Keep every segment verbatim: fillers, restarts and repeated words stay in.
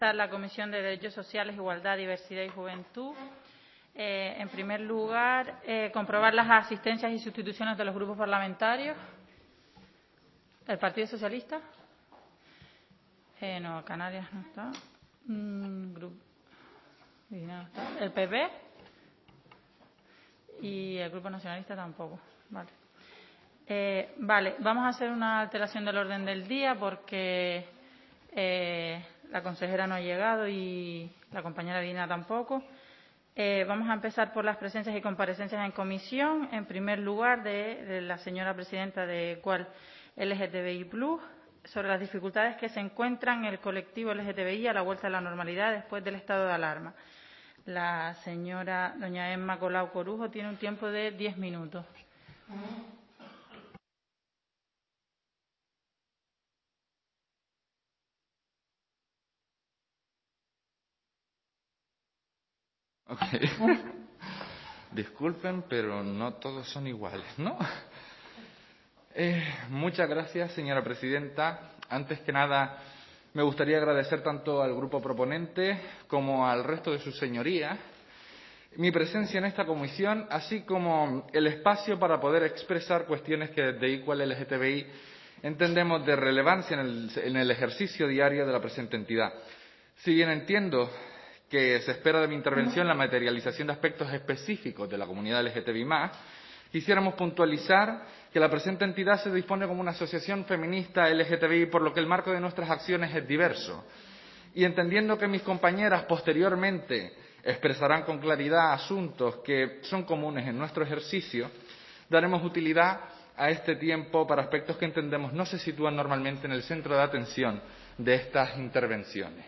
La Comisión de Derechos Sociales, Igualdad, Diversidad y Juventud. Eh, en primer lugar, eh, comprobar las asistencias y sustituciones de los grupos parlamentarios. ¿El Partido Socialista? Eh, no, Canarias no está. Mm, grupo. No está. ¿El P P? Y el Grupo Nacionalista tampoco. Vale. Eh, vale, vamos a hacer una alteración del orden del día porque eh, la consejera no ha llegado y la compañera Dina tampoco. Eh, vamos a empezar por las presencias y comparecencias en comisión. En primer lugar, de, de la señora presidenta de Equal L G T B I plus, sobre las dificultades que se encuentran el colectivo L G T B I a la vuelta a la normalidad después del estado de alarma. La señora doña Emma Colau Corujo tiene un tiempo de diez minutos. Okay. Disculpen, pero no todos son iguales, ¿no? Eh, muchas gracias, señora presidenta. Antes que nada, me gustaría agradecer tanto al grupo proponente como al resto de sus señorías mi presencia en esta comisión, así como el espacio para poder expresar cuestiones que desde Equal L G T B I entendemos de relevancia en el, en el ejercicio diario de la presente entidad. Si bien entiendo que se espera de mi intervención la materialización de aspectos específicos de la comunidad L G T B I más, quisiéramos puntualizar que la presente entidad se dispone como una asociación feminista L G T B I, por lo que el marco de nuestras acciones es diverso. Y entendiendo que mis compañeras posteriormente expresarán con claridad asuntos que son comunes en nuestro ejercicio, daremos utilidad a este tiempo para aspectos que entendemos no se sitúan normalmente en el centro de atención de estas intervenciones.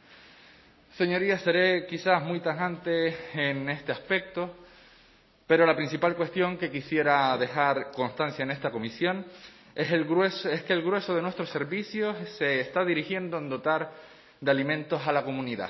Señorías, seré quizás muy tajante en este aspecto, pero la principal cuestión que quisiera dejar constancia en esta comisión es, el grueso, es que el grueso de nuestros servicios se está dirigiendo en dotar de alimentos a la comunidad.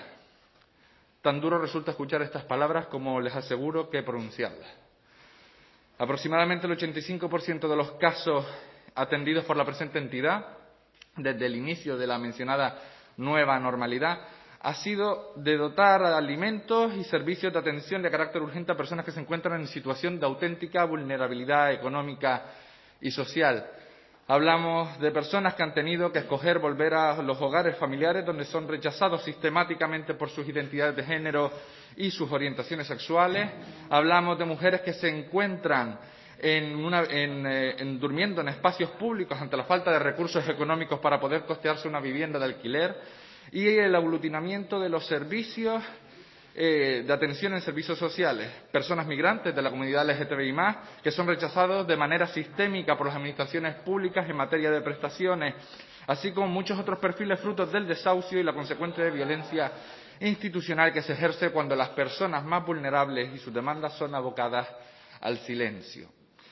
Tan duro resulta escuchar estas palabras como les aseguro que pronunciarlas. Aproximadamente el ochenta y cinco por ciento de los casos atendidos por la presente entidad, desde el inicio de la mencionada nueva normalidad, ha sido de dotar de alimentos y servicios de atención de carácter urgente a personas que se encuentran en situación de auténtica vulnerabilidad económica y social. Hablamos de personas que han tenido que escoger volver a los hogares familiares donde son rechazados sistemáticamente por sus identidades de género y sus orientaciones sexuales. Hablamos de mujeres que se encuentran en una, en, eh, en, durmiendo en espacios públicos ante la falta de recursos económicos para poder costearse una vivienda de alquiler, y el aglutinamiento de los servicios eh, de atención en servicios sociales, personas migrantes de la comunidad L G T B I más, que son rechazados de manera sistémica por las administraciones públicas en materia de prestaciones, así como muchos otros perfiles frutos del desahucio y la consecuente violencia institucional que se ejerce cuando las personas más vulnerables y sus demandas son abocadas al silencio.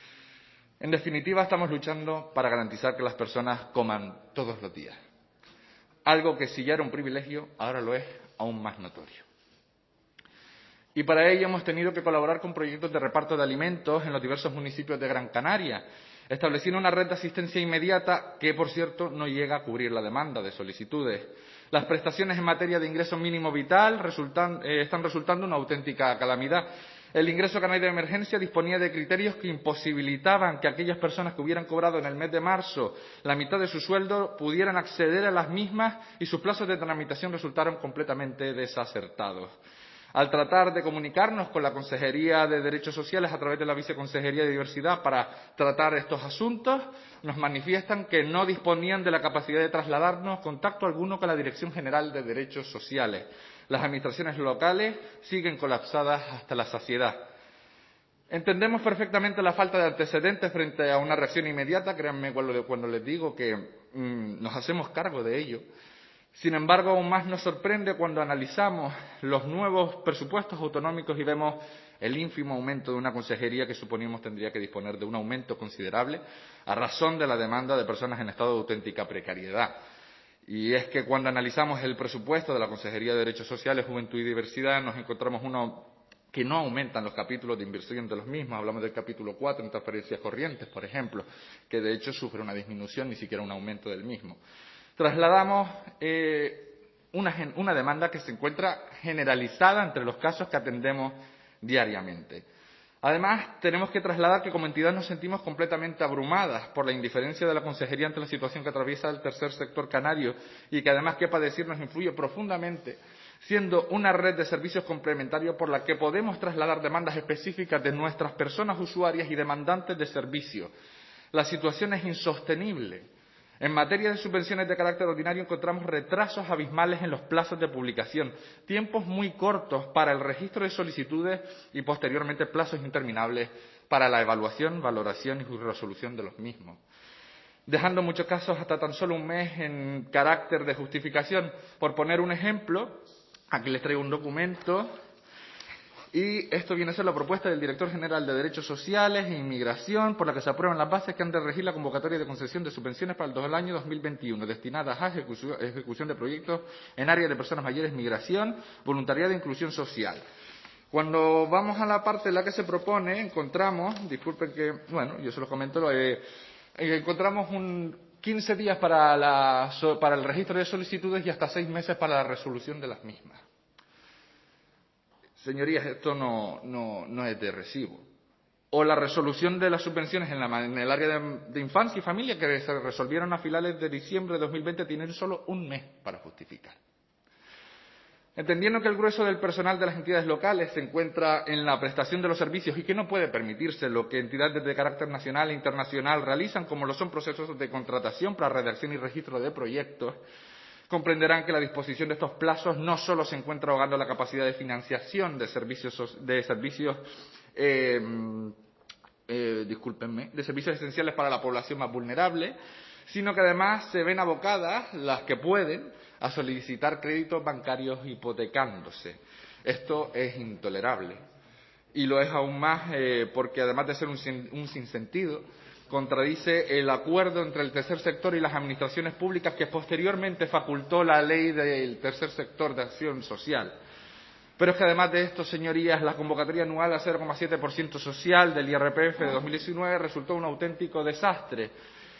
En definitiva, estamos luchando para garantizar que las personas coman todos los días. Algo que si ya era un privilegio, ahora lo es aún más notorio. Y para ello hemos tenido que colaborar con proyectos de reparto de alimentos en los diversos municipios de Gran Canaria, estableciendo una red de asistencia inmediata que, por cierto, no llega a cubrir la demanda de solicitudes. Las prestaciones en materia de ingreso mínimo vital resultan, eh, están resultando una auténtica calamidad. El ingreso canario de emergencia disponía de criterios que imposibilitaban que aquellas personas que hubieran cobrado en el mes de marzo la mitad de su sueldo pudieran acceder a las mismas, y sus plazos de tramitación resultaron completamente desacertados. Al tratar de comunicarnos con la Consejería de Derechos Sociales a través de la Viceconsejería de Diversidad para tratar estos asuntos, nos manifiestan que no disponían de la capacidad de trasladarnos contacto alguno con la Dirección General de Derechos Sociales. Las administraciones locales siguen colapsadas hasta la saciedad. Entendemos perfectamente la falta de antecedentes frente a una reacción inmediata, créanme cuando les digo que mmm, nos hacemos cargo de ello. Sin embargo, aún más nos sorprende cuando analizamos los nuevos presupuestos autonómicos y vemos el ínfimo aumento de una consejería que suponíamos tendría que disponer de un aumento considerable a razón de la demanda de personas en estado de auténtica precariedad. Y es que cuando analizamos el presupuesto de la Consejería de Derechos Sociales, Juventud y Diversidad, nos encontramos uno que no aumentan los capítulos de inversión de los mismos. Hablamos del capítulo cuatro en transferencias corrientes, por ejemplo, que de hecho sufre una disminución, ni siquiera un aumento del mismo. Trasladamos eh, una, una demanda que se encuentra generalizada entre los casos que atendemos diariamente. Además, tenemos que trasladar que como entidad nos sentimos completamente abrumadas por la indiferencia de la Consejería ante la situación que atraviesa el tercer sector canario y que además, quepa decir, nos influye profundamente, siendo una red de servicios complementarios por la que podemos trasladar demandas específicas de nuestras personas usuarias y demandantes de servicios. La situación es insostenible. En materia de subvenciones de carácter ordinario encontramos retrasos abismales en los plazos de publicación, tiempos muy cortos para el registro de solicitudes y posteriormente plazos interminables para la evaluación, valoración y resolución de los mismos, dejando en muchos casos hasta tan solo un mes en carácter de justificación. Por poner un ejemplo, aquí les traigo un documento. Y esto viene a ser la propuesta del Director General de Derechos Sociales e Inmigración, por la que se aprueban las bases que han de regir la convocatoria de concesión de subvenciones para el año dos mil veintiuno, destinadas a ejecución, ejecución de proyectos en áreas de personas mayores, migración, voluntariado e inclusión social. Cuando vamos a la parte en la que se propone, encontramos, disculpen que, bueno, yo se lo comento, eh, encontramos un quince días para, la, para el registro de solicitudes y hasta seis meses para la resolución de las mismas. Señorías, esto no, no, no es de recibo. O la resolución de las subvenciones en, la, en el área de, de infancia y familia que se resolvieron a finales de diciembre de dos mil veinte tienen solo un mes para justificar. Entendiendo que el grueso del personal de las entidades locales se encuentra en la prestación de los servicios y que no puede permitirse lo que entidades de carácter nacional e internacional realizan, como lo son procesos de contratación para redacción y registro de proyectos, comprenderán que la disposición de estos plazos no solo se encuentra ahogando la capacidad de financiación de servicios, de servicios eh, eh, discúlpenme, de servicios esenciales para la población más vulnerable, sino que además se ven abocadas las que pueden a solicitar créditos bancarios hipotecándose. Esto es intolerable y lo es aún más eh, porque además de ser un, un sinsentido, contradice el acuerdo entre el tercer sector y las administraciones públicas que posteriormente facultó la ley del tercer sector de acción social. Pero es que además de esto, señorías, la convocatoria anual a cero coma siete por ciento social del I R P F de dos mil diecinueve resultó un auténtico desastre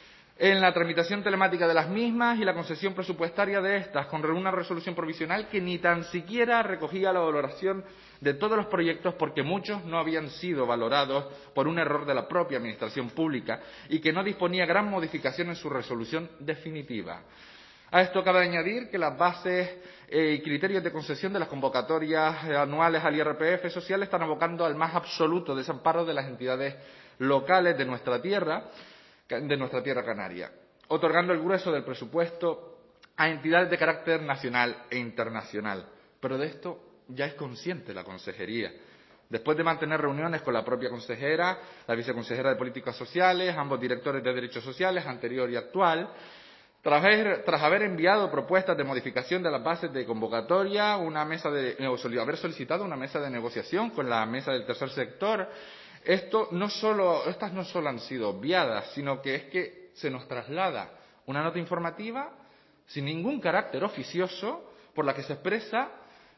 en la tramitación telemática de las mismas y la concesión presupuestaria de estas, con una resolución provisional que ni tan siquiera recogía la valoración de todos los proyectos porque muchos no habían sido valorados por un error de la propia administración pública y que no disponía gran modificación en su resolución definitiva. A esto cabe añadir que las bases eh, y criterios de concesión de las convocatorias anuales al I R P F social están abocando al más absoluto desamparo de las entidades locales de nuestra tierra, de nuestra tierra canaria, otorgando el grueso del presupuesto a entidades de carácter nacional e internacional. Pero de esto ya es consciente la Consejería. Después de mantener reuniones con la propia consejera, la viceconsejera de Políticas Sociales, ambos directores de Derechos Sociales, anterior y actual, tras haber, tras haber enviado propuestas de modificación de las bases de convocatoria, una mesa de, eh, haber solicitado una mesa de negociación con la mesa del tercer sector, Esto no solo, estas no solo han sido obviadas, sino que es que se nos traslada una nota informativa sin ningún carácter oficioso por la que se expresa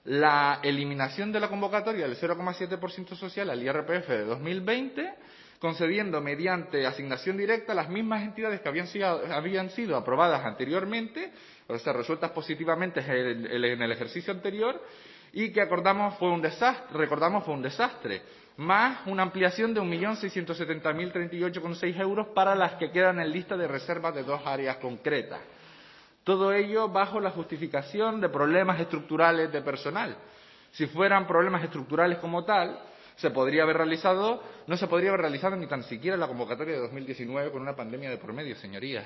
la eliminación de la convocatoria del cero coma siete por ciento social al I R P F de dos mil veinte, concediendo mediante asignación directa las mismas entidades que habían sido, habían sido aprobadas anteriormente, o sea, resueltas positivamente en el, en el ejercicio anterior, y que acordamos fue un desastre, recordamos fue un desastre, más una ampliación de un millón seiscientos setenta mil treinta y ocho coma seis euros para las que quedan en lista de reservas de dos áreas concretas. Todo ello bajo la justificación de problemas estructurales de personal. Si fueran problemas estructurales como tal, se podría haber realizado, no se podría haber realizado ni tan siquiera la convocatoria de dos mil diecinueve con una pandemia de por medio, señorías.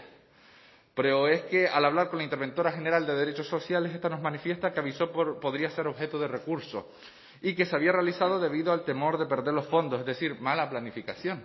Pero es que al hablar con la interventora general de Derechos Sociales, esta nos manifiesta que avisó por, podría ser objeto de recurso y que se había realizado debido al temor de perder los fondos, es decir, mala planificación.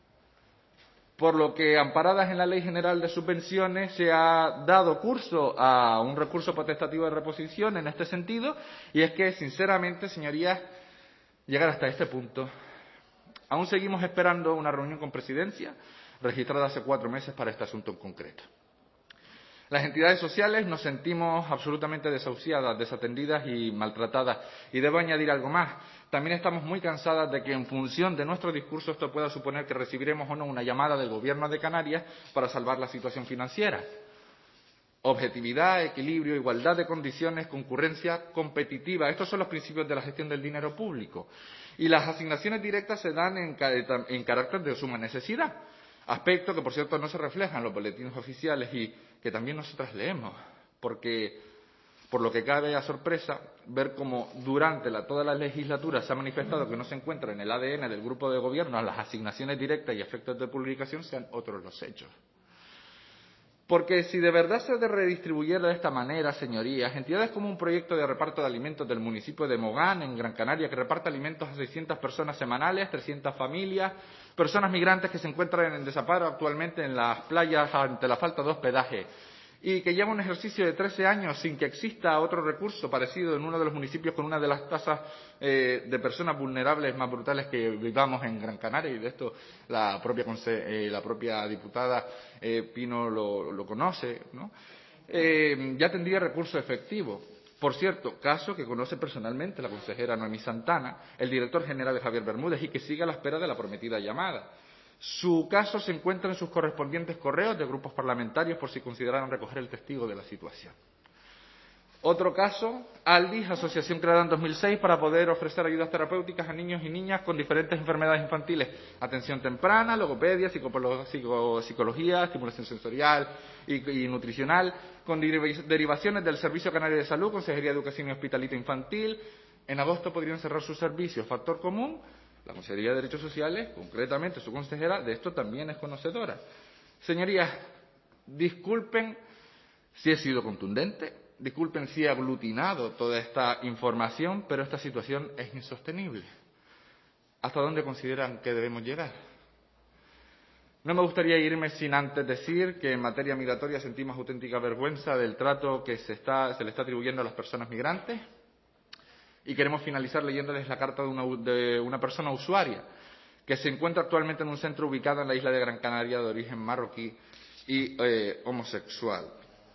Por lo que, amparadas en la Ley General de Subvenciones, se ha dado curso a un recurso potestativo de reposición en este sentido, y es que, sinceramente, señorías, llegar hasta este punto, aún seguimos esperando una reunión con Presidencia, registrada hace cuatro meses para este asunto en concreto. Las entidades sociales nos sentimos absolutamente desahuciadas, desatendidas y maltratadas. Y debo añadir algo más. También estamos muy cansadas de que, en función de nuestro discurso, esto pueda suponer que recibiremos o no una llamada del Gobierno de Canarias para salvar la situación financiera. Objetividad, equilibrio, igualdad de condiciones, concurrencia competitiva. Estos son los principios de la gestión del dinero público. Y las asignaciones directas se dan en, en carácter de suma necesidad. Aspecto que, por cierto, no se refleja en los boletines oficiales y que también nosotras leemos. Porque, por lo que cabe a sorpresa, ver cómo durante la, toda la legislatura se ha manifestado que no se encuentra en el A D N del grupo de gobierno las asignaciones directas y efectos de publicación, sean otros los hechos. Porque si de verdad se redistribuyera de esta manera, señorías, entidades como un proyecto de reparto de alimentos del municipio de Mogán, en Gran Canaria, que reparte alimentos a seiscientas personas semanales, trescientas familias, personas migrantes que se encuentran en desamparo actualmente en las playas ante la falta de hospedaje, y que lleva un ejercicio de trece años sin que exista otro recurso parecido en uno de los municipios con una de las tasas eh, de personas vulnerables más brutales que vivamos en Gran Canaria, y de esto la propia, eh, la propia diputada eh, Pino lo, lo conoce, ¿no? Eh, ya tendría recurso efectivo. Por cierto, caso que conoce personalmente la consejera Noemí Santana, el director general de Javier Bermúdez, y que sigue a la espera de la prometida llamada. Su caso se encuentra en sus correspondientes correos de grupos parlamentarios por si consideraran recoger el testigo de la situación. Otro caso, ALDIS, asociación creada en dos mil seis para poder ofrecer ayudas terapéuticas a niños y niñas con diferentes enfermedades infantiles. Atención temprana, logopedia, psicología, estimulación sensorial y, y nutricional, con derivaciones del Servicio Canario de Salud, Consejería de Educación y Hospitalito Infantil. En agosto podrían cerrar sus servicios. Factor común, la Consejería de Derechos Sociales, concretamente su consejera, de esto también es conocedora. Señorías, disculpen si he sido contundente, disculpen si he aglutinado toda esta información, pero esta situación es insostenible. ¿Hasta dónde consideran que debemos llegar? No me gustaría irme sin antes decir que en materia migratoria sentimos auténtica vergüenza del trato que se, está, se le está atribuyendo a las personas migrantes. Y queremos finalizar leyéndoles la carta de una, de una persona usuaria que se encuentra actualmente en un centro ubicado en la isla de Gran Canaria de origen marroquí y eh, homosexual.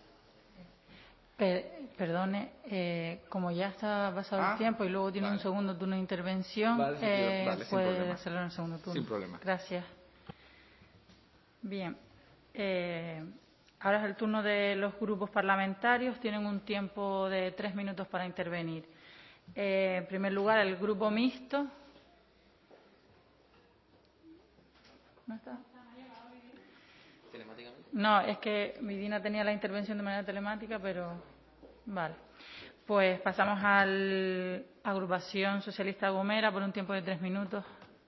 Per, perdone, eh, como ya está pasado ah, el tiempo y luego tiene vale. un segundo turno de intervención, vale, eh, vale, puede hacerlo en el segundo turno. Sin problema. Gracias. Bien. Eh, ahora es el turno de los grupos parlamentarios. Tienen un tiempo de tres minutos para intervenir. Eh, en primer lugar, el grupo mixto. ¿No está? No, es que Midina tenía la intervención de manera telemática, pero vale. Pues pasamos a la agrupación socialista Gomera por un tiempo de tres minutos.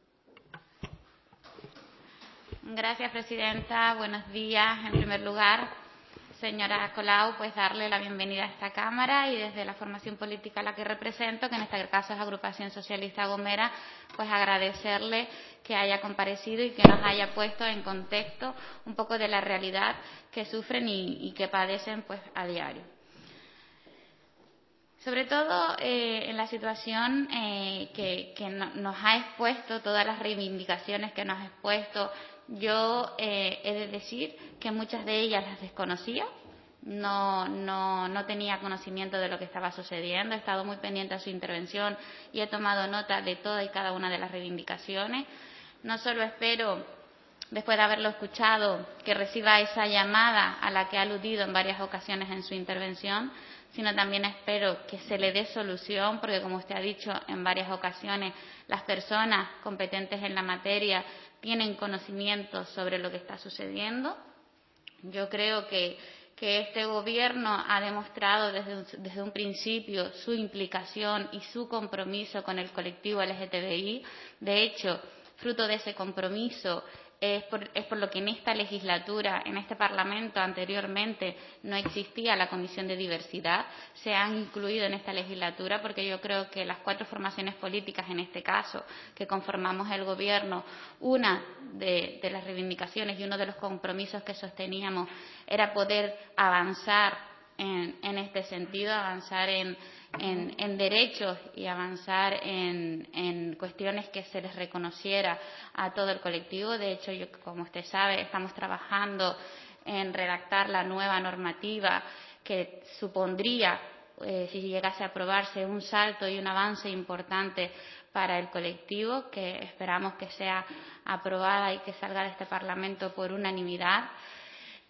Gracias, presidenta. Buenos días. En primer lugar, señora Colau, pues darle la bienvenida a esta Cámara y desde la formación política a la que represento, que en este caso es Agrupación Socialista Gomera, pues agradecerle que haya comparecido y que nos haya puesto en contexto un poco de la realidad que sufren y, y que padecen pues a diario. Sobre todo eh, en la situación eh, que, que no, nos ha expuesto, todas las reivindicaciones que nos ha expuesto, yo eh, he de decir que muchas de ellas las desconocía. No, no, no tenía conocimiento de lo que estaba sucediendo. He estado muy pendiente a su intervención y he tomado nota de toda y cada una de las reivindicaciones. No solo espero, después de haberlo escuchado, que reciba esa llamada a la que ha aludido en varias ocasiones en su intervención, sino también espero que se le dé solución, porque como usted ha dicho en varias ocasiones, las personas competentes en la materia tienen conocimiento sobre lo que está sucediendo. Yo creo que que este Gobierno ha demostrado desde un, desde un principio su implicación y su compromiso con el colectivo L G T B I. De hecho, fruto de ese compromiso es por, es por lo que en esta legislatura, en este Parlamento anteriormente, no existía la Comisión de Diversidad. Se han incluido en esta legislatura porque yo creo que las cuatro formaciones políticas, en este caso, que conformamos el Gobierno, una de, de las reivindicaciones y uno de los compromisos que sosteníamos era poder avanzar en, en este sentido, avanzar en, en, en derechos y avanzar en, en cuestiones que se les reconociera a todo el colectivo. De hecho, yo, como usted sabe, estamos trabajando en redactar la nueva normativa que supondría, eh, si llegase a aprobarse, un salto y un avance importante para el colectivo, que esperamos que sea aprobada y que salga de este Parlamento por unanimidad.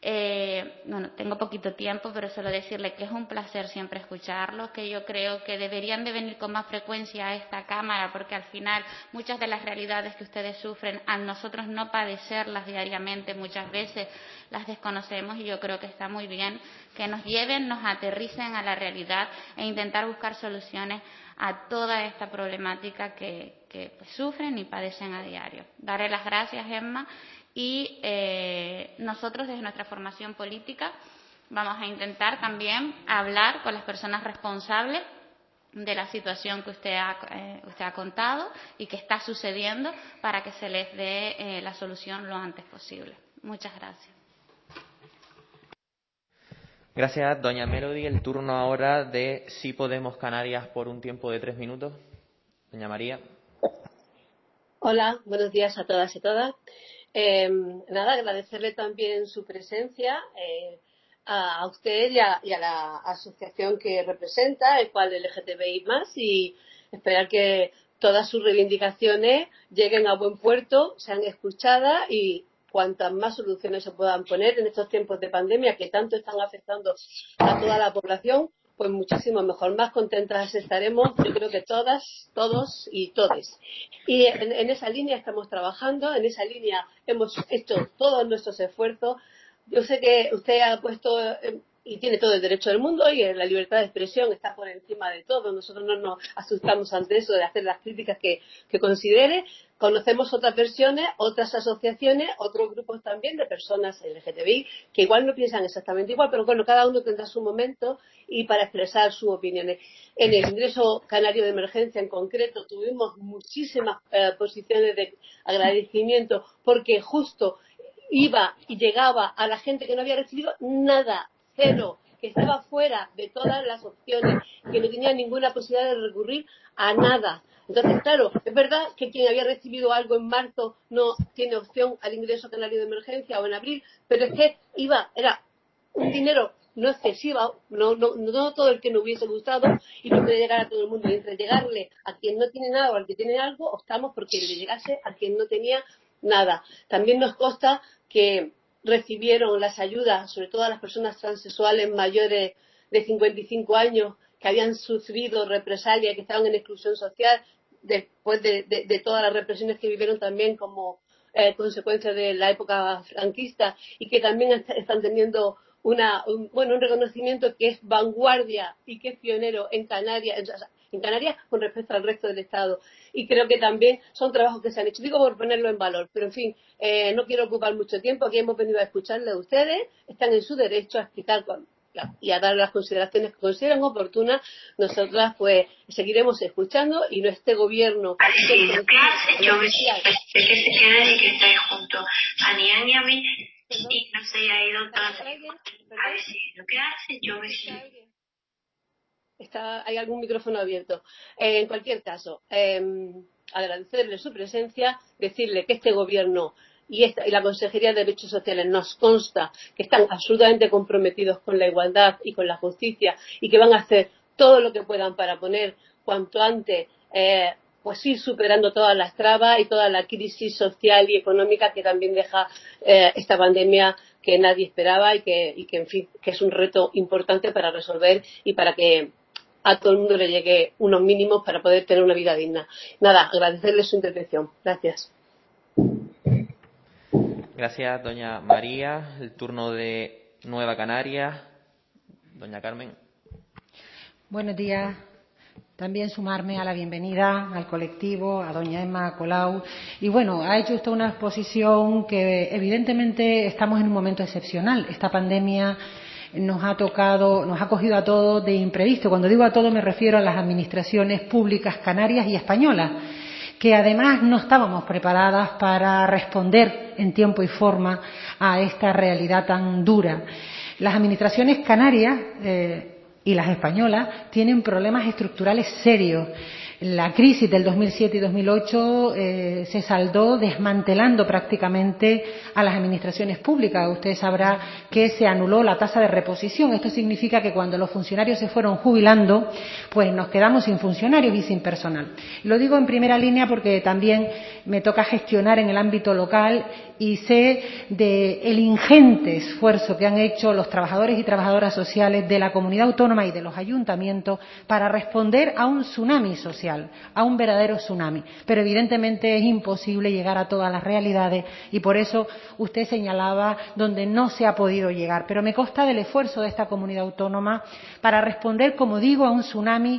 Eh, bueno, tengo poquito tiempo, pero solo decirle que es un placer siempre escucharlos, que yo creo que deberían de venir con más frecuencia a esta Cámara, porque al final muchas de las realidades que ustedes sufren, a nosotros no padecerlas diariamente, muchas veces las desconocemos, y yo creo que está muy bien que nos lleven, nos aterricen a la realidad e intentar buscar soluciones a toda esta problemática que, que pues, sufren y padecen a diario. Daré las gracias, Emma. Y eh, nosotros desde nuestra formación política vamos a intentar también hablar con las personas responsables de la situación que usted ha, eh, usted ha contado y que está sucediendo para que se les dé eh, la solución lo antes posible. Muchas gracias. Gracias, doña Melody. El turno ahora de Sí Podemos Canarias por un tiempo de tres minutos. Doña María. Hola, buenos días a todas y todas. Eh, nada, agradecerle también su presencia eh, a usted y a, y a la asociación que representa, el cual L G T B I más, y esperar que todas sus reivindicaciones lleguen a buen puerto, sean escuchadas y cuantas más soluciones se puedan poner en estos tiempos de pandemia que tanto están afectando a toda la población, pues muchísimo mejor, más contentas estaremos, yo creo que todas, todos y todes. Y en, en esa línea estamos trabajando, en esa línea hemos hecho todos nuestros esfuerzos. Yo sé que usted ha puesto, eh, y tiene todo el derecho del mundo, y la libertad de expresión está por encima de todo. Nosotros no nos asustamos ante eso de hacer las críticas que, que considere. Conocemos otras versiones, otras asociaciones, otros grupos también de personas L G T B I que igual no piensan exactamente igual, pero bueno, cada uno tendrá su momento y para expresar sus opiniones. En el ingreso canario de emergencia en concreto tuvimos muchísimas eh, posiciones de agradecimiento porque justo iba y llegaba a la gente que no había recibido nada, cero, que estaba fuera de todas las opciones, que no tenía ninguna posibilidad de recurrir a nada. Entonces, claro, es verdad que quien había recibido algo en marzo no tiene opción al ingreso canario de emergencia o en abril, pero es que iba, era un dinero no excesivo, no, no, no todo el que no hubiese gustado y no puede llegar a todo el mundo. Y entre llegarle a quien no tiene nada o al que tiene algo, optamos porque le llegase a quien no tenía nada. También nos consta que recibieron las ayudas, sobre todo a las personas transexuales mayores de cincuenta y cinco años que habían sufrido represalia, que estaban en exclusión social después de, de, de todas las represiones que vivieron también como eh, consecuencia de la época franquista y que también est están teniendo una, un, bueno, un reconocimiento que es vanguardia y que es pionero en Canarias, en Canarias con respecto al resto del Estado. Y creo que también son trabajos que se han hecho, digo por ponerlo en valor, pero en fin, eh, no quiero ocupar mucho tiempo, aquí hemos venido a escucharle a ustedes, están en su derecho a explicar con, y a dar las consideraciones que consideran oportunas. Nosotras pues seguiremos escuchando y no este gobierno sí, lo que hace yo me siento que se queden y que estén junto a Nian y a mí y no se haya ido tan a decir lo que hace yo me siento. Está, hay algún micrófono abierto. Eh, en cualquier caso, eh, agradecerle su presencia, decirle que este gobierno y, esta, y la Consejería de Derechos Sociales nos consta que están absolutamente comprometidos con la igualdad y con la justicia y que van a hacer todo lo que puedan para poner cuanto antes, eh, pues ir superando todas las trabas y toda la crisis social y económica que también deja eh, esta pandemia que nadie esperaba y que, y que, en fin, que es un reto importante para resolver y para que a todo el mundo le llegue unos mínimos para poder tener una vida digna. Nada, agradecerle su intervención. Gracias. Gracias, doña María. El turno de Nueva Canarias. Doña Carmen. Buenos días. También sumarme a la bienvenida al colectivo, a doña Emma Colau. Y bueno, ha hecho usted una exposición que evidentemente estamos en un momento excepcional. Esta pandemia nos ha tocado, nos ha cogido a todos de imprevisto. Cuando digo a todos me refiero a las administraciones públicas canarias y españolas, que además no estábamos preparadas para responder en tiempo y forma a esta realidad tan dura. Las administraciones canarias eh, y las españolas tienen problemas estructurales serios. La crisis del dos mil siete y dos mil ocho eh, se saldó desmantelando prácticamente a las administraciones públicas. Usted sabrá que se anuló la tasa de reposición. Esto significa que cuando los funcionarios se fueron jubilando, pues nos quedamos sin funcionarios y sin personal. Lo digo en primera línea porque también me toca gestionar en el ámbito local y sé del ingente esfuerzo que han hecho los trabajadores y trabajadoras sociales de la comunidad autónoma y de los ayuntamientos para responder a un tsunami social, a un verdadero tsunami. Pero evidentemente es imposible llegar a todas las realidades y por eso usted señalaba donde no se ha podido llegar. Pero me consta del esfuerzo de esta comunidad autónoma para responder, como digo, a un tsunami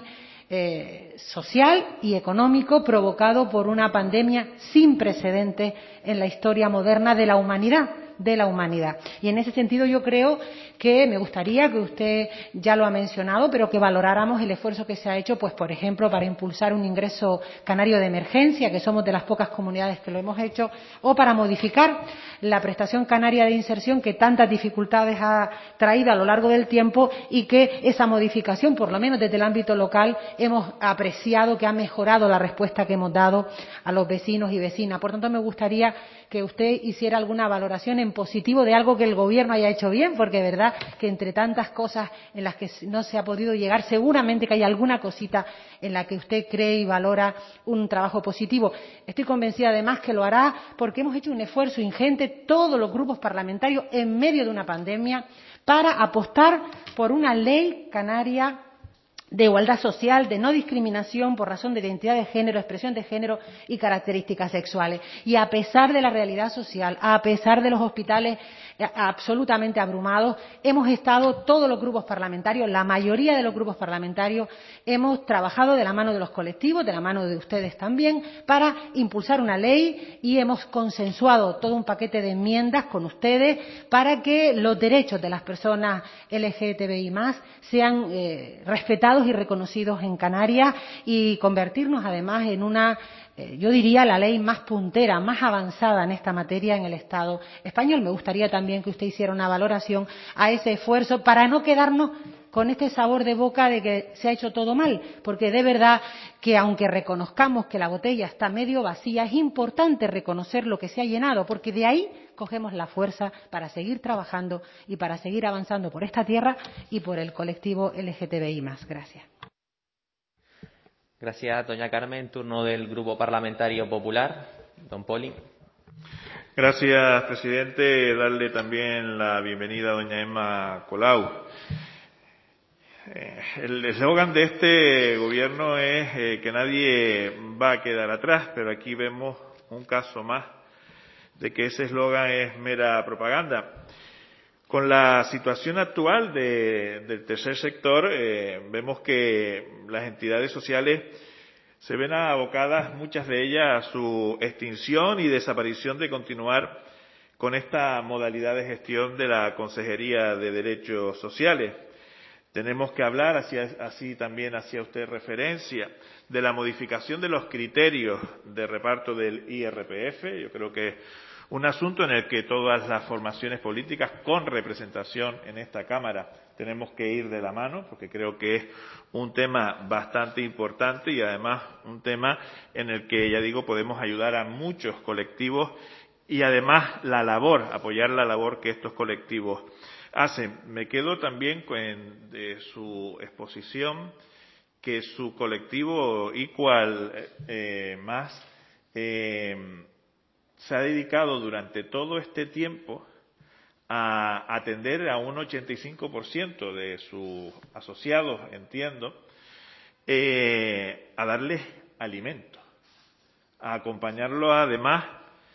Eh, social y económico provocado por una pandemia sin precedentes en la historia moderna de la humanidad, de la humanidad. Y en ese sentido yo creo que me gustaría que usted ya lo ha mencionado, pero que valoráramos el esfuerzo que se ha hecho, pues por ejemplo, para impulsar un ingreso canario de emergencia, que somos de las pocas comunidades que lo hemos hecho, o para modificar la prestación canaria de inserción que tantas dificultades ha traído a lo largo del tiempo y que esa modificación, por lo menos desde el ámbito local, hemos apreciado que ha mejorado la respuesta que hemos dado a los vecinos y vecinas. Por tanto, me gustaría que usted hiciera alguna valoración en positivo de algo que el Gobierno haya hecho bien, porque es verdad que entre tantas cosas en las que no se ha podido llegar, seguramente que hay alguna cosita en la que usted cree y valora un trabajo positivo. Estoy convencida además que lo hará porque hemos hecho un esfuerzo ingente, todos los grupos parlamentarios, en medio de una pandemia, para apostar por una ley canaria de igualdad social, de no discriminación por razón de identidad de género, expresión de género y características sexuales. Y a pesar de la realidad social, a pesar de los hospitales absolutamente abrumados, hemos estado, todos los grupos parlamentarios, la mayoría de los grupos parlamentarios, hemos trabajado de la mano de los colectivos, de la mano de ustedes también, para impulsar una ley y hemos consensuado todo un paquete de enmiendas con ustedes para que los derechos de las personas L G T B I más sean eh, respetados y reconocidos en Canarias y convertirnos además en una, eh, yo diría, la ley más puntera, más avanzada en esta materia en el Estado español. Me gustaría también que usted hiciera una valoración a ese esfuerzo para no quedarnos con este sabor de boca de que se ha hecho todo mal, porque de verdad que aunque reconozcamos que la botella está medio vacía, es importante reconocer lo que se ha llenado, porque de ahí cogemos la fuerza para seguir trabajando y para seguir avanzando por esta tierra y por el colectivo L G T B I más. Gracias. Gracias, doña Carmen. Turno del Grupo Parlamentario Popular. Don Poli. Gracias, presidente. Darle también la bienvenida a doña Emma Colau. Eh, el eslogan de este gobierno es eh, que nadie va a quedar atrás, pero aquí vemos un caso más de que ese eslogan es mera propaganda. Con la situación actual de, del tercer sector, eh, vemos que las entidades sociales se ven abocadas, muchas de ellas, a su extinción y desaparición de continuar con esta modalidad de gestión de la Consejería de Derechos Sociales. Tenemos que hablar, así, así también hacía usted referencia, de la modificación de los criterios de reparto del I R P F. Yo creo que es un asunto en el que todas las formaciones políticas con representación en esta Cámara tenemos que ir de la mano, porque creo que es un tema bastante importante y además un tema en el que, ya digo, podemos ayudar a muchos colectivos y además la labor, apoyar la labor que estos colectivos hacen. Me quedo también con de su exposición que su colectivo Igual eh, Más eh, se ha dedicado durante todo este tiempo a atender a un ochenta y cinco por ciento de sus asociados, entiendo, eh, a darles alimentos, a acompañarlo además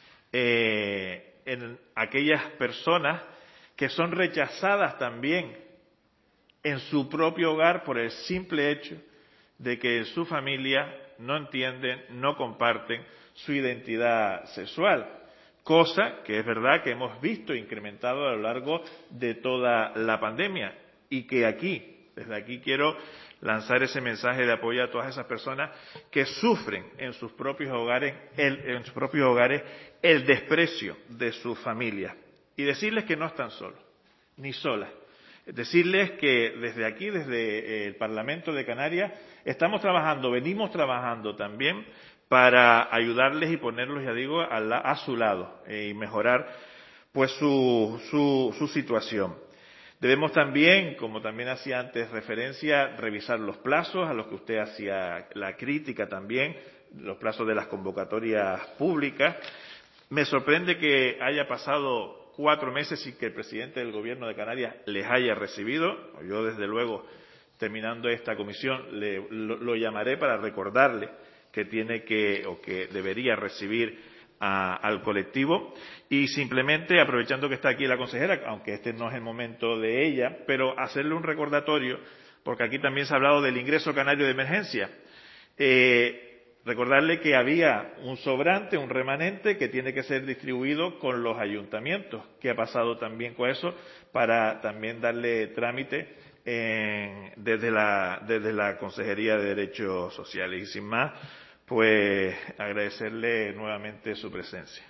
eh, en aquellas personas que son rechazadas también en su propio hogar por el simple hecho de que en su familia no entienden, no comparten su identidad sexual, cosa que es verdad que hemos visto incrementado a lo largo de toda la pandemia y que aquí, desde aquí quiero lanzar ese mensaje de apoyo a todas esas personas que sufren en sus propios hogares el, en sus propios hogares el desprecio de sus familias y decirles que no están solos ni solas. Decirles que desde aquí, desde el Parlamento de Canarias, estamos trabajando, venimos trabajando también para ayudarles y ponerlos, ya digo, a, la, a su lado eh, y mejorar pues su, su, su situación. Debemos también, como también hacía antes referencia, revisar los plazos a los que usted hacía la crítica también, los plazos de las convocatorias públicas. Me sorprende que haya pasado cuatro meses sin que el presidente del Gobierno de Canarias les haya recibido. Yo, desde luego, terminando esta comisión, le, lo, lo llamaré para recordarle que tiene que o que debería recibir A, al colectivo. Y simplemente, aprovechando que está aquí la consejera, aunque este no es el momento de ella, pero hacerle un recordatorio, porque aquí también se ha hablado del ingreso canario de emergencia. Eh, recordarle que había un sobrante, un remanente, que tiene que ser distribuido con los ayuntamientos. ¿Qué ha pasado también con eso? Para también darle trámite eh, desde, la, desde la Consejería de Derechos Sociales. Y sin más, pues agradecerle nuevamente su presencia.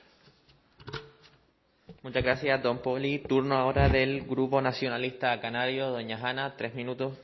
Muchas gracias, don Poli. Turno ahora del Grupo Nacionalista Canario. Doña Hanna, tres minutos.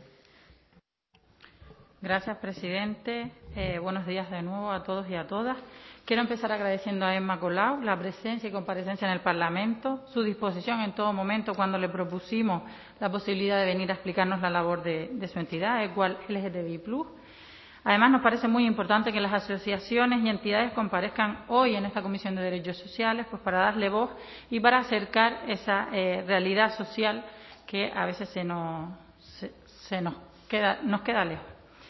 Gracias, presidente. Eh, buenos días de nuevo a todos y a todas. Quiero empezar agradeciendo a Emma Colau la presencia y comparecencia en el Parlamento, su disposición en todo momento cuando le propusimos la posibilidad de venir a explicarnos la labor de, de su entidad, Equal L G T B I plus. Además, nos parece muy importante que las asociaciones y entidades comparezcan hoy en esta Comisión de Derechos Sociales, pues para darle voz y para acercar esa eh, realidad social que a veces se nos, se, se nos, queda, nos queda lejos.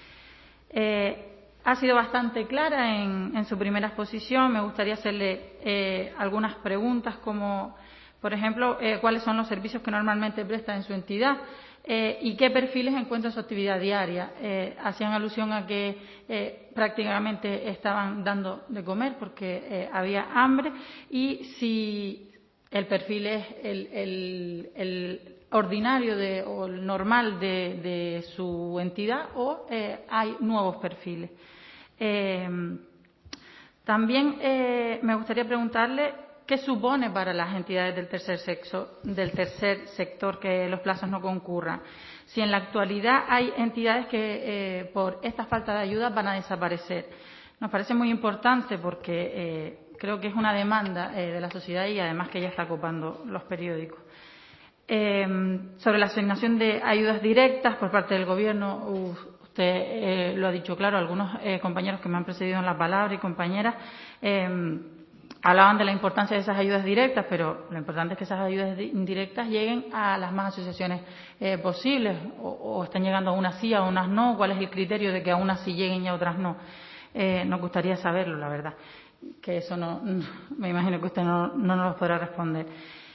Eh, ha sido bastante clara en, en su primera exposición. Me gustaría hacerle eh, algunas preguntas, como, por ejemplo, eh, cuáles son los servicios que normalmente presta en su entidad. Eh, ¿Y qué perfiles encuentra en su actividad diaria? Eh, hacían alusión a que eh, prácticamente estaban dando de comer porque eh, había hambre, y si el perfil es el, el, el ordinario de, o el normal de, de su entidad, o eh, hay nuevos perfiles. Eh, también eh, me gustaría preguntarle ¿qué supone para las entidades del tercer sexo, del tercer sector que los plazos no concurran? Si en la actualidad hay entidades que eh, por esta falta de ayuda van a desaparecer. Nos parece muy importante porque eh, creo que es una demanda eh, de la sociedad y además que ya está copando los periódicos. Eh, sobre la asignación de ayudas directas por parte del Gobierno, usted eh, lo ha dicho claro, algunos eh, compañeros que me han precedido en la palabra y compañeras eh, hablaban de la importancia de esas ayudas directas, pero lo importante es que esas ayudas directas lleguen a las más asociaciones eh, posibles, o, o están llegando a unas sí, a unas no. ¿Cuál es el criterio de que a unas sí lleguen y a otras no? Eh, nos gustaría saberlo, la verdad, que eso no, no me imagino que usted no, no nos lo podrá responder.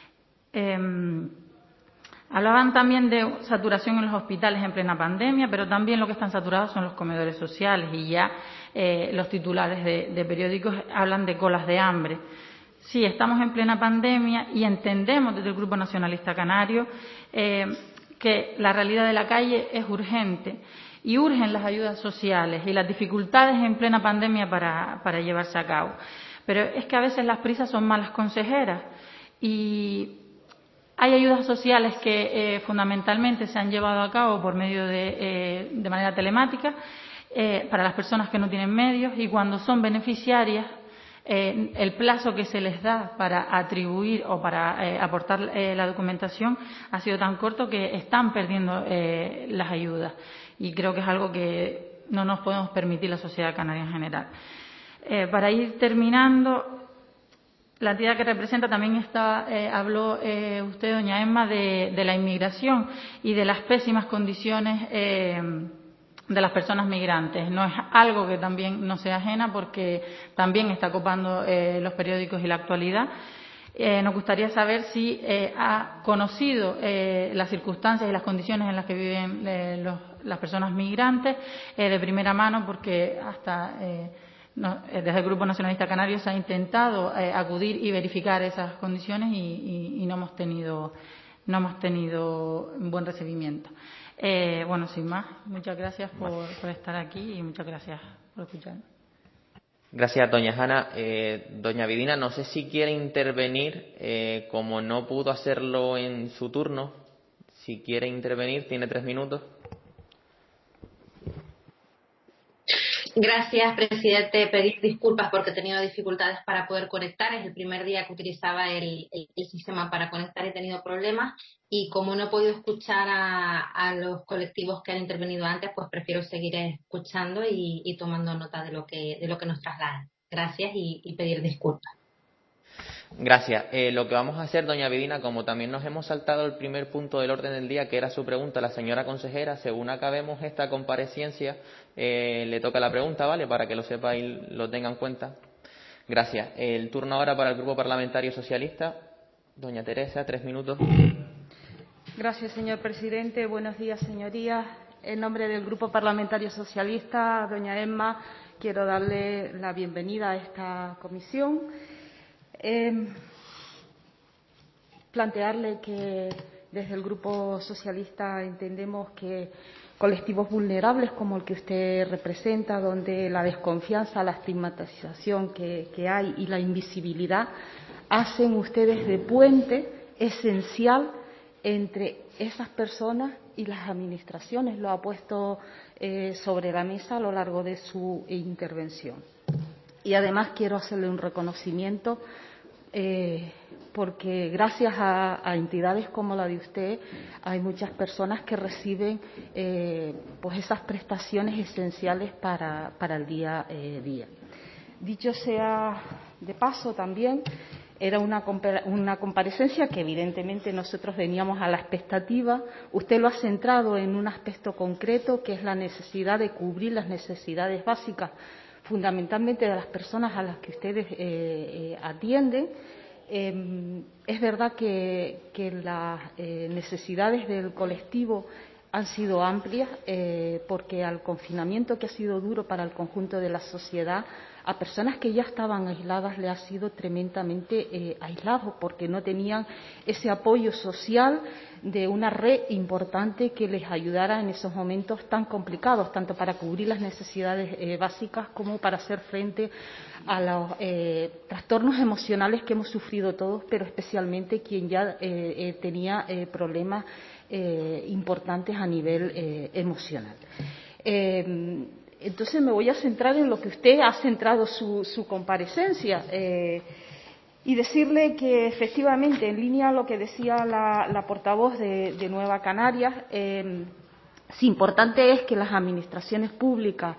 Eh, Hablaban también de saturación en los hospitales en plena pandemia, pero también lo que están saturados son los comedores sociales, y ya eh, los titulares de, de periódicos hablan de colas de hambre. Sí, estamos en plena pandemia y entendemos desde el Grupo Nacionalista Canario eh, que la realidad de la calle es urgente y urgen las ayudas sociales y las dificultades en plena pandemia para, para llevarse a cabo. Pero es que a veces las prisas son malas consejeras y hay ayudas sociales que eh, fundamentalmente se han llevado a cabo por medio de, eh, de manera telemática eh, para las personas que no tienen medios, y cuando son beneficiarias eh, el plazo que se les da para atribuir o para eh, aportar eh, la documentación ha sido tan corto que están perdiendo eh, las ayudas, y creo que es algo que no nos podemos permitir la sociedad canaria en general. Eh, para ir terminando, la entidad que representa también está, eh, habló eh, usted, doña Emma, de, de la inmigración y de las pésimas condiciones eh, de las personas migrantes. No es algo que también no sea ajena, porque también está copando eh, los periódicos y la actualidad. Eh, nos gustaría saber si eh, ha conocido eh, las circunstancias y las condiciones en las que viven eh, los, las personas migrantes eh, de primera mano, porque hasta eh, No, desde el Grupo Nacionalista Canario se ha intentado eh, acudir y verificar esas condiciones y, y, y no hemos tenido no hemos tenido un buen recibimiento. Eh, bueno, sin más, muchas gracias por, por estar aquí y muchas gracias por escucharme. Gracias, doña Hanna. Eh, doña Vidina, no sé si quiere intervenir, eh, como no pudo hacerlo en su turno. Si quiere intervenir, tiene tres minutos. Gracias, presidente. Pedir disculpas porque he tenido dificultades para poder conectar. Es el primer día que utilizaba el, el, el sistema para conectar, he tenido problemas. Y como no he podido escuchar a, a los colectivos que han intervenido antes, pues prefiero seguir escuchando y, y tomando nota de lo que, de lo que nos trasladan. Gracias y, y pedir disculpas. Gracias. Eh, lo que vamos a hacer, doña Vidina, como también nos hemos saltado el primer punto del orden del día, que era su pregunta a la señora consejera, según acabemos esta comparecencia, eh, le toca la pregunta, ¿vale? Para que lo sepa y lo tenga en cuenta. Gracias. El turno ahora para el Grupo Parlamentario Socialista. Doña Teresa, tres minutos. Gracias, señor presidente. Buenos días, señorías. En nombre del Grupo Parlamentario Socialista, doña Emma, quiero darle la bienvenida a esta comisión. Eh, plantearle que desde el Grupo Socialista entendemos que colectivos vulnerables como el que usted representa, donde la desconfianza, la estigmatización que, que hay y la invisibilidad hacen ustedes de puente esencial entre esas personas y las administraciones. Lo ha puesto eh, sobre la mesa a lo largo de su intervención. Y además quiero hacerle un reconocimiento eh, porque gracias a, a entidades como la de usted hay muchas personas que reciben eh, pues esas prestaciones esenciales para, para el día a eh, día. Dicho sea de paso también, era una, una comparecencia que evidentemente nosotros veníamos a la expectativa. Usted lo ha centrado en un aspecto concreto, que es la necesidad de cubrir las necesidades básicas, fundamentalmente de las personas a las que ustedes eh, eh, atienden. Eh, es verdad que, que las eh, necesidades del colectivo han sido amplias, eh, porque al confinamiento, que ha sido duro para el conjunto de la sociedad, a personas que ya estaban aisladas le ha sido tremendamente eh, aislado, porque no tenían ese apoyo social de una red importante que les ayudara en esos momentos tan complicados, tanto para cubrir las necesidades eh, básicas como para hacer frente a los eh, trastornos emocionales que hemos sufrido todos, pero especialmente quien ya eh, eh, tenía eh, problemas eh, importantes a nivel eh, emocional. Eh, Entonces me voy a centrar en lo que usted ha centrado su, su comparecencia eh, y decirle que efectivamente, en línea a lo que decía la, la portavoz de, de Nueva Canarias, eh, sí, importante es que las administraciones públicas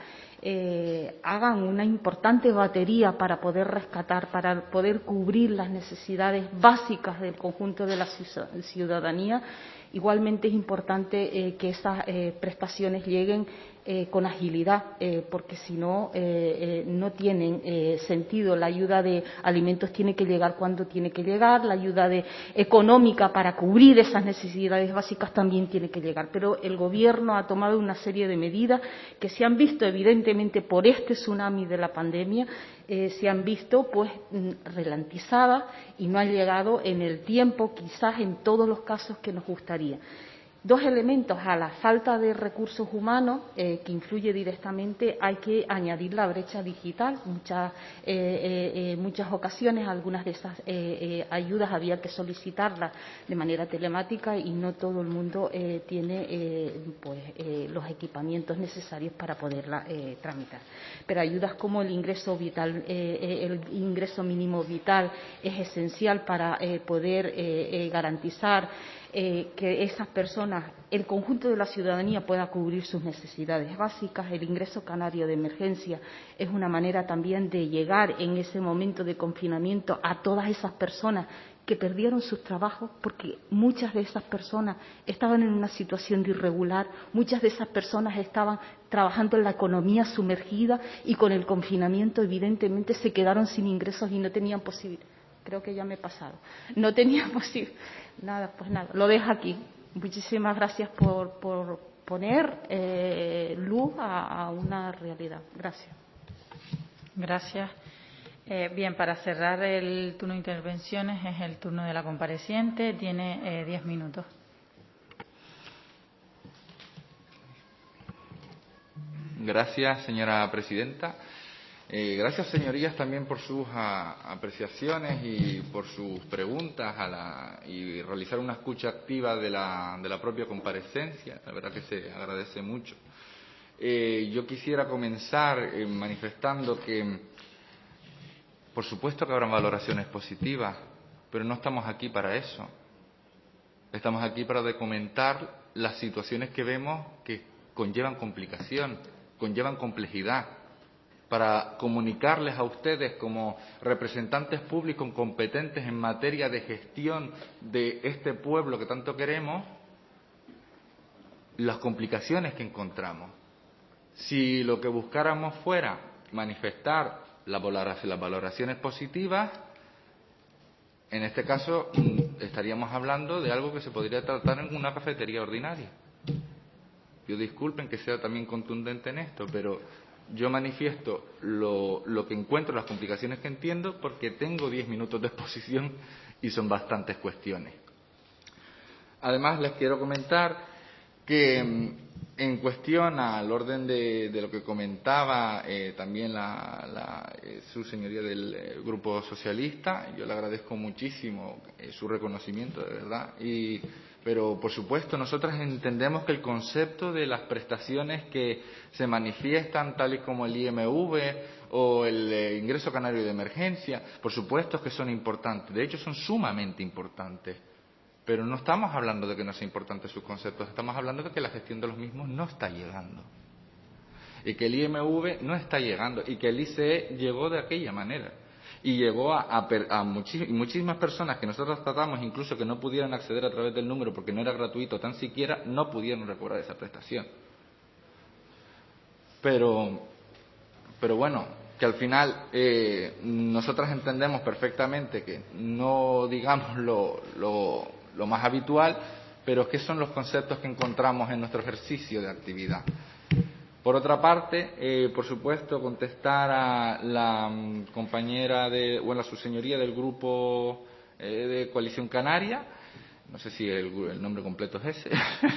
eh, hagan una importante batería para poder rescatar, para poder cubrir las necesidades básicas del conjunto de la ciudadanía. Igualmente es importante eh, que esas eh, prestaciones lleguen eh, con agilidad, eh, porque si no, eh, eh, no tienen eh, sentido. La ayuda de alimentos tiene que llegar cuando tiene que llegar, la ayuda de, económica para cubrir esas necesidades básicas también tiene que llegar. Pero el Gobierno ha tomado una serie de medidas que se han visto evidentemente por este tsunami de la pandemia, eh, se han visto pues ralentizadas y no han llegado en el tiempo, quizás en todos los casos que nos gustaría. Dos elementos a la falta de recursos humanos eh, que influye directamente, hay que añadir la brecha digital. Muchas, eh, eh, eh, muchas ocasiones algunas de esas eh, eh, ayudas había que solicitarlas de manera telemática y no todo el mundo eh, tiene eh, pues, eh, los equipamientos necesarios para poderla eh, tramitar. Pero ayudas como el ingreso vital, eh, el ingreso mínimo vital es esencial para eh, poder eh, eh, garantizar Eh, que esas personas, el conjunto de la ciudadanía pueda cubrir sus necesidades básicas. El ingreso canario de emergencia es una manera también de llegar en ese momento de confinamiento a todas esas personas que perdieron sus trabajos, porque muchas de esas personas estaban en una situación de irregular, muchas de esas personas estaban trabajando en la economía sumergida y con el confinamiento evidentemente se quedaron sin ingresos y no tenían posibilidad. Creo que ya me he pasado. No tenían posibilidad. Nada, pues nada, lo dejo aquí. Muchísimas gracias por, por poner eh, luz a, a una realidad. Gracias. Gracias. Eh, bien, para cerrar el turno de intervenciones es el turno de la compareciente. Tiene eh, diez minutos. Gracias, señora presidenta. Eh, gracias, señorías, también por sus a, apreciaciones y por sus preguntas a la, y realizar una escucha activa de la, de la propia comparecencia. La verdad que se agradece mucho. Eh, yo quisiera comenzar eh, manifestando que, por supuesto que habrá valoraciones positivas, pero no estamos aquí para eso. Estamos aquí para documentar las situaciones que vemos que conllevan complicación, conllevan complejidad, para comunicarles a ustedes como representantes públicos competentes en materia de gestión de este pueblo que tanto queremos, las complicaciones que encontramos. Si lo que buscáramos fuera manifestar las valoraciones positivas, en este caso estaríamos hablando de algo que se podría tratar en una cafetería ordinaria. Yo disculpen que sea también contundente en esto, pero yo manifiesto lo, lo que encuentro, las complicaciones que entiendo, porque tengo diez minutos de exposición y son bastantes cuestiones. Además, les quiero comentar que en cuestión al orden de, de lo que comentaba eh, también la, la, eh, su señoría del eh, Grupo Socialista, yo le agradezco muchísimo eh, su reconocimiento, de verdad, y pero por supuesto nosotros entendemos que el concepto de las prestaciones que se manifiestan, tal y como el I M V o el eh, ingreso canario de emergencia, por supuesto que son importantes, de hecho son sumamente importantes, pero no estamos hablando de que no sean importantes sus conceptos, estamos hablando de que la gestión de los mismos no está llegando, y que el I M V no está llegando, y que el I C E llegó de aquella manera. Y llegó a, a, a muchis, muchísimas personas que nosotros tratamos, incluso que no pudieran acceder a través del número porque no era gratuito, tan siquiera no pudieron recobrar esa prestación. Pero, pero bueno, que al final eh, nosotros entendemos perfectamente que no digamos lo, lo, lo más habitual, pero que son los conceptos que encontramos en nuestro ejercicio de actividad. Por otra parte, eh, por supuesto, contestar a la um, compañera de, bueno, a su señoría del grupo eh, de Coalición Canaria, no sé si el, el nombre completo es ese.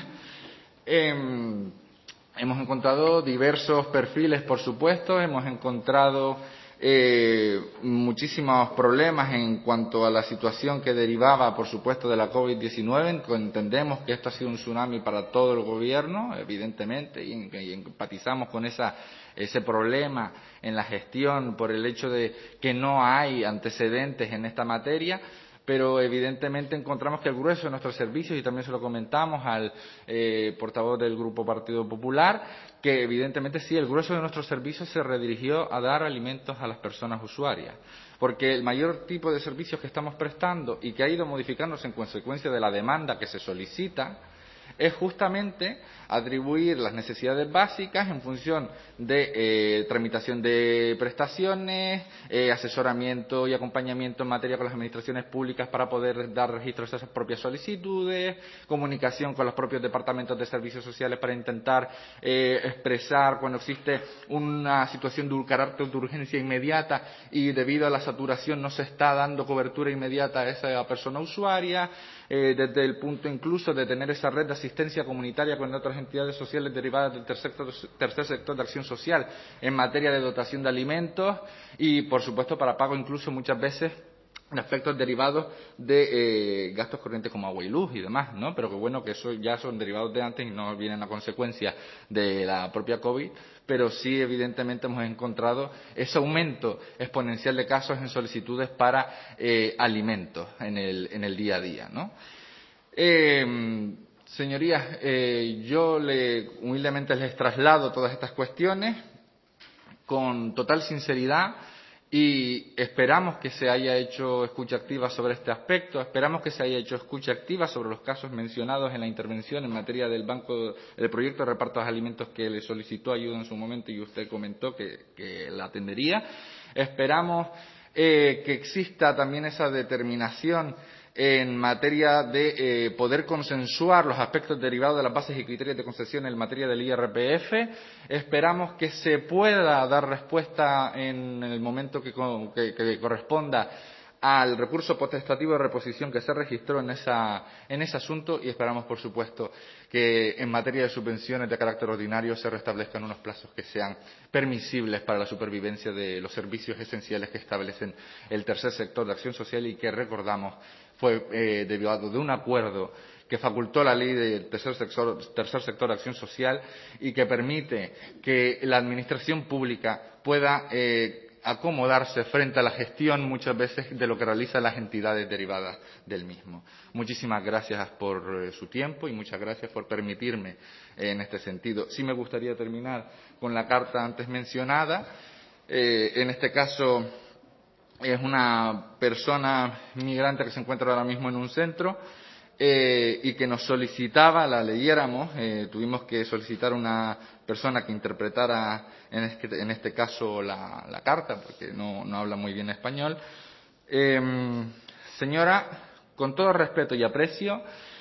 eh, hemos encontrado diversos perfiles, por supuesto, hemos encontrado eh, muchísimos problemas en cuanto a la situación que derivaba, por supuesto, de la COVID diecinueve. Entendemos que esto ha sido un tsunami para todo el gobierno, evidentemente, y, y empatizamos con esa, ese problema en la gestión por el hecho de que no hay antecedentes en esta materia. Pero evidentemente encontramos que el grueso de nuestros servicios, y también se lo comentamos al eh, portavoz del Grupo Partido Popular, que evidentemente sí, el grueso de nuestros servicios se redirigió a dar alimentos a las personas usuarias, porque el mayor tipo de servicios que estamos prestando y que ha ido modificándose en consecuencia de la demanda que se solicita es justamente atribuir las necesidades básicas en función de eh, tramitación de prestaciones, eh, asesoramiento y acompañamiento en materia con las administraciones públicas para poder dar registros a esas propias solicitudes, comunicación con los propios departamentos de servicios sociales para intentar eh, expresar cuando existe una situación de un carácter de urgencia inmediata y debido a la saturación no se está dando cobertura inmediata a esa persona usuaria, eh, desde el punto incluso de tener esa red de asistencia comunitaria con otras entidades sociales derivadas del tercer sector, tercer sector de acción social en materia de dotación de alimentos y, por supuesto, para pago incluso muchas veces de aspectos derivados de eh, gastos corrientes como agua y luz y demás, ¿no? Pero que bueno, que eso ya son derivados de antes y no vienen a consecuencia de la propia COVID, pero sí evidentemente hemos encontrado ese aumento exponencial de casos en solicitudes para eh, alimentos en el, en el día a día, ¿no? Eh, señorías, eh, yo le, humildemente les traslado todas estas cuestiones con total sinceridad y esperamos que se haya hecho escucha activa sobre este aspecto, esperamos que se haya hecho escucha activa sobre los casos mencionados en la intervención en materia del banco, del proyecto de reparto de alimentos que le solicitó ayuda en su momento y usted comentó que, que la atendería. Esperamos eh, que exista también esa determinación en materia de eh, poder consensuar los aspectos derivados de las bases y criterios de concesión en materia del I R P F. Esperamos que se pueda dar respuesta en el momento que, que, que corresponda al recurso potestativo de reposición que se registró en, esa, en ese asunto y esperamos, por supuesto, que en materia de subvenciones de carácter ordinario se restablezcan unos plazos que sean permisibles para la supervivencia de los servicios esenciales que establecen el tercer sector de acción social y que, recordamos, fue eh, derivado de un acuerdo que facultó la ley del tercer sector, tercer sector de acción social y que permite que la administración pública pueda eh, acomodarse frente a la gestión muchas veces de lo que realizan las entidades derivadas del mismo. Muchísimas gracias por eh, su tiempo y muchas gracias por permitirme eh, en este sentido. Sí me gustaría terminar con la carta antes mencionada. Eh, en este caso es una persona migrante que se encuentra ahora mismo en un centro eh, y que nos solicitaba, la leyéramos, eh, tuvimos que solicitar una persona que interpretara en este, en este caso la, la carta, porque no, no habla muy bien español. Eh, señora, con todo respeto y aprecio,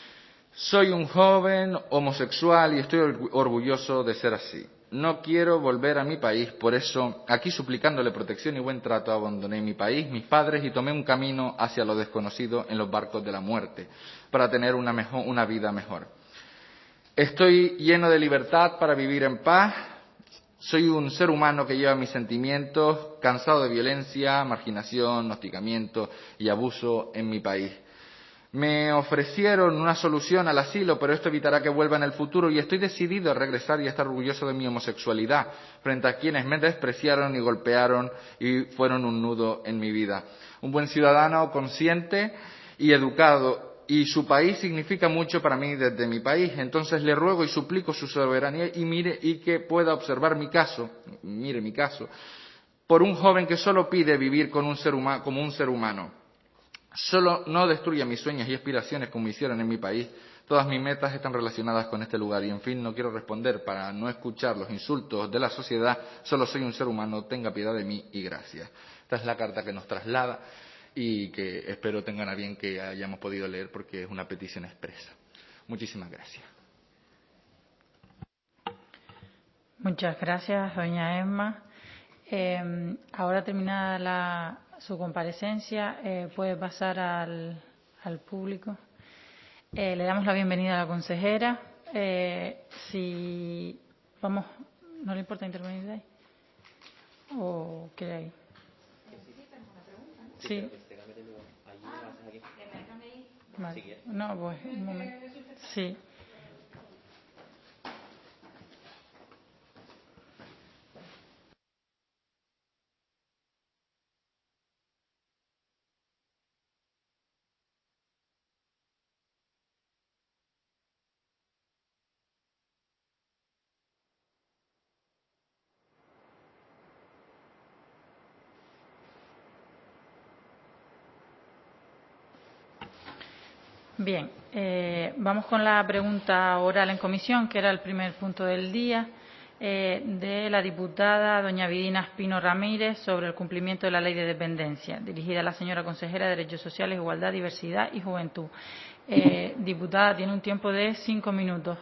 soy un joven homosexual y estoy orgulloso de ser así. No quiero volver a mi país, por eso, aquí suplicándole protección y buen trato, abandoné mi país, mis padres y tomé un camino hacia lo desconocido en los barcos de la muerte, para tener una, mejor, una vida mejor. Estoy lleno de libertad para vivir en paz. Soy un ser humano que lleva mis sentimientos, cansado de violencia, marginación, hostigamiento y abuso en mi país. Me ofrecieron una solución al asilo, pero esto evitará que vuelva en el futuro y estoy decidido a regresar y a estar orgulloso de mi homosexualidad frente a quienes me despreciaron y golpearon y fueron un nudo en mi vida. Un buen ciudadano consciente y educado, y su país significa mucho para mí desde mi país. Entonces le ruego y suplico su soberanía y mire y que pueda observar mi caso, mire mi caso, por un joven que solo pide vivir con un ser humano, como un ser humano. Solo no destruya mis sueños y aspiraciones como hicieron en mi país. Todas mis metas están relacionadas con este lugar y, en fin, no quiero responder para no escuchar los insultos de la sociedad. Solo soy un ser humano, tenga piedad de mí y gracias. Esta es la carta que nos traslada y que espero tengan a bien que hayamos podido leer porque es una petición expresa. Muchísimas gracias. Muchas gracias, doña Emma. Eh, ahora terminada la, su comparecencia, eh, puede pasar al, al público. Eh, le damos la bienvenida a la consejera. Eh, si vamos, ¿no le importa intervenir de ahí? ¿O quiere ahí? Sí. Vale. No, pues un momento. Sí. Bien, eh, vamos con la pregunta oral en comisión, que era el primer punto del día, eh, de la diputada doña Vidina Espino Ramírez sobre el cumplimiento de la Ley de Dependencia, dirigida a la señora consejera de Derechos Sociales, Igualdad, Diversidad y Juventud. Eh, diputada, tiene un tiempo de cinco minutos.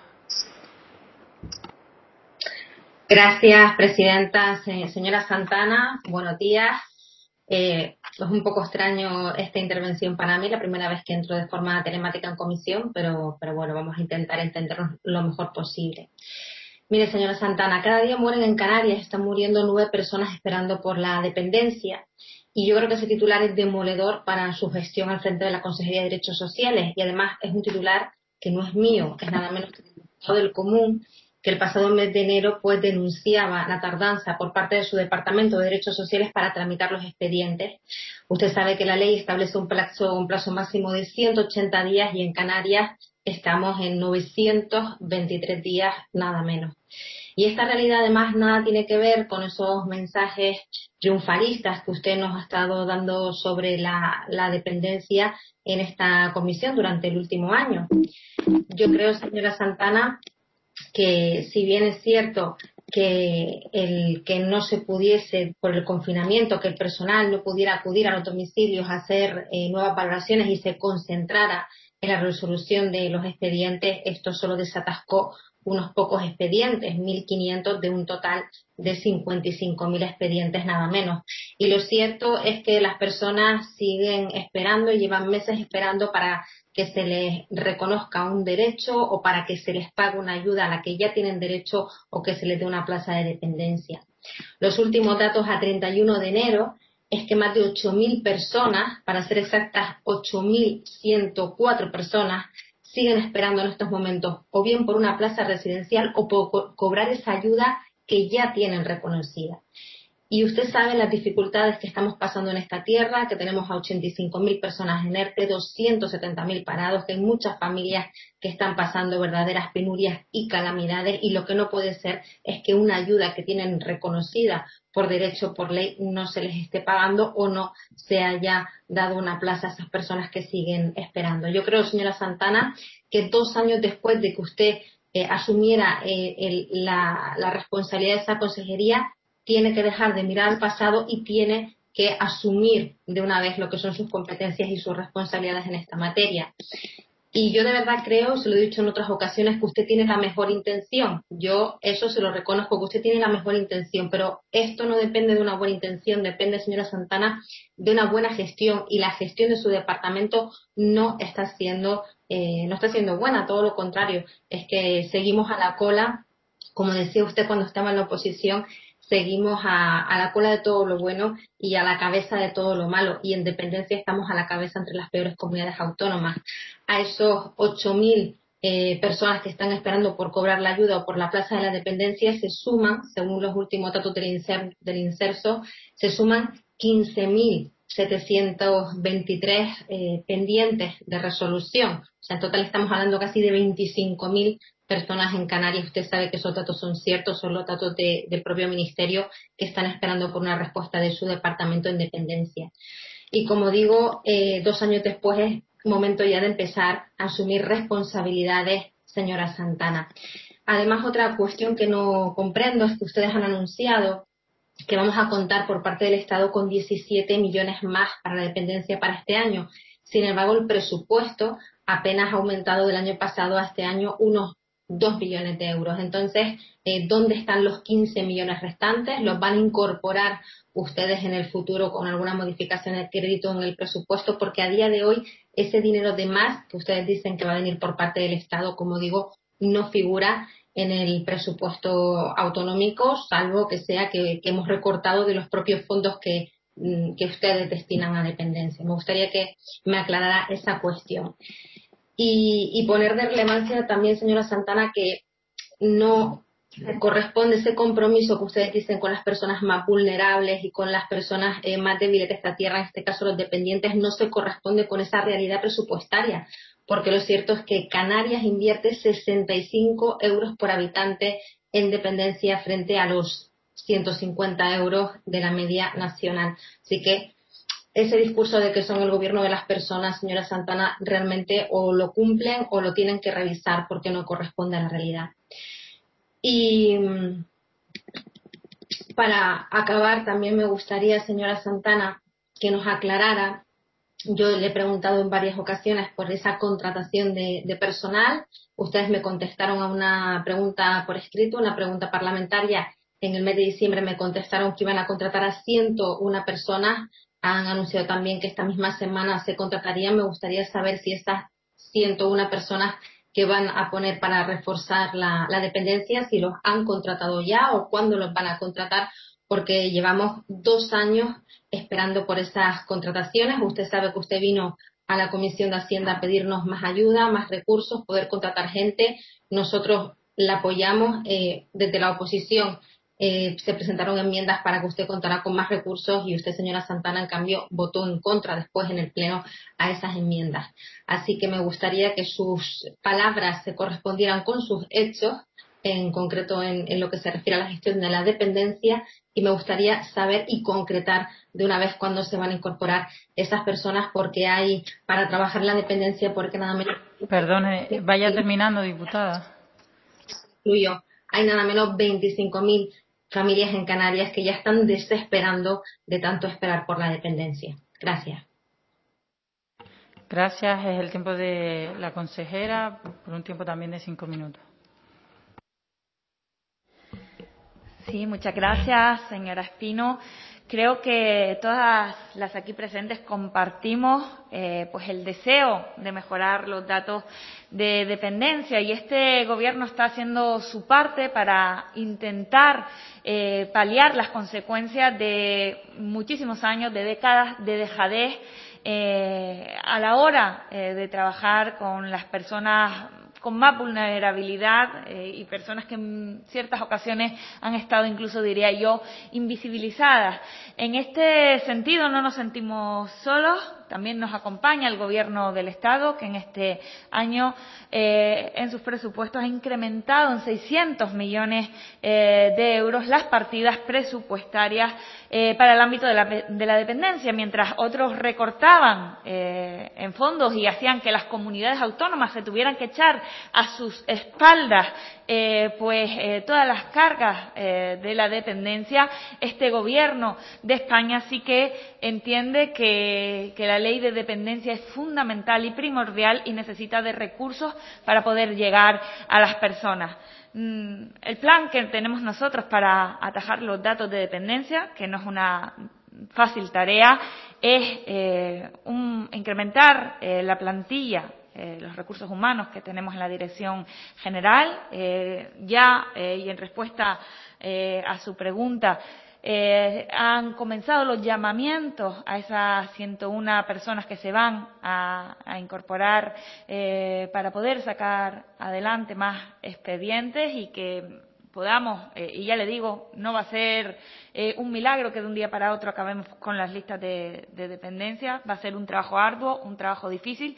Gracias, presidenta. Señora Santana, buenos días. Eh, es un poco extraño esta intervención para mí, la primera vez que entro de forma telemática en comisión, pero, pero bueno, vamos a intentar entendernos lo mejor posible. Mire, señora Santana, cada día mueren en Canarias, están muriendo nueve personas esperando por la dependencia, y yo creo que ese titular es demoledor para su gestión al frente de la Consejería de Derechos Sociales, y además es un titular que no es mío, que es nada menos que del común, que el pasado mes de enero pues denunciaba la tardanza por parte de su Departamento de Derechos Sociales para tramitar los expedientes. Usted sabe que la ley establece un plazo, un plazo máximo de ciento ochenta días y en Canarias estamos en novecientos veintitrés días, nada menos. Y esta realidad además nada tiene que ver con esos mensajes triunfalistas que usted nos ha estado dando sobre la, la dependencia en esta comisión durante el último año. Yo creo, señora Santana, que si bien es cierto que el que no se pudiese, por el confinamiento, que el personal no pudiera acudir a los domicilios a hacer eh, nuevas valoraciones y se concentrara en la resolución de los expedientes, esto solo desatascó unos pocos expedientes, mil quinientos de un total de cincuenta y cinco mil expedientes nada menos. Y lo cierto es que las personas siguen esperando y llevan meses esperando para que se les reconozca un derecho o para que se les pague una ayuda a la que ya tienen derecho o que se les dé una plaza de dependencia. Los últimos datos a treinta y uno de enero es que más de ocho mil personas, para ser exactas ocho mil ciento cuatro personas, siguen esperando en estos momentos, o bien por una plaza residencial o por co- cobrar esa ayuda que ya tienen reconocida. Y usted sabe las dificultades que estamos pasando en esta tierra, que tenemos a ochenta y cinco mil personas en ERTE, doscientos setenta mil parados, que hay muchas familias que están pasando verdaderas penurias y calamidades, y lo que no puede ser es que una ayuda que tienen reconocida por derecho, por ley, no se les esté pagando o no se haya dado una plaza a esas personas que siguen esperando. Yo creo, señora Santana, que dos años después de que usted eh, asumiera eh, el, la, la responsabilidad de esa consejería, tiene que dejar de mirar al pasado y tiene que asumir de una vez lo que son sus competencias y sus responsabilidades en esta materia. Y yo de verdad creo, se lo he dicho en otras ocasiones, que usted tiene la mejor intención. Yo eso se lo reconozco, que usted tiene la mejor intención, pero esto no depende de una buena intención, depende, señora Santana, de una buena gestión, y la gestión de su departamento no está siendo, eh, no está siendo buena, todo lo contrario, es que seguimos a la cola, como decía usted cuando estaba en la oposición, seguimos a, a la cola de todo lo bueno y a la cabeza de todo lo malo, y en dependencia estamos a la cabeza entre las peores comunidades autónomas. A esos ocho mil eh, personas que están esperando por cobrar la ayuda o por la plaza de la dependencia se suman, según los últimos datos del, Inser, del Inserso, se suman quince mil setecientos veintitrés eh, pendientes de resolución. O sea, en total estamos hablando casi de veinticinco mil personas en Canarias. Usted sabe que esos datos son ciertos, son los datos de, del propio Ministerio, que están esperando por una respuesta de su departamento en dependencia. Y como digo, eh, dos años después es momento ya de empezar a asumir responsabilidades, señora Santana. Además, otra cuestión que no comprendo es que ustedes han anunciado que vamos a contar por parte del Estado con diecisiete millones más para la dependencia para este año. Sin embargo, el presupuesto apenas ha aumentado del año pasado a este año unos dos millones de euros. Entonces, eh, ¿dónde están los quince millones restantes? ¿Los van a incorporar ustedes en el futuro con alguna modificación de crédito en el presupuesto? Porque a día de hoy ese dinero de más que ustedes dicen que va a venir por parte del Estado, como digo, no figura en el presupuesto autonómico, salvo que sea que, que hemos recortado de los propios fondos que, que ustedes destinan a dependencia. Me gustaría que me aclarara esa cuestión. Y, y poner de relevancia también, señora Santana, que no corresponde ese compromiso que ustedes dicen con las personas más vulnerables y con las personas eh, más débiles de esta tierra, en este caso los dependientes, no se corresponde con esa realidad presupuestaria, porque lo cierto es que Canarias invierte sesenta y cinco euros por habitante en dependencia frente a los ciento cincuenta euros de la media nacional. Así que ese discurso de que son el gobierno de las personas, señora Santana, realmente o lo cumplen o lo tienen que revisar porque no corresponde a la realidad. Y para acabar, también me gustaría, señora Santana, que nos aclarara. Yo le he preguntado en varias ocasiones por esa contratación de, de personal. Ustedes me contestaron a una pregunta por escrito, una pregunta parlamentaria. En el mes de diciembre me contestaron que iban a contratar a ciento una personas. Han anunciado también que esta misma semana se contratarían. Me gustaría saber si estas ciento una personas que van a poner para reforzar la, la dependencia, si los han contratado ya o cuándo los van a contratar, porque llevamos dos años esperando por esas contrataciones. Usted sabe que usted vino a la Comisión de Hacienda a pedirnos más ayuda, más recursos, poder contratar gente. Nosotros la apoyamos eh, desde la oposición. Eh, se presentaron enmiendas para que usted contara con más recursos y usted, señora Santana, en cambio, votó en contra después en el Pleno a esas enmiendas. Así que me gustaría que sus palabras se correspondieran con sus hechos, en concreto en, en lo que se refiere a la gestión de la dependencia, y me gustaría saber y concretar de una vez cuándo se van a incorporar esas personas, porque hay para trabajar en la dependencia, porque nada menos... Perdone, vaya terminando, diputada. Incluyo, hay nada menos veinticinco mil familias en Canarias que ya están desesperando de tanto esperar por la dependencia. Gracias. Gracias. Es el tiempo de la consejera, por un tiempo también de cinco minutos. Sí, muchas gracias, señora Espino. Creo que todas las aquí presentes compartimos eh, pues el deseo de mejorar los datos de dependencia, y este Gobierno está haciendo su parte para intentar eh, paliar las consecuencias de muchísimos años, de décadas de dejadez eh, a la hora eh, de trabajar con las personas con más vulnerabilidad eh, y personas que en ciertas ocasiones han estado incluso, diría yo, invisibilizadas. En este sentido no nos sentimos solos, también nos acompaña el Gobierno del Estado, que en este año eh, en sus presupuestos ha incrementado en seiscientos millones eh, de euros las partidas presupuestarias eh, para el ámbito de la, de la dependencia, mientras otros recortaban eh, en fondos y hacían que las comunidades autónomas se tuvieran que echar a sus espaldas eh, pues eh, todas las cargas eh, de la dependencia. Este Gobierno de España sí que entiende que, que la ley de dependencia es fundamental y primordial y necesita de recursos para poder llegar a las personas. El plan que tenemos nosotros para atajar los datos de dependencia, que no es una fácil tarea, es eh, un, incrementar eh, la plantilla, eh, los recursos humanos que tenemos en la Dirección General. Eh, ya, eh, y en respuesta eh, a su pregunta, Eh, han comenzado los llamamientos a esas ciento una personas que se van a, a incorporar eh, para poder sacar adelante más expedientes y que podamos, eh, y ya le digo, no va a ser eh, un milagro que de un día para otro acabemos con las listas de, de dependencia. Va a ser un trabajo arduo, un trabajo difícil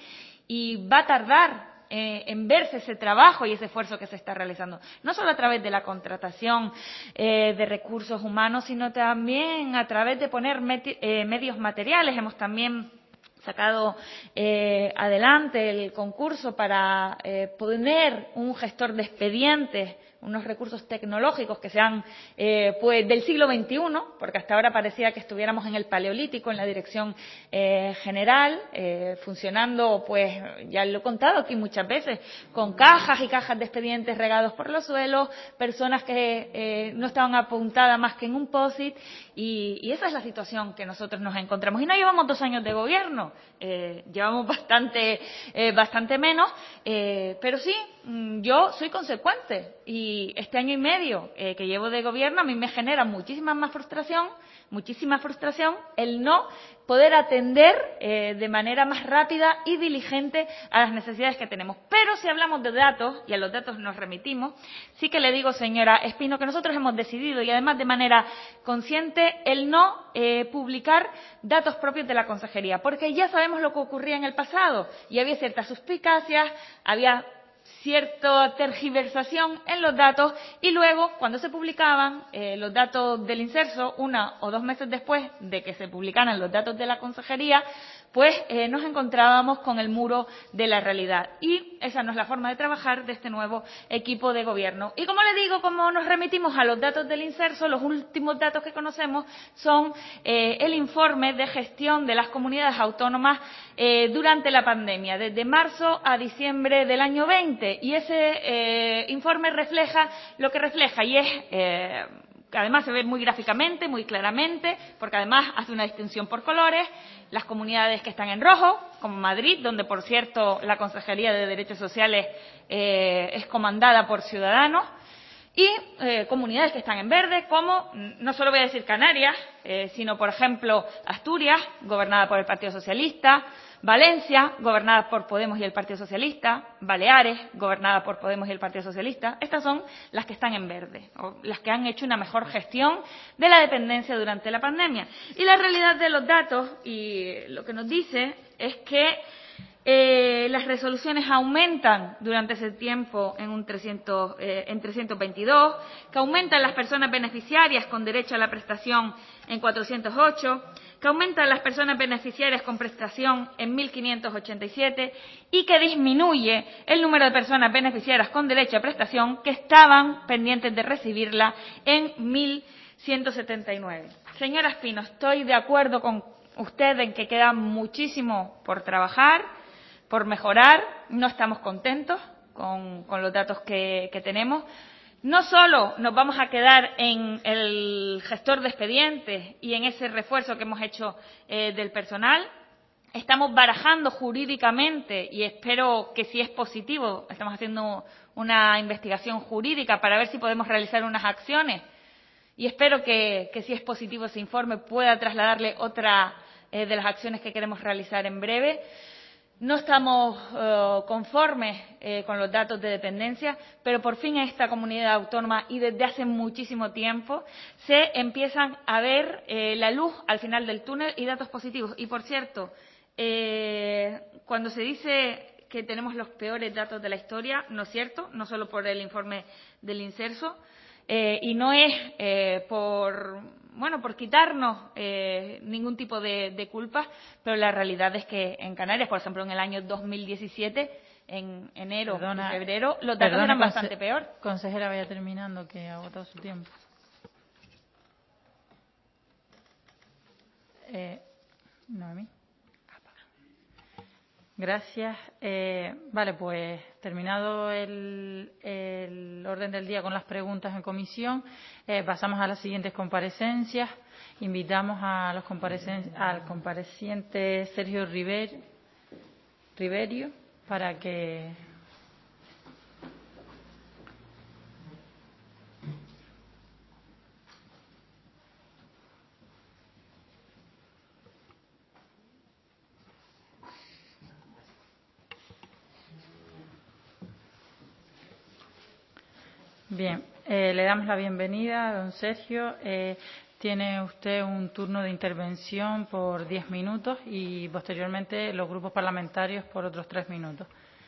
y va a tardar Eh, en verse ese trabajo y ese esfuerzo que se está realizando, no solo a través de la contratación eh, de recursos humanos, sino también a través de poner meti- eh, medios materiales. Hemos también sacado eh, adelante el concurso para eh, poner un gestor de expedientes, unos recursos tecnológicos que sean eh, pues del siglo veintiuno, porque hasta ahora parecía que estuviéramos en el Paleolítico en la Dirección eh, General, eh, funcionando, pues ya lo he contado aquí muchas veces, con cajas y cajas de expedientes regados por los suelos, personas que eh, no estaban apuntadas más que en un post-it, y, y esa es la situación que nosotros nos encontramos. Y no llevamos dos años de gobierno, eh, llevamos bastante, eh, bastante menos, eh, pero sí, yo soy consecuente y Y este año y medio eh, que llevo de gobierno a mí me genera muchísima más frustración, muchísima frustración el no poder atender eh, de manera más rápida y diligente a las necesidades que tenemos. Pero si hablamos de datos, y a los datos nos remitimos, sí que le digo, señora Espino, que nosotros hemos decidido, y además de manera consciente, el no eh, publicar datos propios de la consejería, porque ya sabemos lo que ocurría en el pasado y había ciertas suspicacias, había cierta tergiversación en los datos y luego, cuando se publicaban eh, los datos del inserso, una o dos meses después de que se publicaran los datos de la consejería, pues eh, nos encontrábamos con el muro de la realidad. Y esa no es la forma de trabajar de este nuevo equipo de gobierno. Y como le digo, como nos remitimos a los datos del inserso, los últimos datos que conocemos son eh, el informe de gestión de las comunidades autónomas eh, durante la pandemia, desde marzo a diciembre del año veinte. Y ese eh, informe refleja lo que refleja y es... Eh, que además se ve muy gráficamente, muy claramente, porque además hace una distinción por colores, las comunidades que están en rojo, como Madrid, donde, por cierto, la Consejería de Derechos Sociales eh, es comandada por Ciudadanos, y eh, comunidades que están en verde, como, no solo voy a decir Canarias, eh, sino, por ejemplo, Asturias, gobernada por el Partido Socialista, Valencia, gobernada por Podemos y el Partido Socialista, Baleares, gobernada por Podemos y el Partido Socialista. Estas son las que están en verde, o las que han hecho una mejor gestión de la dependencia durante la pandemia. Y la realidad de los datos, y lo que nos dice, es que Eh, las resoluciones aumentan durante ese tiempo en un trescientos, eh, en trescientos veintidós, que aumentan las personas beneficiarias con derecho a la prestación en cuatrocientos ocho, que aumentan las personas beneficiarias con prestación en mil quinientos ochenta y siete y que disminuye el número de personas beneficiarias con derecho a prestación que estaban pendientes de recibirla en mil ciento setenta y nueve. Señora Espino, estoy de acuerdo con usted en que queda muchísimo por trabajar, por mejorar. No estamos contentos con, con los datos que, que tenemos. No solo nos vamos a quedar en el gestor de expedientes y en ese refuerzo que hemos hecho eh, del personal, estamos barajando jurídicamente, y espero que si es positivo, estamos haciendo una investigación jurídica para ver si podemos realizar unas acciones, y espero que, que si es positivo ese informe pueda trasladarle otra eh, de las acciones que queremos realizar en breve. No estamos eh, conformes eh, con los datos de dependencia, pero por fin en esta comunidad autónoma y desde hace muchísimo tiempo se empiezan a ver eh, la luz al final del túnel y datos positivos. Y, por cierto, eh, cuando se dice que tenemos los peores datos de la historia, no es cierto, no solo por el informe del Inserso, eh, y no es eh, por... bueno, por quitarnos eh, ningún tipo de, de culpa, pero la realidad es que en Canarias, por ejemplo, en el año dos mil diecisiete, en enero Perdona, y febrero, los datos perdona, eran conse- bastante peor. Consejera, vaya terminando, que ha agotado su tiempo. Eh, Noemí. Gracias. Eh, vale, pues terminado el, el orden del día con las preguntas en comisión, eh, pasamos a las siguientes comparecencias. Invitamos a los comparecen- al compareciente Sergio River, Riverio para que Bien, eh, le damos la bienvenida a don Sergio. Eh, tiene usted un turno de intervención por diez minutos y posteriormente los grupos parlamentarios por otros tres minutos.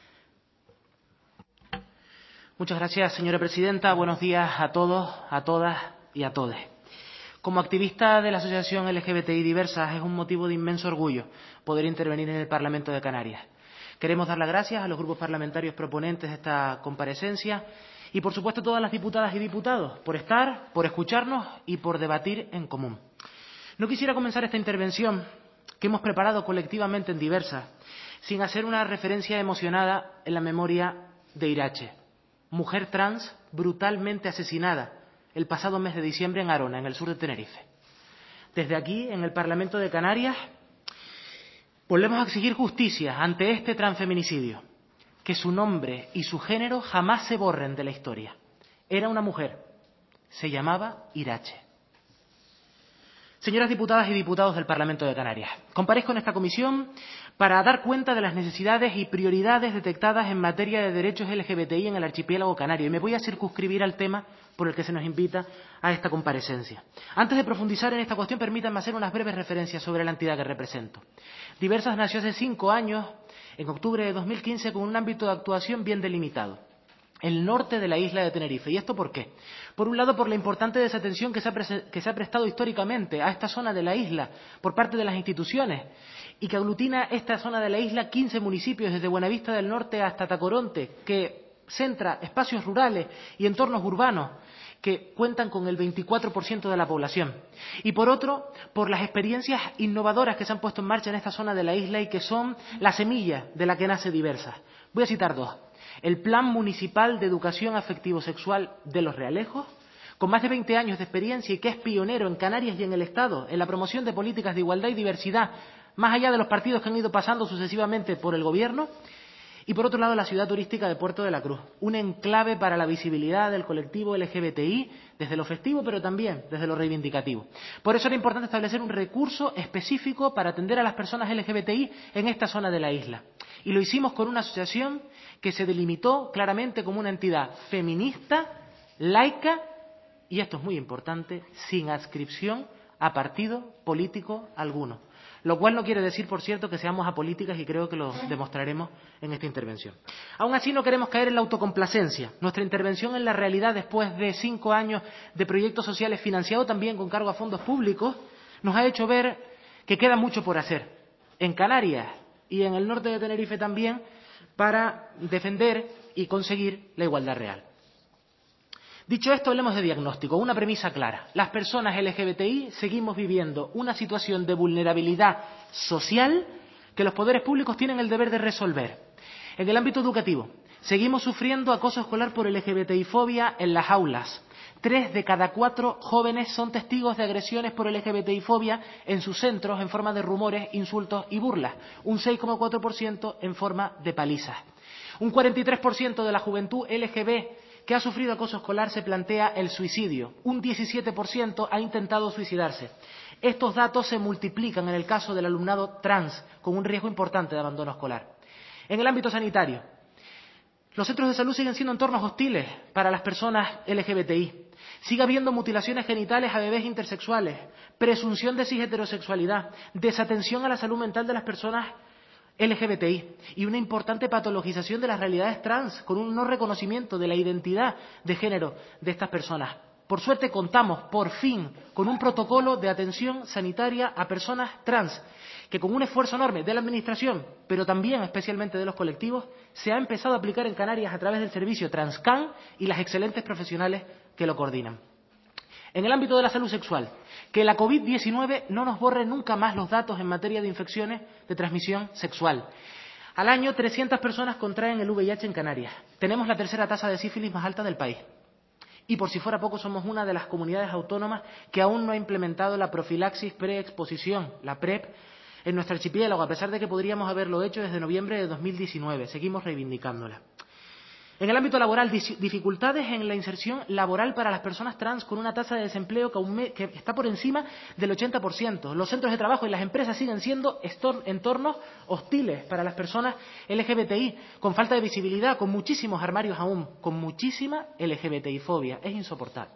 Muchas gracias, señora presidenta. Buenos días a todos, a todas y a todes. Como activista de la Asociación L G B T I Diversas, es un motivo de inmenso orgullo poder intervenir en el Parlamento de Canarias. Queremos dar las gracias a los grupos parlamentarios proponentes de esta comparecencia y, por supuesto, a todas las diputadas y diputados por estar, por escucharnos y por debatir en común. No quisiera comenzar esta intervención que hemos preparado colectivamente en Diversas sin hacer una referencia emocionada en la memoria de Irache, mujer trans brutalmente asesinada el pasado mes de diciembre en Arona, en el sur de Tenerife. Desde aquí, en el Parlamento de Canarias, volvemos a exigir justicia ante este transfeminicidio, que su nombre y su género jamás se borren de la historia. Era una mujer, se llamaba Irache. Señoras diputadas y diputados del Parlamento de Canarias, comparezco en esta comisión para dar cuenta de las necesidades y prioridades detectadas en materia de derechos L G B T I en el archipiélago canario y me voy a circunscribir al tema por el que se nos invita a esta comparecencia. Antes de profundizar en esta cuestión, permítanme hacer unas breves referencias sobre la entidad que represento. Diversas nació hace cinco años, en octubre de dos mil quince, con un ámbito de actuación bien delimitado: el norte de la isla de Tenerife. ¿Y esto por qué? Por un lado, por la importante desatención que se, ha que se ha prestado históricamente a esta zona de la isla por parte de las instituciones y que aglutina esta zona de la isla quince municipios desde Buenavista del Norte hasta Tacoronte, que centra espacios rurales y entornos urbanos que cuentan con el veinticuatro por ciento de la población. Y por otro, por las experiencias innovadoras que se han puesto en marcha en esta zona de la isla y que son la semilla de la que nace Diversas. Voy a citar dos. El Plan Municipal de Educación Afectivo-Sexual de Los Realejos, con más de veinte años de experiencia y que es pionero en Canarias y en el Estado en la promoción de políticas de igualdad y diversidad, más allá de los partidos que han ido pasando sucesivamente por el Gobierno. Y por otro lado, la ciudad turística de Puerto de la Cruz, un enclave para la visibilidad del colectivo L G B T I desde lo festivo, pero también desde lo reivindicativo. Por eso era importante establecer un recurso específico para atender a las personas L G B T I en esta zona de la isla. Y lo hicimos con una asociación que se delimitó claramente como una entidad feminista, laica y, esto es muy importante, sin adscripción a partido político alguno. Lo cual no quiere decir, por cierto, que seamos apolíticas y creo que lo demostraremos en esta intervención. Aún así, no queremos caer en la autocomplacencia. Nuestra intervención en la realidad, después de cinco años de proyectos sociales financiados también con cargo a fondos públicos, nos ha hecho ver que queda mucho por hacer en Canarias y en el norte de Tenerife también para defender y conseguir la igualdad real. Dicho esto, hablemos de diagnóstico. Una premisa clara. Las personas L G B T I seguimos viviendo una situación de vulnerabilidad social que los poderes públicos tienen el deber de resolver. En el ámbito educativo, seguimos sufriendo acoso escolar por L G B T I fobia en las aulas. Tres de cada cuatro jóvenes son testigos de agresiones por L G B T I fobia en sus centros en forma de rumores, insultos y burlas. Un seis coma cuatro por ciento en forma de palizas. Un cuarenta y tres por ciento de la juventud L G B que ha sufrido acoso escolar se plantea el suicidio. Un diecisiete por ciento ha intentado suicidarse. Estos datos se multiplican en el caso del alumnado trans, con un riesgo importante de abandono escolar. En el ámbito sanitario, los centros de salud siguen siendo entornos hostiles para las personas L G B T I. Sigue habiendo mutilaciones genitales a bebés intersexuales, presunción de cisheterosexualidad, desatención a la salud mental de las personas L G B T I y una importante patologización de las realidades trans, con un no reconocimiento de la identidad de género de estas personas. Por suerte contamos, por fin, con un protocolo de atención sanitaria a personas trans, que con un esfuerzo enorme de la Administración, pero también especialmente de los colectivos, se ha empezado a aplicar en Canarias a través del servicio Transcan y las excelentes profesionales que lo coordinan. En el ámbito de la salud sexual, que la COVID diecinueve no nos borre nunca más los datos en materia de infecciones de transmisión sexual. Al año, trescientas personas contraen el V I H en Canarias. Tenemos la tercera tasa de sífilis más alta del país. Y por si fuera poco, somos una de las comunidades autónomas que aún no ha implementado la profilaxis preexposición, la PrEP, en nuestro archipiélago, a pesar de que podríamos haberlo hecho desde noviembre de dos mil diecinueve. Seguimos reivindicándola. En el ámbito laboral, dificultades en la inserción laboral para las personas trans, con una tasa de desempleo que está por encima del ochenta por ciento. Los centros de trabajo y las empresas siguen siendo entornos hostiles para las personas L G B T I, con falta de visibilidad, con muchísimos armarios aún, con muchísima L G B T I fobia. Es insoportable.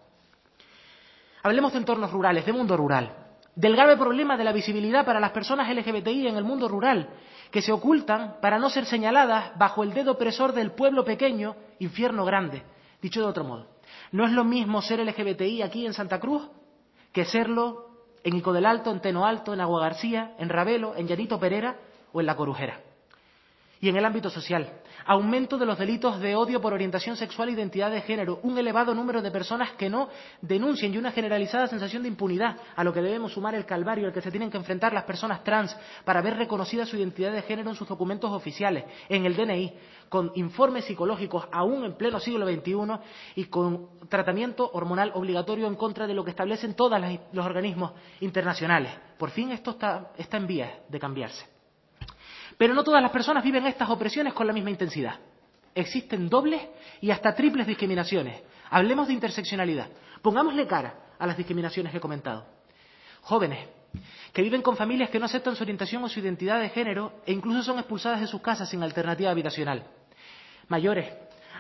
Hablemos de entornos rurales, de mundo rural, del grave problema de la visibilidad para las personas L G B T I en el mundo rural, que se ocultan para no ser señaladas bajo el dedo opresor del pueblo pequeño, infierno grande. Dicho de otro modo, no es lo mismo ser L G B T I aquí en Santa Cruz que serlo en Ico del Alto, en Teno Alto, en Agua García, en Ravelo, en Llanito Perera o en La Corujera. Y en el ámbito social, aumento de los delitos de odio por orientación sexual e identidad de género, un elevado número de personas que no denuncian y una generalizada sensación de impunidad, a lo que debemos sumar el calvario al que se tienen que enfrentar las personas trans para ver reconocida su identidad de género en sus documentos oficiales, en el D N I, con informes psicológicos aún en pleno siglo veintiuno y con tratamiento hormonal obligatorio en contra de lo que establecen todos los organismos internacionales. Por fin esto está, está en vías de cambiarse. Pero no todas las personas viven estas opresiones con la misma intensidad. Existen dobles y hasta triples discriminaciones. Hablemos de interseccionalidad. Pongámosle cara a las discriminaciones que he comentado. Jóvenes que viven con familias que no aceptan su orientación o su identidad de género e incluso son expulsadas de sus casas sin alternativa habitacional. Mayores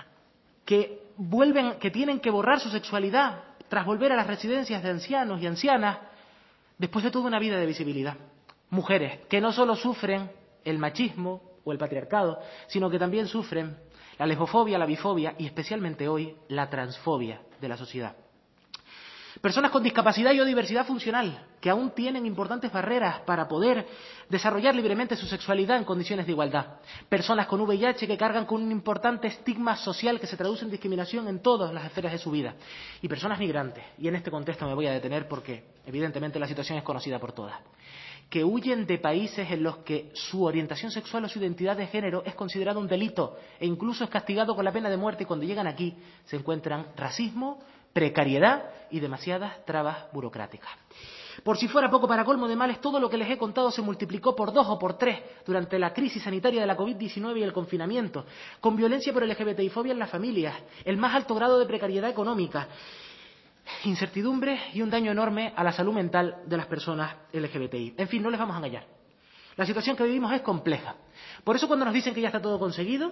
que vuelven, que tienen que borrar su sexualidad tras volver a las residencias de ancianos y ancianas después de toda una vida de visibilidad. Mujeres que no solo sufren el machismo o el patriarcado, sino que también sufren la lesbofobia, la bifobia y especialmente hoy la transfobia de la sociedad. Personas con discapacidad y o diversidad funcional que aún tienen importantes barreras para poder desarrollar libremente su sexualidad en condiciones de igualdad. Personas con V I H que cargan con un importante estigma social que se traduce en discriminación en todas las esferas de su vida. Y personas migrantes, y en este contexto me voy a detener porque evidentemente la situación es conocida por todas, que huyen de países en los que su orientación sexual o su identidad de género es considerado un delito e incluso es castigado con la pena de muerte, y cuando llegan aquí se encuentran racismo, precariedad y demasiadas trabas burocráticas. Por si fuera poco, para colmo de males, todo lo que les he contado se multiplicó por dos o por tres durante la crisis sanitaria de la COVID diecinueve y el confinamiento, con violencia por L G B T I fobia en las familias, el más alto grado de precariedad económica, incertidumbre y un daño enorme a la salud mental de las personas L G B T I. En fin, no les vamos a engañar. La situación que vivimos es compleja. Por eso cuando nos dicen que ya está todo conseguido,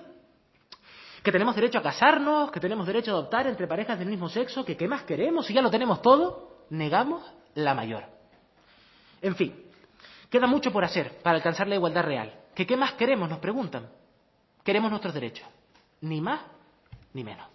que tenemos derecho a casarnos, que tenemos derecho a adoptar entre parejas del mismo sexo, que qué más queremos si ya lo tenemos todo, negamos la mayor. En fin, queda mucho por hacer para alcanzar la igualdad real. ¿Que qué más queremos? Nos preguntan. Queremos nuestros derechos. Ni más ni menos.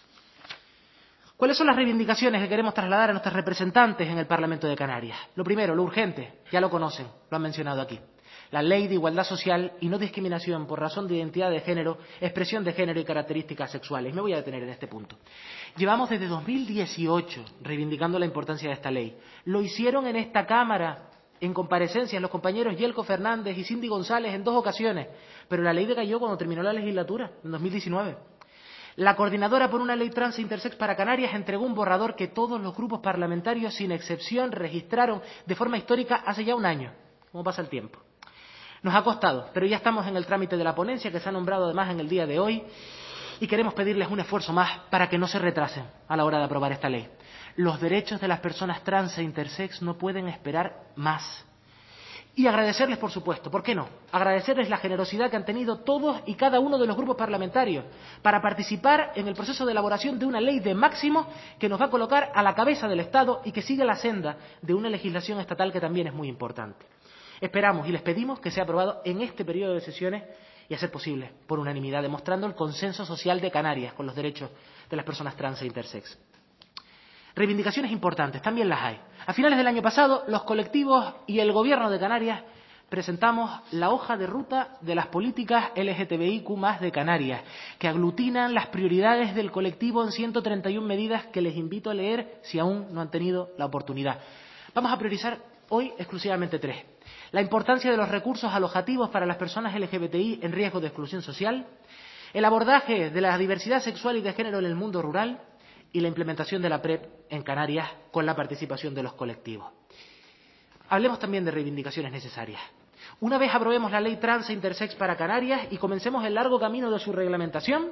¿Cuáles son las reivindicaciones que queremos trasladar a nuestros representantes en el Parlamento de Canarias? Lo primero, lo urgente, ya lo conocen, lo han mencionado aquí. La Ley de Igualdad Social y No Discriminación por razón de identidad de género, expresión de género y características sexuales. Me voy a detener en este punto. Llevamos desde dos mil dieciocho reivindicando la importancia de esta ley. Lo hicieron en esta Cámara, en comparecencias, los compañeros Yelko Fernández y Cindy González en dos ocasiones, pero la ley decayó cuando terminó la legislatura, en dos mil diecinueve. La coordinadora por una ley trans e intersex para Canarias entregó un borrador que todos los grupos parlamentarios, sin excepción, registraron de forma histórica hace ya un año. ¿Cómo pasa el tiempo? Nos ha costado, pero ya estamos en el trámite de la ponencia, que se ha nombrado además en el día de hoy, Y queremos pedirles un esfuerzo más para que no se retrasen a la hora de aprobar esta ley. Los derechos de las personas trans e intersex no pueden esperar más. Y agradecerles, por supuesto, ¿por qué no? Agradecerles la generosidad que han tenido todos y cada uno de los grupos parlamentarios para participar en el proceso de elaboración de una ley de máximos que nos va a colocar a la cabeza del Estado y que sigue la senda de una legislación estatal que también es muy importante. Esperamos y les pedimos que sea aprobado en este periodo de sesiones y, a ser posible, por unanimidad, demostrando el consenso social de Canarias con los derechos de las personas trans e intersex. Reivindicaciones importantes, también las hay. A finales del año pasado, los colectivos y el Gobierno de Canarias presentamos la hoja de ruta de las políticas L G T B I Q más, de Canarias, que aglutinan las prioridades del colectivo en ciento treinta y una medidas que les invito a leer si aún no han tenido la oportunidad. Vamos a priorizar hoy exclusivamente tres. La importancia de los recursos alojativos para las personas L G B T I en riesgo de exclusión social, el abordaje de la diversidad sexual y de género en el mundo rural y la implementación de la P R E P en Canarias con la participación de los colectivos. Hablemos también de reivindicaciones necesarias. Una vez aprobemos la ley trans e intersex para Canarias y comencemos el largo camino de su reglamentación,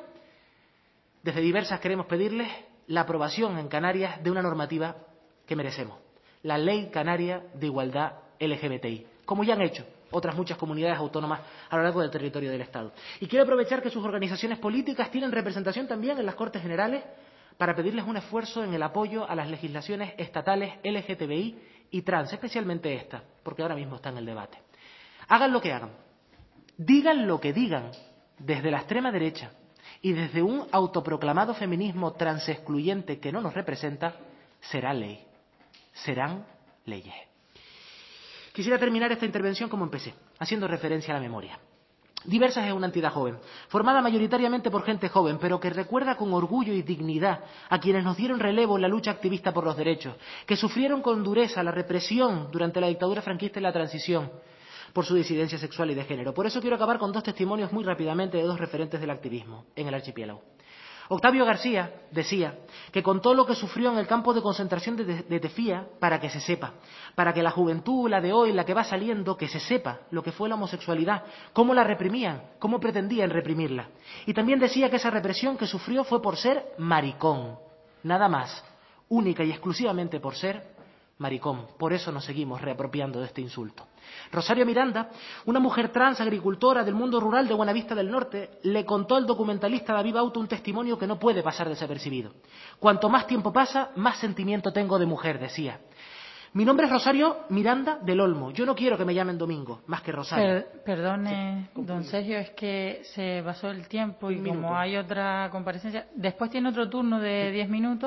desde Diversas queremos pedirles la aprobación en Canarias de una normativa que merecemos, la Ley Canaria de Igualdad L G B T I, como ya han hecho otras muchas comunidades autónomas a lo largo del territorio del Estado. Y quiero aprovechar que sus organizaciones políticas tienen representación también en las Cortes Generales para pedirles un esfuerzo en el apoyo a las legislaciones estatales L G T B I y trans, especialmente esta, porque ahora mismo está en el debate. Hagan lo que hagan, digan lo que digan desde la extrema derecha y desde un autoproclamado feminismo transexcluyente que no nos representa, será ley, serán leyes. Quisiera terminar esta intervención como empecé, haciendo referencia a la memoria. Diversas es una entidad joven, formada mayoritariamente por gente joven, pero que recuerda con orgullo y dignidad a quienes nos dieron relevo en la lucha activista por los derechos, que sufrieron con dureza la represión durante la dictadura franquista y la transición por su disidencia sexual y de género. Por eso quiero acabar con dos testimonios muy rápidamente de dos referentes del activismo en el archipiélago. Octavio García decía que contó lo que sufrió en el campo de concentración de, de Tefía para que se sepa, para que la juventud, la de hoy, la que va saliendo, que se sepa lo que fue la homosexualidad, cómo la reprimían, cómo pretendían reprimirla. Y también decía que esa represión que sufrió fue por ser maricón, nada más, única y exclusivamente por ser maricón. Por eso nos seguimos reapropiando de este insulto. Rosario Miranda, una mujer trans agricultora del mundo rural de Buenavista del Norte, le contó al documentalista David Bauto un testimonio que no puede pasar desapercibido. Cuanto más tiempo pasa, más sentimiento tengo de mujer, decía. Mi nombre es Rosario Miranda del Olmo. Yo no quiero que me llamen Domingo, más que Rosario. Per, perdone, sí, don Sergio, es que se pasó el tiempo y como hay otra comparecencia, después tiene otro turno de diez minutos.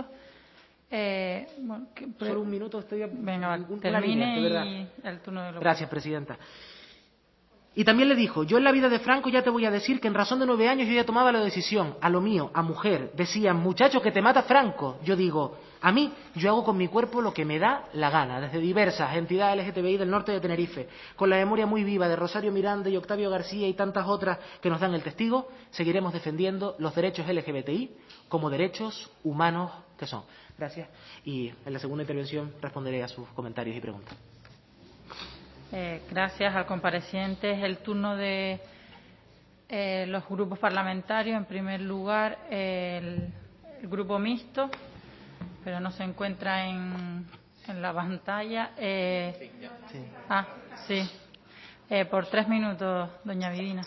Eh, bueno, que, Solo un minuto estoy a... Venga, va, un, termine línea, de verdad. Y el turno de los... Gracias, presidenta. Y también le dijo, yo en la vida de Franco ya te voy a decir que en razón de nueve años yo ya tomaba la decisión, a lo mío, a mujer. Decían, muchacho, que te mata Franco. Yo digo, a mí, yo hago con mi cuerpo lo que me da la gana, desde Diversas, entidades L G T B I del norte de Tenerife, con la memoria muy viva de Rosario Miranda y Octavio García y tantas otras que nos dan el testigo, seguiremos defendiendo los derechos L G B T I como derechos humanos que son. Gracias. Y en la segunda intervención responderé a sus comentarios y preguntas. Eh, gracias al compareciente. Es el turno de eh, los grupos parlamentarios. En primer lugar, el, el grupo mixto, pero no se encuentra en, en la pantalla. Eh, sí. Ah, sí. Eh, por tres minutos, doña Vidina.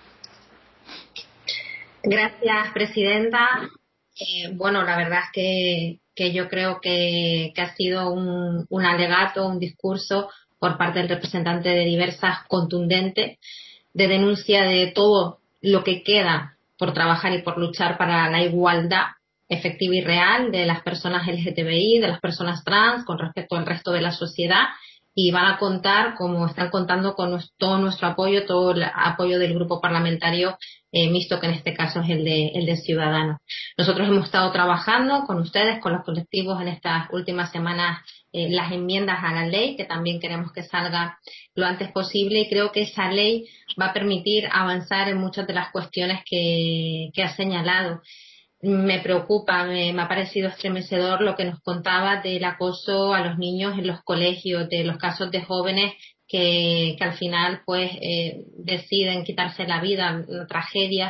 Gracias, presidenta. Eh, bueno, la verdad es que, que yo creo que, que ha sido un, un alegato, un discurso por parte del representante de Diversas contundente, de denuncia de todo lo que queda por trabajar y por luchar para la igualdad efectiva y real de las personas L G T B I, de las personas trans, con respecto al resto de la sociedad, y van a contar, como están contando, con todo nuestro apoyo, todo el apoyo del grupo parlamentario eh, mixto, que en este caso es el de, el de Ciudadanos. Nosotros hemos estado trabajando con ustedes, con los colectivos en estas últimas semanas, eh, las enmiendas a la ley, que también queremos que salga lo antes posible, y creo que esa ley va a permitir avanzar en muchas de las cuestiones que, que ha señalado. Me preocupa, me, me ha parecido estremecedor lo que nos contaba del acoso a los niños en los colegios, de los casos de jóvenes que, que al final pues eh, deciden quitarse la vida, una tragedia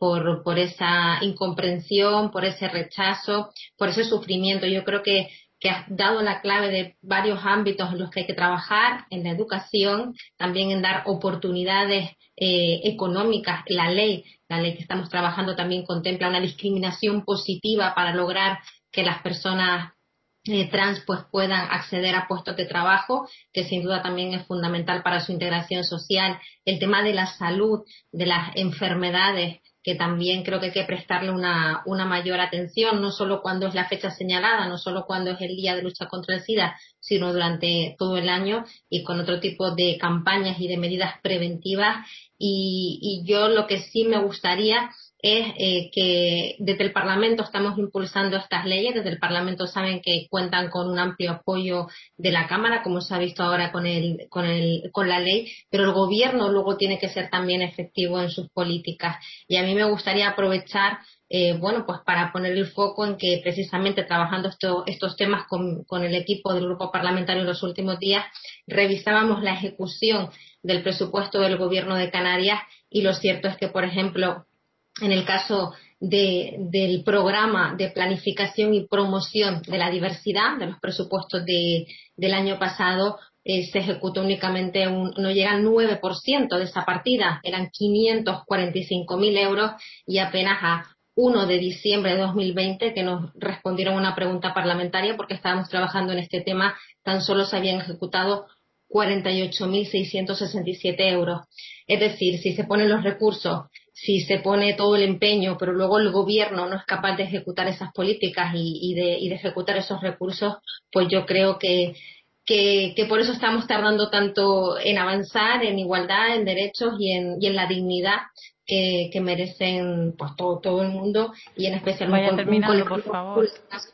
por, por esa incomprensión, por ese rechazo, por ese sufrimiento. Yo creo que que has dado la clave de varios ámbitos en los que hay que trabajar, en la educación, también en dar oportunidades eh, económicas. La ley, la ley que estamos trabajando también contempla una discriminación positiva para lograr que las personas eh, trans pues puedan acceder a puestos de trabajo, que sin duda también es fundamental para su integración social. El tema de la salud, de las enfermedades, que también creo que hay que prestarle una, una mayor atención, no solo cuando es la fecha señalada, no solo cuando es el día de lucha contra el SIDA, sino durante todo el año y con otro tipo de campañas y de medidas preventivas. Y, y yo lo que sí me gustaría es eh, que desde el Parlamento estamos impulsando estas leyes. Desde el Parlamento saben que cuentan con un amplio apoyo de la Cámara, como se ha visto ahora con el, con el, con la ley, pero el Gobierno luego tiene que ser también efectivo en sus políticas. Y a mí me gustaría aprovechar eh, bueno, pues para poner el foco en que precisamente trabajando esto, estos temas con, con el equipo del Grupo Parlamentario en los últimos días, revisábamos la ejecución del presupuesto del Gobierno de Canarias y lo cierto es que, por ejemplo, en el caso de, del programa de planificación y promoción de la diversidad, de los presupuestos de, del año pasado, eh, se ejecutó únicamente, un, no llega al nueve por ciento de esa partida, eran quinientos cuarenta y cinco mil euros y apenas a uno de diciembre de dos mil veinte, que nos respondieron una pregunta parlamentaria porque estábamos trabajando en este tema, tan solo se habían ejecutado cuarenta y ocho mil seiscientos sesenta y siete euros. Es decir, si se ponen los recursos, si se pone todo el empeño, pero luego el Gobierno no es capaz de ejecutar esas políticas y, y, de, y de ejecutar esos recursos, pues yo creo que, que, que por eso estamos tardando tanto en avanzar en igualdad, en derechos y en, y en la dignidad que, que merecen pues todo, todo el mundo y en especial Vaya un, terminando, un colectivo por favor.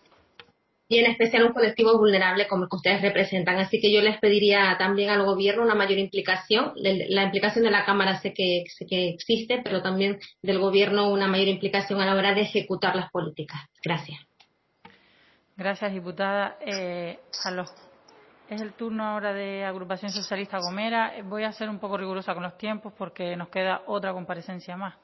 y en especial un colectivo vulnerable como el que ustedes representan. Así que yo les pediría también al Gobierno una mayor implicación. La implicación de la Cámara sé que, sé que existe, pero también del Gobierno una mayor implicación a la hora de ejecutar las políticas. Gracias. Gracias, diputada. Eh, a los, es el turno ahora de Agrupación Socialista Gomera. Voy a ser un poco rigurosa con los tiempos porque nos queda otra comparecencia más.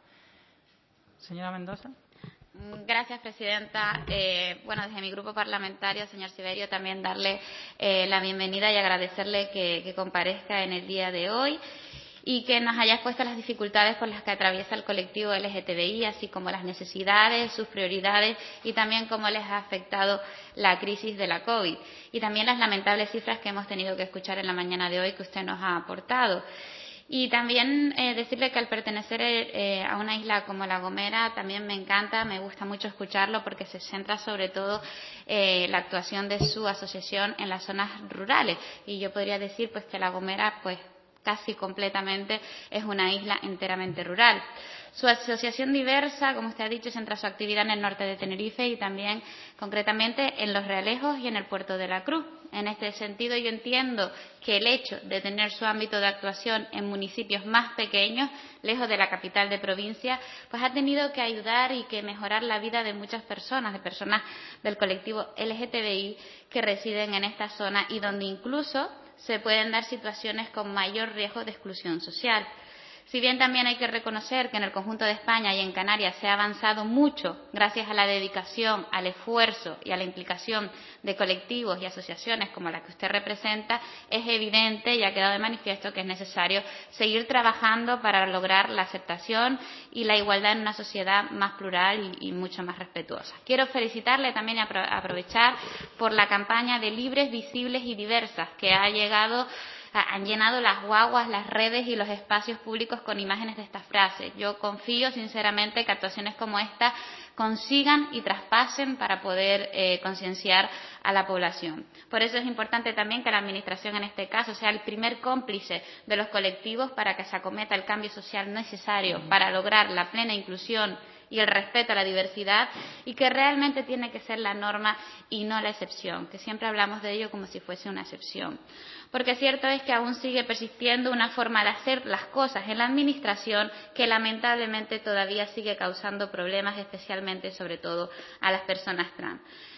Señora Mendoza. Gracias, presidenta. Eh, bueno, desde mi grupo parlamentario, señor Siberio, también darle eh, la bienvenida y agradecerle que, que comparezca en el día de hoy y que nos haya expuesto las dificultades por las que atraviesa el colectivo L G T B I, así como las necesidades, sus prioridades y también cómo les ha afectado la crisis de la COVID y también las lamentables cifras que hemos tenido que escuchar en la mañana de hoy que usted nos ha aportado. Y también eh, decirle que al pertenecer eh, a una isla como La Gomera también me encanta, me gusta mucho escucharlo porque se centra sobre todo eh, la actuación de su asociación en las zonas rurales. Y yo podría decir pues que La Gomera pues casi completamente es una isla enteramente rural. Su asociación diversa, como usted ha dicho, centra su actividad en el norte de Tenerife y también concretamente en Los Realejos y en el puerto de la Cruz. En este sentido, yo entiendo que el hecho de tener su ámbito de actuación en municipios más pequeños, lejos de la capital de provincia, pues ha tenido que ayudar y que mejorar la vida de muchas personas, de personas del colectivo L G T B I que residen en esta zona y donde incluso se pueden dar situaciones con mayor riesgo de exclusión social. Si bien también hay que reconocer que en el conjunto de España y en Canarias se ha avanzado mucho gracias a la dedicación, al esfuerzo y a la implicación de colectivos y asociaciones como la que usted representa, es evidente y ha quedado de manifiesto que es necesario seguir trabajando para lograr la aceptación y la igualdad en una sociedad más plural y, y mucho más respetuosa. Quiero felicitarle también y aprovechar por la campaña de Libres, Visibles y Diversas que ha llegado han llenado las guaguas, las redes y los espacios públicos con imágenes de estas frases. Yo confío sinceramente que actuaciones como esta consigan y traspasen para poder eh, concienciar a la población. Por eso es importante también que la Administración en este caso sea el primer cómplice de los colectivos para que se acometa el cambio social necesario para lograr la plena inclusión y el respeto a la diversidad y que realmente tiene que ser la norma y no la excepción, que siempre hablamos de ello como si fuese una excepción. Porque cierto es que aún sigue persistiendo una forma de hacer las cosas en la Administración que lamentablemente todavía sigue causando problemas, especialmente sobre todo a las personas trans.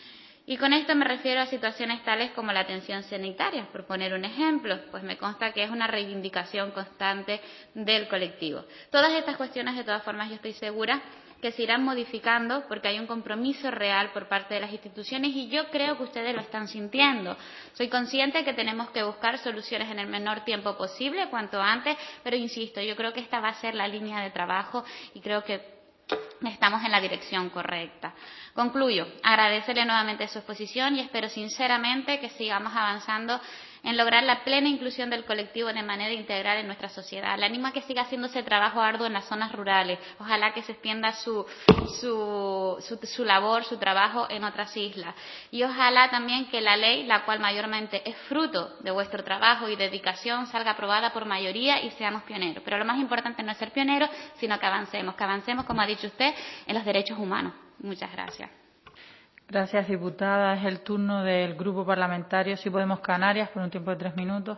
Y con esto me refiero a situaciones tales como la atención sanitaria, por poner un ejemplo, pues me consta que es una reivindicación constante del colectivo. Todas estas cuestiones, de todas formas, yo estoy segura que se irán modificando porque hay un compromiso real por parte de las instituciones y yo creo que ustedes lo están sintiendo. Soy consciente que tenemos que buscar soluciones en el menor tiempo posible, cuanto antes, pero insisto, yo creo que esta va a ser la línea de trabajo y creo que estamos en la dirección correcta. Concluyo, agradecerle nuevamente su exposición y espero sinceramente que sigamos avanzando en lograr la plena inclusión del colectivo de manera integral en nuestra sociedad. Le animo a que siga haciendo ese trabajo arduo en las zonas rurales. Ojalá que se extienda su, su, su, su labor, su trabajo en otras islas. Y ojalá también que la ley, la cual mayormente es fruto de vuestro trabajo y dedicación, salga aprobada por mayoría y seamos pioneros. Pero lo más importante no es ser pioneros, sino que avancemos, que avancemos, como ha dicho usted, en los derechos humanos. Muchas gracias. Gracias, diputada. Es el turno del Grupo Parlamentario Si Podemos Canarias, por un tiempo de tres minutos.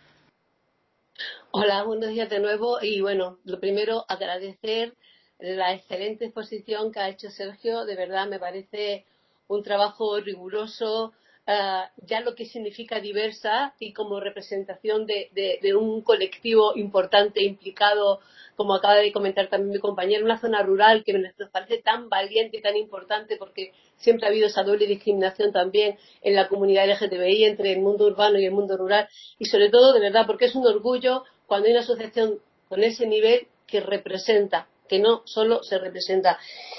Hola, buenos días de nuevo. Y bueno, lo primero, agradecer la excelente exposición que ha hecho Sergio. De verdad, me parece un trabajo riguroso, uh, ya lo que significa diversa y como representación de, de, de un colectivo importante implicado, como acaba de comentar también mi compañero, una zona rural que nos parece tan valiente y tan importante porque siempre ha habido esa doble discriminación también en la comunidad L G T B I entre el mundo urbano y el mundo rural y sobre todo, de verdad, porque es un orgullo cuando hay una asociación con ese nivel que representa, que no solo se representa.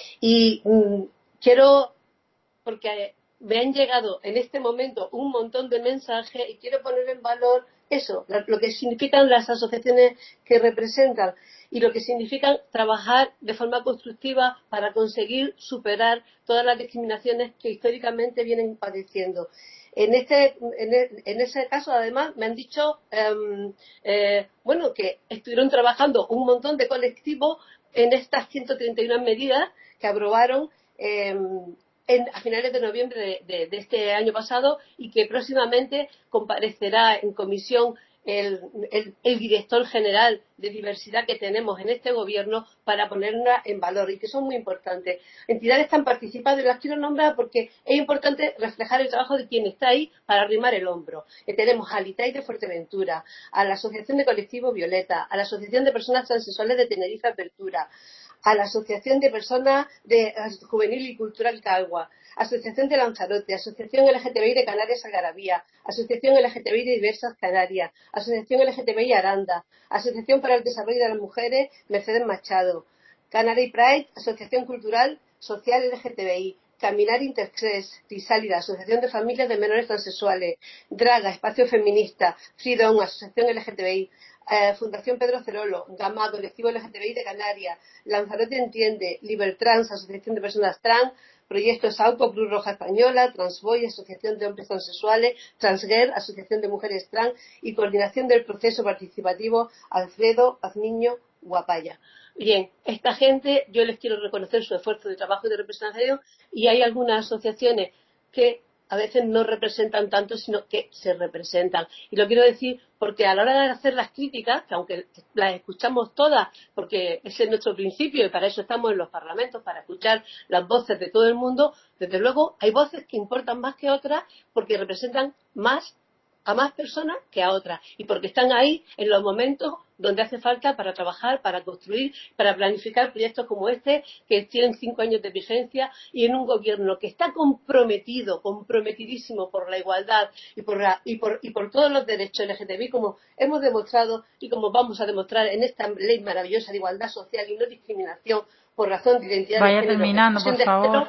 Y mmm, quiero, porque me han llegado en este momento un montón de mensajes y quiero poner en valor eso, lo que significan las asociaciones que representan y lo que significan trabajar de forma constructiva para conseguir superar todas las discriminaciones que históricamente vienen padeciendo. En, este, en, el, en ese caso, además, me han dicho eh, eh, bueno, que estuvieron trabajando un montón de colectivos en estas ciento treinta y una medidas que aprobaron eh, en, a finales de noviembre de, de, de este año pasado y que próximamente comparecerá en comisión el, el, el director general de diversidad que tenemos en este gobierno para ponerla en valor y que son muy importantes. Entidades que han participado y las quiero nombrar porque es importante reflejar el trabajo de quien está ahí para arrimar el hombro. Eh, tenemos a Alitai de Fuerteventura, a la Asociación de Colectivo Violeta, a la Asociación de Personas Transexuales de Tenerife Apertura, a la Asociación de Personas de Juvenil y Cultural Cagua, Asociación de Lanzarote, Asociación L G T B I de Canarias Algarabía, Asociación L G T B I de Diversas Canarias, Asociación L G T B I Aranda, Asociación para el Desarrollo de las Mujeres Mercedes Machado, Canary Pride, Asociación Cultural Social L G T B I, Caminar Intersex, Crisálida, Asociación de Familias de Menores Transexuales, Draga, Espacio Feminista, Freedom, Asociación L G T B I, eh, Fundación Pedro Cerolo, Gama, Colectivo L G T B I de Canarias, Lanzarote Entiende, Libertrans, Asociación de Personas Trans, Proyecto Sauco, Cruz Roja Española, Transboy, Asociación de Hombres Transexuales, Transguer, Asociación de Mujeres Trans y Coordinación del Proceso Participativo Alfredo Pazmiño Guapaya. Bien, esta gente yo les quiero reconocer su esfuerzo de trabajo y de representación y hay algunas asociaciones que a veces no representan tanto, sino que se representan. Y lo quiero decir porque a la hora de hacer las críticas, que aunque las escuchamos todas, porque ese es nuestro principio y para eso estamos en los parlamentos, para escuchar las voces de todo el mundo, desde luego hay voces que importan más que otras porque representan más a más personas que a otras y porque están ahí en los momentos donde hace falta para trabajar, para construir, para planificar proyectos como este que tienen cinco años de vigencia y en un gobierno que está comprometido, comprometidísimo por la igualdad y por, la, y por, y por todos los derechos L G T B I como hemos demostrado y como vamos a demostrar en esta ley maravillosa de igualdad social y no discriminación por razón de identidad Vaya de género, terminando, por de favor. género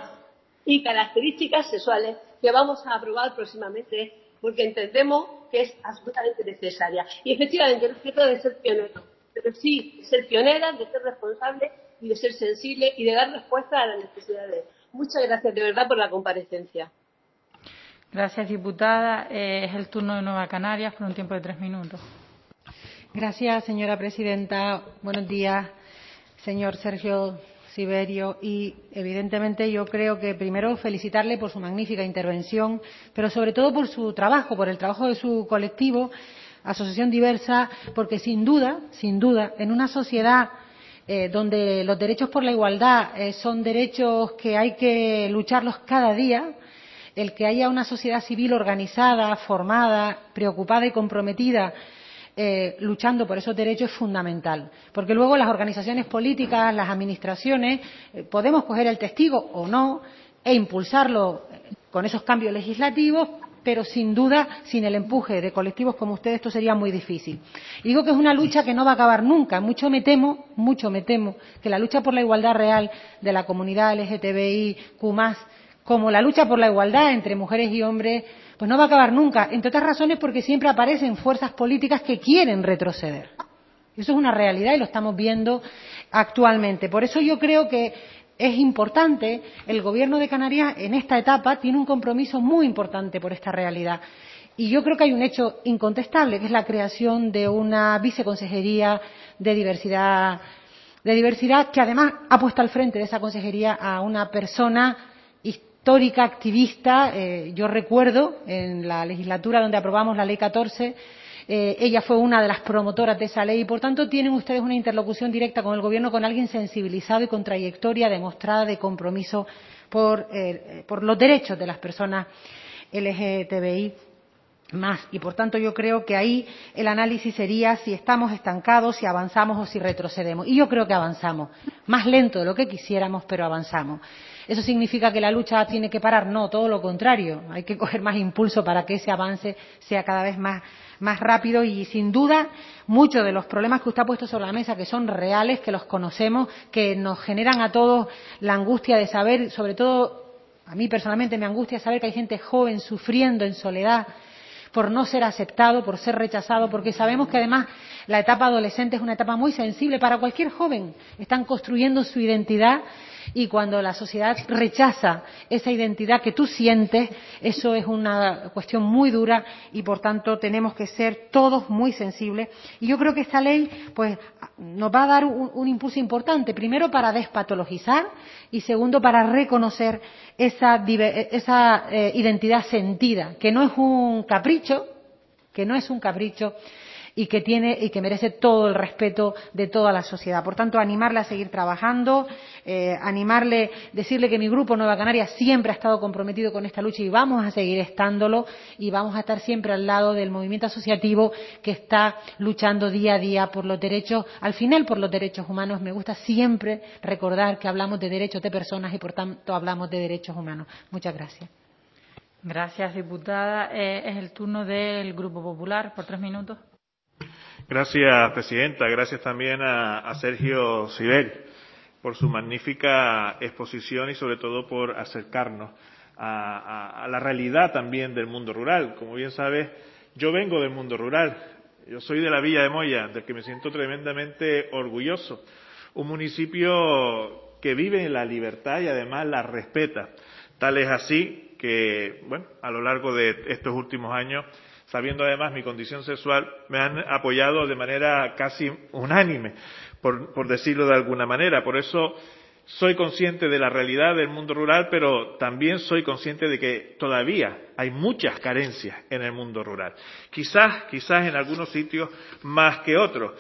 y características sexuales que vamos a aprobar próximamente porque entendemos que es absolutamente necesaria. Y efectivamente, no se trata de ser pionero, pero sí de ser pionera, de ser responsable y de ser sensible y de dar respuesta a las necesidades. Muchas gracias de verdad por la comparecencia. Gracias, diputada. Eh, es el turno de Nueva Canarias por un tiempo de tres minutos. Gracias, señora presidenta. Buenos días, señor Sergio Siberio, y evidentemente yo creo que primero felicitarle por su magnífica intervención, pero sobre todo por su trabajo, por el trabajo de su colectivo, Asociación Diversa, porque sin duda, sin duda, en una sociedad eh, donde los derechos por la igualdad eh, son derechos que hay que lucharlos cada día, el que haya una sociedad civil organizada, formada, preocupada y comprometida eh, luchando por esos derechos es fundamental, porque luego las organizaciones políticas, las administraciones, eh, podemos coger el testigo o no e impulsarlo con esos cambios legislativos, pero sin duda, sin el empuje de colectivos como ustedes, esto sería muy difícil. Y digo que es una lucha que no va a acabar nunca. Mucho me temo, mucho me temo, que la lucha por la igualdad real de la comunidad L G T B I Q más, como la lucha por la igualdad entre mujeres y hombres, pues no va a acabar nunca. Entre otras razones porque siempre aparecen fuerzas políticas que quieren retroceder. Eso es una realidad y lo estamos viendo actualmente. Por eso yo creo que es importante, el Gobierno de Canarias en esta etapa tiene un compromiso muy importante por esta realidad. Y yo creo que hay un hecho incontestable, que es la creación de una viceconsejería de diversidad, de diversidad que además ha puesto al frente de esa consejería a una persona histórica, activista. Eh, yo recuerdo en la legislatura donde aprobamos la Ley catorce, Eh, ella fue una de las promotoras de esa ley y, por tanto, tienen ustedes una interlocución directa con el Gobierno, con alguien sensibilizado y con trayectoria demostrada de compromiso por, eh, por los derechos de las personas L G T B I más. Y, por tanto, yo creo que ahí el análisis sería si estamos estancados, si avanzamos o si retrocedemos. Y yo creo que avanzamos, más lento de lo que quisiéramos, pero avanzamos. ¿Eso significa que la lucha tiene que parar? No, todo lo contrario. Hay que coger más impulso para que ese avance sea cada vez más más rápido y, sin duda, muchos de los problemas que usted ha puesto sobre la mesa, que son reales, que los conocemos, que nos generan a todos la angustia de saber, sobre todo a mí personalmente me angustia saber que hay gente joven sufriendo en soledad por no ser aceptado, por ser rechazado, porque sabemos que además la etapa adolescente es una etapa muy sensible para cualquier joven. Están construyendo su identidad y cuando la sociedad rechaza esa identidad que tú sientes, eso es una cuestión muy dura y, por tanto, tenemos que ser todos muy sensibles. Y yo creo que esta ley pues nos va a dar un, un impulso importante, primero para despatologizar y, segundo, para reconocer esa, esa eh, identidad sentida, que no es un capricho, que no es un capricho y que tiene y que merece todo el respeto de toda la sociedad. Por tanto, animarle a seguir trabajando, eh, animarle, decirle que mi grupo Nueva Canarias siempre ha estado comprometido con esta lucha y vamos a seguir estándolo y vamos a estar siempre al lado del movimiento asociativo que está luchando día a día por los derechos, al final por los derechos humanos. Me gusta siempre recordar que hablamos de derechos de personas y, por tanto, hablamos de derechos humanos. Muchas gracias. Gracias, diputada. Eh, es el turno del Grupo Popular, por tres minutos. Gracias, presidenta. Gracias también a, a Sergio Sibel por su magnífica exposición y, sobre todo, por acercarnos a, a, a la realidad también del mundo rural. Como bien sabes, yo vengo del mundo rural. Yo soy de la Villa de Moya, del que me siento tremendamente orgulloso. Un municipio que vive en la libertad y, además, la respeta. Tal es así que, bueno, a lo largo de estos últimos años, sabiendo además mi condición sexual, me han apoyado de manera casi unánime, por, por decirlo de alguna manera. Por eso soy consciente de la realidad del mundo rural, pero también soy consciente de que todavía hay muchas carencias en el mundo rural. Quizás, quizás en algunos sitios más que otros.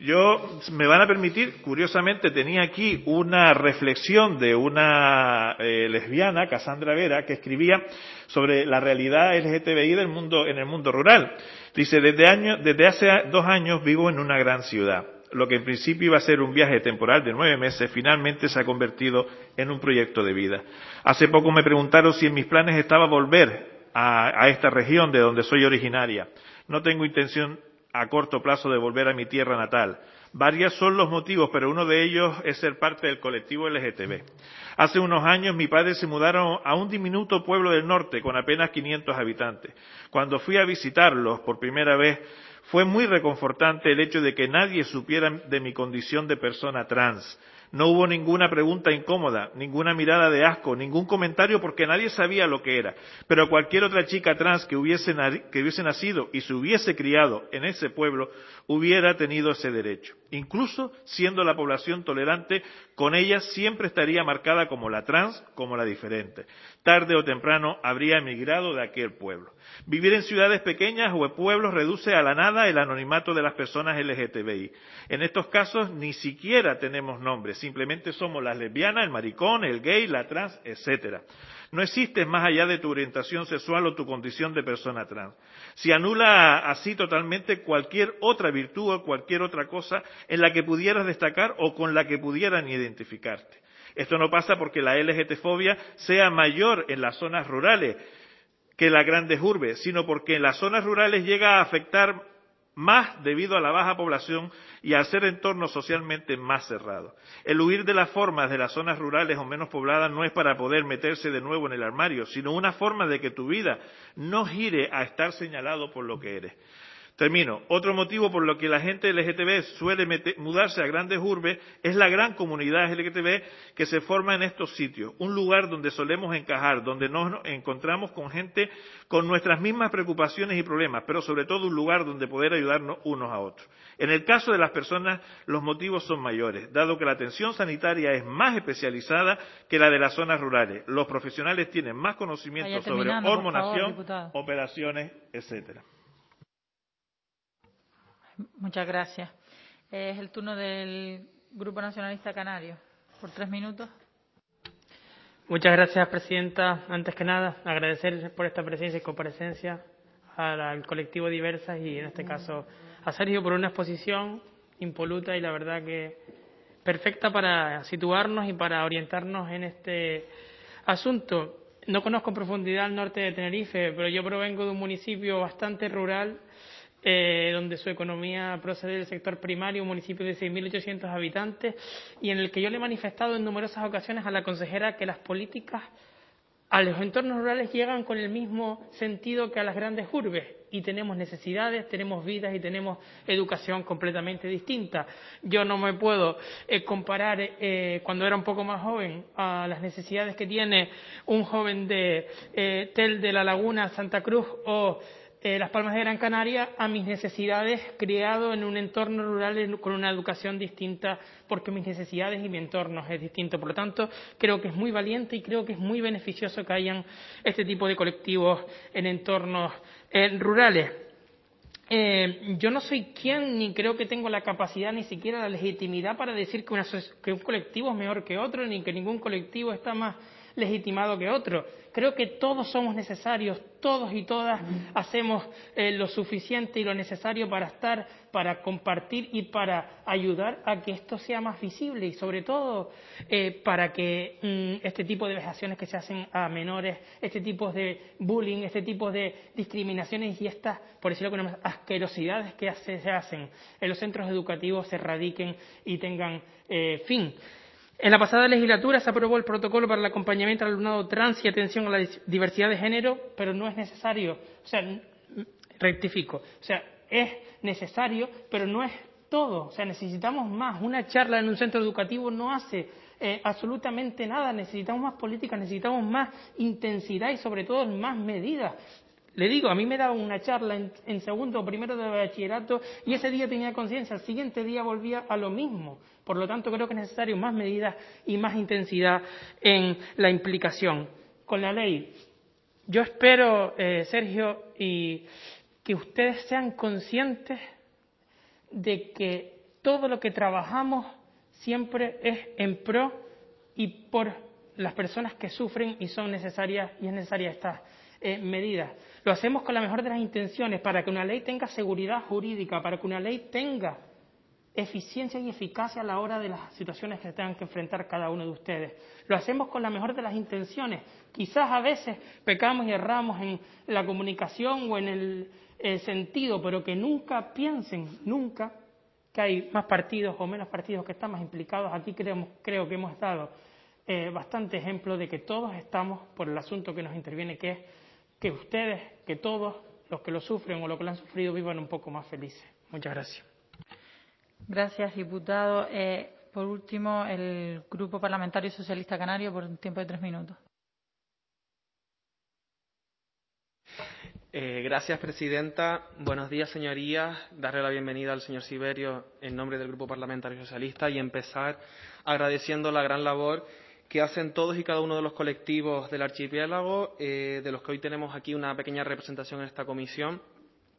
Yo, me van a permitir, curiosamente tenía aquí una reflexión de una eh, lesbiana, Cassandra Vera, que escribía sobre la realidad L G T B I del mundo, en el mundo rural. Dice, desde, año, desde hace dos años vivo en una gran ciudad. Lo que en principio iba a ser un viaje temporal de nueve meses, finalmente se ha convertido en un proyecto de vida. Hace poco me preguntaron si en mis planes estaba volver a, a esta región de donde soy originaria. No tengo intención a corto plazo de volver a mi tierra natal. Varios son los motivos, pero uno de ellos es ser parte del colectivo L G T B. Hace unos años mi padre se mudaron a un diminuto pueblo del norte con apenas quinientos habitantes. Cuando fui a visitarlos por primera vez, fue muy reconfortante el hecho de que nadie supiera de mi condición de persona trans. No hubo ninguna pregunta incómoda, ninguna mirada de asco, ningún comentario porque nadie sabía lo que era. Pero cualquier otra chica trans que hubiese, que hubiese nacido y se hubiese criado en ese pueblo hubiera tenido ese derecho. Incluso siendo la población tolerante, con ella siempre estaría marcada como la trans, como la diferente. Tarde o temprano habría emigrado de aquel pueblo. Vivir en ciudades pequeñas o en pueblos reduce a la nada el anonimato de las personas L G T B I. En estos casos ni siquiera tenemos nombres, simplemente somos las lesbianas, el maricón, el gay, la trans, etcétera. No existes más allá de tu orientación sexual o tu condición de persona trans. Se anula así totalmente cualquier otra virtud o cualquier otra cosa en la que pudieras destacar o con la que pudieran identificarte. Esto no pasa porque la L G T fobia sea mayor en las zonas rurales que en las grandes urbes, sino porque en las zonas rurales llega a afectar más debido a la baja población y al ser entornos socialmente más cerrados. El huir de las formas de las zonas rurales o menos pobladas no es para poder meterse de nuevo en el armario, sino una forma de que tu vida no gire a estar señalado por lo que eres. Termino. Otro motivo por lo que la gente L G T B suele meter, mudarse a grandes urbes es la gran comunidad L G T B que se forma en estos sitios. Un lugar donde solemos encajar, donde nos encontramos con gente con nuestras mismas preocupaciones y problemas, pero sobre todo un lugar donde poder ayudarnos unos a otros. En el caso de las personas, los motivos son mayores, dado que la atención sanitaria es más especializada que la de las zonas rurales. Los profesionales tienen más conocimiento sobre hormonación, operaciones, etcétera. Muchas gracias. Es el turno del Grupo Nacionalista Canario. Por tres minutos. Muchas gracias, presidenta. Antes que nada, agradecer por esta presencia y comparecencia al colectivo Diversas y, en este caso, a Sergio por una exposición impoluta y, la verdad, que perfecta para situarnos y para orientarnos en este asunto. No conozco en profundidad el norte de Tenerife, pero yo provengo de un municipio bastante rural, Eh, donde su economía procede del sector primario, un municipio de seis mil ochocientos habitantes, y en el que yo le he manifestado en numerosas ocasiones a la consejera que las políticas a los entornos rurales llegan con el mismo sentido que a las grandes urbes, y tenemos necesidades, tenemos vidas y tenemos educación completamente distinta. Yo no me puedo eh, comparar eh, cuando era un poco más joven a las necesidades que tiene un joven de eh, Tel de la Laguna, Santa Cruz o Eh, Las Palmas de Gran Canaria a mis necesidades criado en un entorno rural con una educación distinta, porque mis necesidades y mi entorno es distinto. Por lo tanto, creo que es muy valiente y creo que es muy beneficioso que hayan este tipo de colectivos en entornos eh, rurales. Eh, yo no soy quien ni creo que tengo la capacidad ni siquiera la legitimidad para decir que, una, que un colectivo es mejor que otro, ni que ningún colectivo está más legitimado que otro. Creo que todos somos necesarios, todos y todas hacemos eh, lo suficiente y lo necesario para estar, para compartir y para ayudar a que esto sea más visible y, sobre todo, eh, para que mm, este tipo de vejaciones que se hacen a menores, este tipo de bullying, este tipo de discriminaciones y estas, por decirlo con unas asquerosidades que hace, se hacen en los centros educativos se erradiquen y tengan eh, fin. En la pasada legislatura se aprobó el protocolo para el acompañamiento al alumnado trans y atención a la diversidad de género, pero no es necesario, o sea, rectifico, o sea, es necesario, pero no es todo, o sea, necesitamos más. Una charla en un centro educativo no hace eh, absolutamente nada, necesitamos más políticas, necesitamos más intensidad y, sobre todo, más medidas. Le digo, a mí me daban una charla en, en segundo o primero de bachillerato y ese día tenía conciencia, al siguiente día volvía a lo mismo. Por lo tanto, creo que es necesario más medidas y más intensidad en la implicación. Con la ley, yo espero, eh, Sergio, y que ustedes sean conscientes de que todo lo que trabajamos siempre es en pro y por las personas que sufren y son necesarias, y es necesaria estas eh, medidas. Lo hacemos con la mejor de las intenciones, para que una ley tenga seguridad jurídica, para que una ley tenga eficiencia y eficacia a la hora de las situaciones que tengan que enfrentar cada uno de ustedes. Lo hacemos con la mejor de las intenciones. Quizás a veces pecamos y erramos en la comunicación o en el, el sentido, pero que nunca piensen, nunca, que hay más partidos o menos partidos que están más implicados. Aquí creemos, creo que hemos dado eh, bastante ejemplo de que todos estamos por el asunto que nos interviene, que es que ustedes, que todos los que lo sufren o los que lo han sufrido vivan un poco más felices. Muchas gracias. Gracias, diputado. Eh, por último, el Grupo Parlamentario Socialista Canario, por un tiempo de tres minutos. Eh, gracias, presidenta. Buenos días, señorías. Darle la bienvenida al señor Siberio en nombre del Grupo Parlamentario Socialista y empezar agradeciendo la gran labor que hacen todos y cada uno de los colectivos del archipiélago, eh, de los que hoy tenemos aquí una pequeña representación en esta comisión,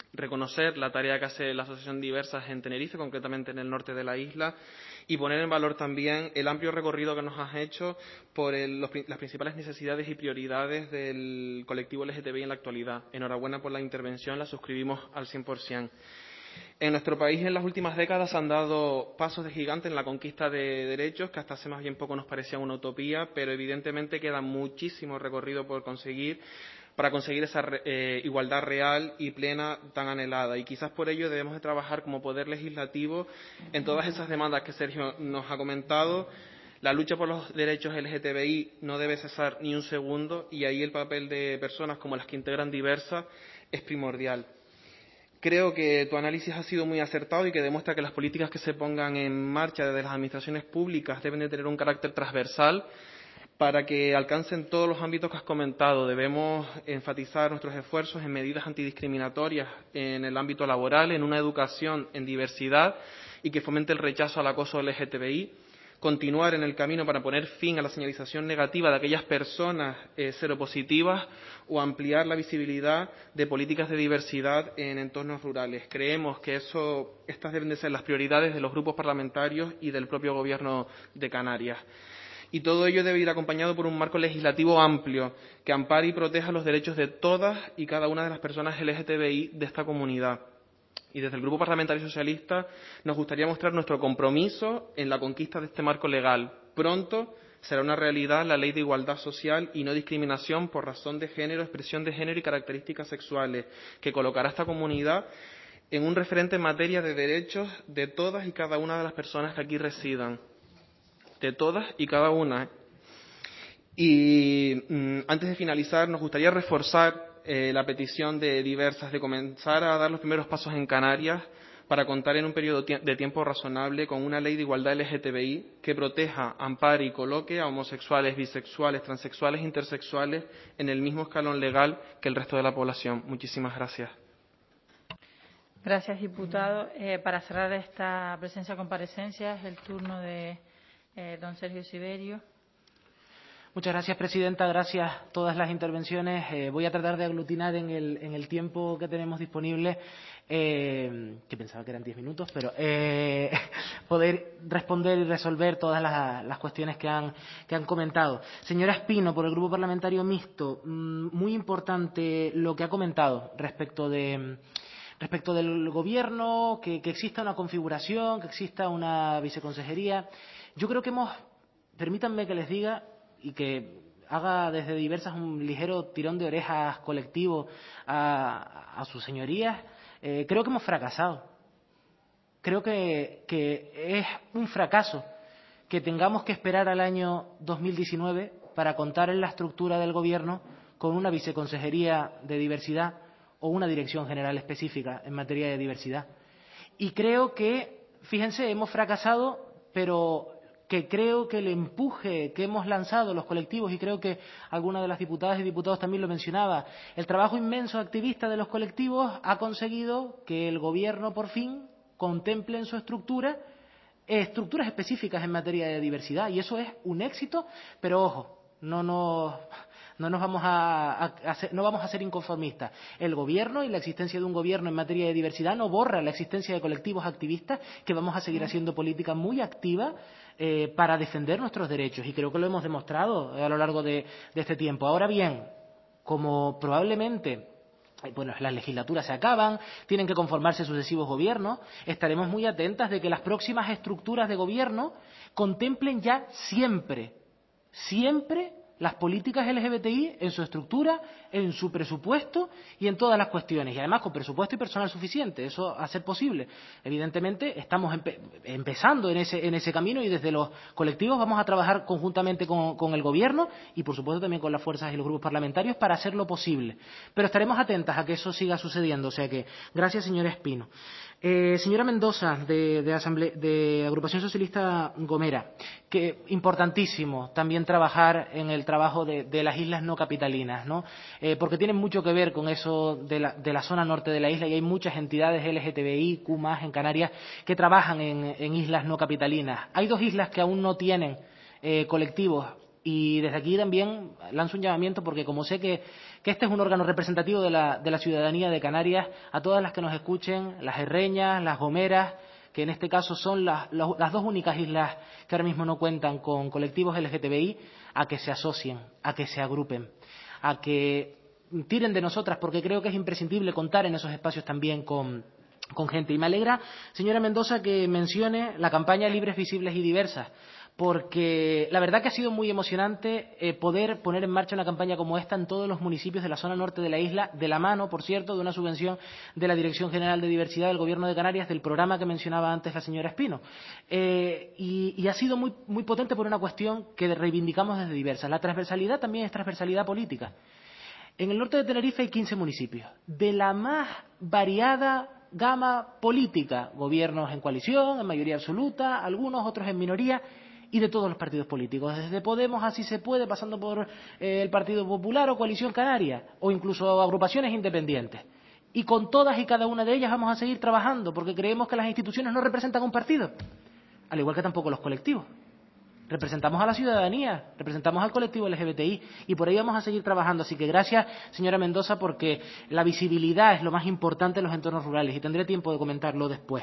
reconocer la tarea que hace la Asociación Diversas en Tenerife, concretamente en el norte de la isla, y poner en valor también el amplio recorrido que nos has hecho por el, los, las principales necesidades y prioridades del colectivo L G T B I en la actualidad. Enhorabuena por la intervención, la suscribimos al cien por ciento. En nuestro país, en las últimas décadas, han dado pasos de gigante en la conquista de derechos, que hasta hace más bien poco nos parecían una utopía, pero evidentemente queda muchísimo recorrido por conseguir para conseguir esa eh, igualdad real y plena tan anhelada. Y quizás por ello debemos de trabajar como poder legislativo en todas esas demandas que Sergio nos ha comentado. La lucha por los derechos L G T B I no debe cesar ni un segundo, y ahí el papel de personas como las que integran Diversas es primordial. Creo que tu análisis ha sido muy acertado y que demuestra que las políticas que se pongan en marcha desde las administraciones públicas deben de tener un carácter transversal para que alcancen todos los ámbitos que has comentado. Debemos enfatizar nuestros esfuerzos en medidas antidiscriminatorias en el ámbito laboral, en una educación en diversidad y que fomente el rechazo al acoso L G T B I, continuar en el camino para poner fin a la señalización negativa de aquellas personas eh, seropositivas o ampliar la visibilidad de políticas de diversidad en entornos rurales. Creemos que eso, estas deben de ser las prioridades de los grupos parlamentarios y del propio Gobierno de Canarias. Y todo ello debe ir acompañado por un marco legislativo amplio que ampare y proteja los derechos de todas y cada una de las personas L G T B I de esta comunidad. Y desde el Grupo Parlamentario Socialista nos gustaría mostrar nuestro compromiso en la conquista de este marco legal. Pronto será una realidad la Ley de Igualdad Social y No Discriminación por razón de género, expresión de género y características sexuales, que colocará a esta comunidad en un referente en materia de derechos de todas y cada una de las personas que aquí residan. De todas y cada una. Y mmm, antes de finalizar, nos gustaría reforzar eh, la petición de Diversas de comenzar a dar los primeros pasos en Canarias para contar en un periodo de tiempo razonable con una ley de igualdad L G T B I que proteja, ampare y coloque a homosexuales, bisexuales, transexuales e intersexuales en el mismo escalón legal que el resto de la población. Muchísimas gracias. Gracias, diputado. Eh, para cerrar esta presencia comparecencia es el turno de Eh, don Sergio Siberio. Muchas gracias, presidenta. Gracias a todas las intervenciones. Eh, voy a tratar de aglutinar en el, en el tiempo que tenemos disponible, eh, que pensaba que eran diez minutos, pero eh, poder responder y resolver todas las, las cuestiones que han, que han comentado. Señora Espino, por el Grupo Parlamentario Mixto, mmm, muy importante lo que ha comentado respecto de... Respecto del Gobierno, que, que exista una configuración, que exista una viceconsejería. Yo creo que hemos, permítanme que les diga y que haga desde Diversas un ligero tirón de orejas colectivo a, a sus señorías, eh, creo que hemos fracasado. Creo que, que es un fracaso que tengamos que esperar al año dos mil diecinueve para contar en la estructura del Gobierno con una viceconsejería de diversidad o una dirección general específica en materia de diversidad. Y creo que, fíjense, hemos fracasado, pero que creo que el empuje que hemos lanzado los colectivos, y creo que alguna de las diputadas y diputados también lo mencionaba, el trabajo inmenso activista de los colectivos ha conseguido que el Gobierno por fin contemple en su estructura estructuras específicas en materia de diversidad. Y eso es un éxito, pero ojo, no nos... No nos vamos a, a, a ser, no vamos a ser inconformistas. El Gobierno y la existencia de un Gobierno en materia de diversidad no borra la existencia de colectivos activistas que vamos a seguir haciendo política muy activa eh, para defender nuestros derechos. Y creo que lo hemos demostrado a lo largo de, de este tiempo. Ahora bien, como probablemente bueno, las legislaturas se acaban, tienen que conformarse sucesivos gobiernos, estaremos muy atentas de que las próximas estructuras de gobierno contemplen ya siempre, siempre las políticas L G B T I en su estructura, en su presupuesto y en todas las cuestiones. Y además con presupuesto y personal suficiente, eso a ser posible. Evidentemente estamos empe empezando en ese, en ese camino y desde los colectivos vamos a trabajar conjuntamente con, con el Gobierno y por supuesto también con las fuerzas y los grupos parlamentarios para hacerlo posible. Pero estaremos atentas a que eso siga sucediendo. O sea que, gracias señora Espino. Eh, señora Mendoza, de, de, Asamble de Agrupación Socialista Gomera, que importantísimo también trabajar en el trabajo de, de las islas no capitalinas, ¿no? Eh, porque tienen mucho que ver con eso de la, de la zona norte de la isla y hay muchas entidades L G T B I, Q más, en Canarias que trabajan en, en islas no capitalinas. Hay dos islas que aún no tienen eh, colectivos Y desde aquí también lanzo un llamamiento porque como sé que, que este es un órgano representativo de la, de la ciudadanía de Canarias, a todas las que nos escuchen, las herreñas, las gomeras, que en este caso son las, las dos únicas islas que ahora mismo no cuentan con colectivos L G T B I, a que se asocien, a que se agrupen, a que tiren de nosotras, porque creo que es imprescindible contar en esos espacios también con, con gente. Y me alegra, señora Mendoza, que mencione la campaña Libres, Visibles y Diversas, porque la verdad que ha sido muy emocionante eh, poder poner en marcha una campaña como esta en todos los municipios de la zona norte de la isla, de la mano, por cierto, de una subvención de la Dirección General de Diversidad del Gobierno de Canarias, del programa que mencionaba antes la señora Espino. Eh, y, y ha sido muy, muy potente por una cuestión que reivindicamos desde Diversas. La transversalidad también es transversalidad política. En el norte de Tenerife hay quince municipios, de la más variada gama política, gobiernos en coalición, en mayoría absoluta, algunos otros en minoría, y de todos los partidos políticos, desde Podemos, Así se puede, pasando por eh, el Partido Popular o Coalición Canaria, o incluso agrupaciones independientes. Y con todas y cada una de ellas vamos a seguir trabajando, porque creemos que las instituciones no representan un partido, al igual que tampoco los colectivos. Representamos a la ciudadanía, representamos al colectivo L G B T I, y por ahí vamos a seguir trabajando. Así que gracias, señora Mendoza, porque la visibilidad es lo más importante en los entornos rurales, y tendré tiempo de comentarlo después.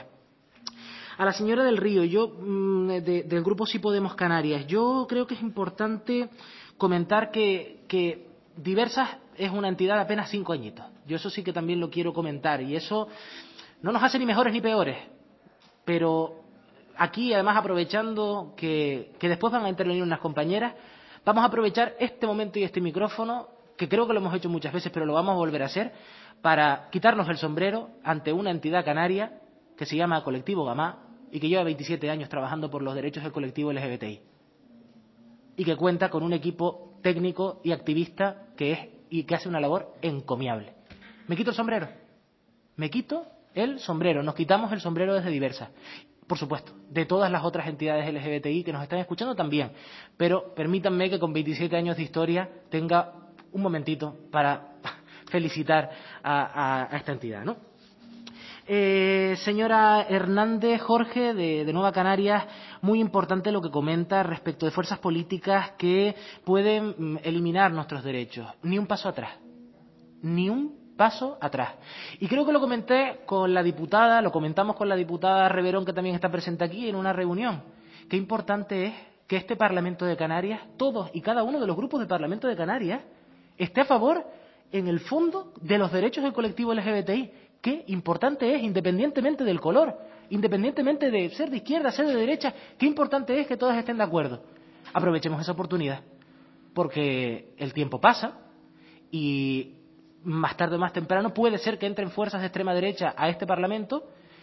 A la señora del Río, yo de, del grupo Sí Podemos Canarias, yo creo que es importante comentar que, que Diversas es una entidad de apenas cinco añitos. Yo eso sí que también lo quiero comentar, y eso no nos hace ni mejores ni peores. Pero aquí, además, aprovechando que, que después van a intervenir unas compañeras, vamos a aprovechar este momento y este micrófono, que creo que lo hemos hecho muchas veces, pero lo vamos a volver a hacer, para quitarnos el sombrero ante una entidad canaria que se llama Colectivo Gamá, y que lleva veintisiete años trabajando por los derechos del colectivo L G B T I, y que cuenta con un equipo técnico y activista que es y que hace una labor encomiable. Me quito el sombrero, me quito el sombrero, nos quitamos el sombrero desde Diversas, por supuesto, de todas las otras entidades L G B T I que nos están escuchando también, pero permítanme que con veintisiete años de historia tenga un momentito para felicitar a, a, a esta entidad, ¿no? Eh, señora Hernández Jorge, de, de Nueva Canarias, muy importante lo que comenta respecto de fuerzas políticas que pueden eliminar nuestros derechos. Ni un paso atrás. Ni un paso atrás. Y creo que lo comenté con la diputada, lo comentamos con la diputada Reverón, que también está presente aquí, en una reunión. Qué importante es que este Parlamento de Canarias, todos y cada uno de los grupos del Parlamento de Canarias, esté a favor, en el fondo, de los derechos del colectivo L G B T I. Qué importante es, independientemente del color, independientemente de ser de izquierda, ser de derecha, qué importante es que todas estén de acuerdo. Aprovechemos esa oportunidad, porque el tiempo pasa y más tarde o más temprano puede ser que entren fuerzas de extrema derecha a este Parlamento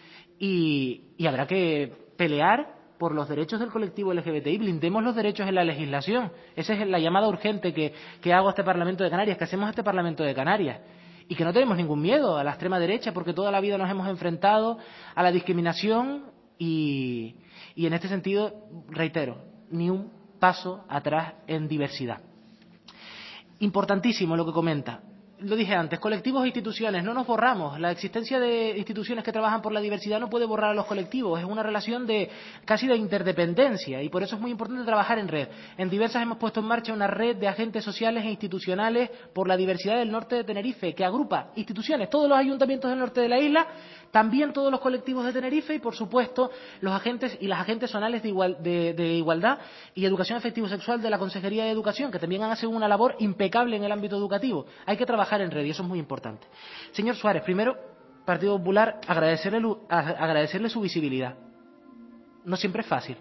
y, y habrá que pelear por los derechos del colectivo L G B T I, blindemos los derechos en la legislación. Esa es la llamada urgente que, que hago a este Parlamento de Canarias, que hacemos a este Parlamento de Canarias. Y que no tenemos ningún miedo a la extrema derecha, porque toda la vida nos hemos enfrentado a la discriminación y, y en este sentido, reitero, ni un paso atrás en diversidad. Importantísimo lo que comenta. Lo dije antes, colectivos e instituciones, no nos borramos. La existencia de instituciones que trabajan por la diversidad no puede borrar a los colectivos. Es una relación de casi de interdependencia y por eso es muy importante trabajar en red. En Diversas hemos puesto en marcha una red de agentes sociales e institucionales por la diversidad del norte de Tenerife, que agrupa instituciones, todos los ayuntamientos del norte de la isla, también todos los colectivos de Tenerife y, por supuesto, los agentes y las agentes zonales de, igual, de, de igualdad y educación afectivo-sexual de la Consejería de Educación, que también hacen una labor impecable en el ámbito educativo. Hay que trabajar en red y eso es muy importante. Señor Suárez, primero, Partido Popular, agradecerle, agradecerle su visibilidad. No siempre es fácil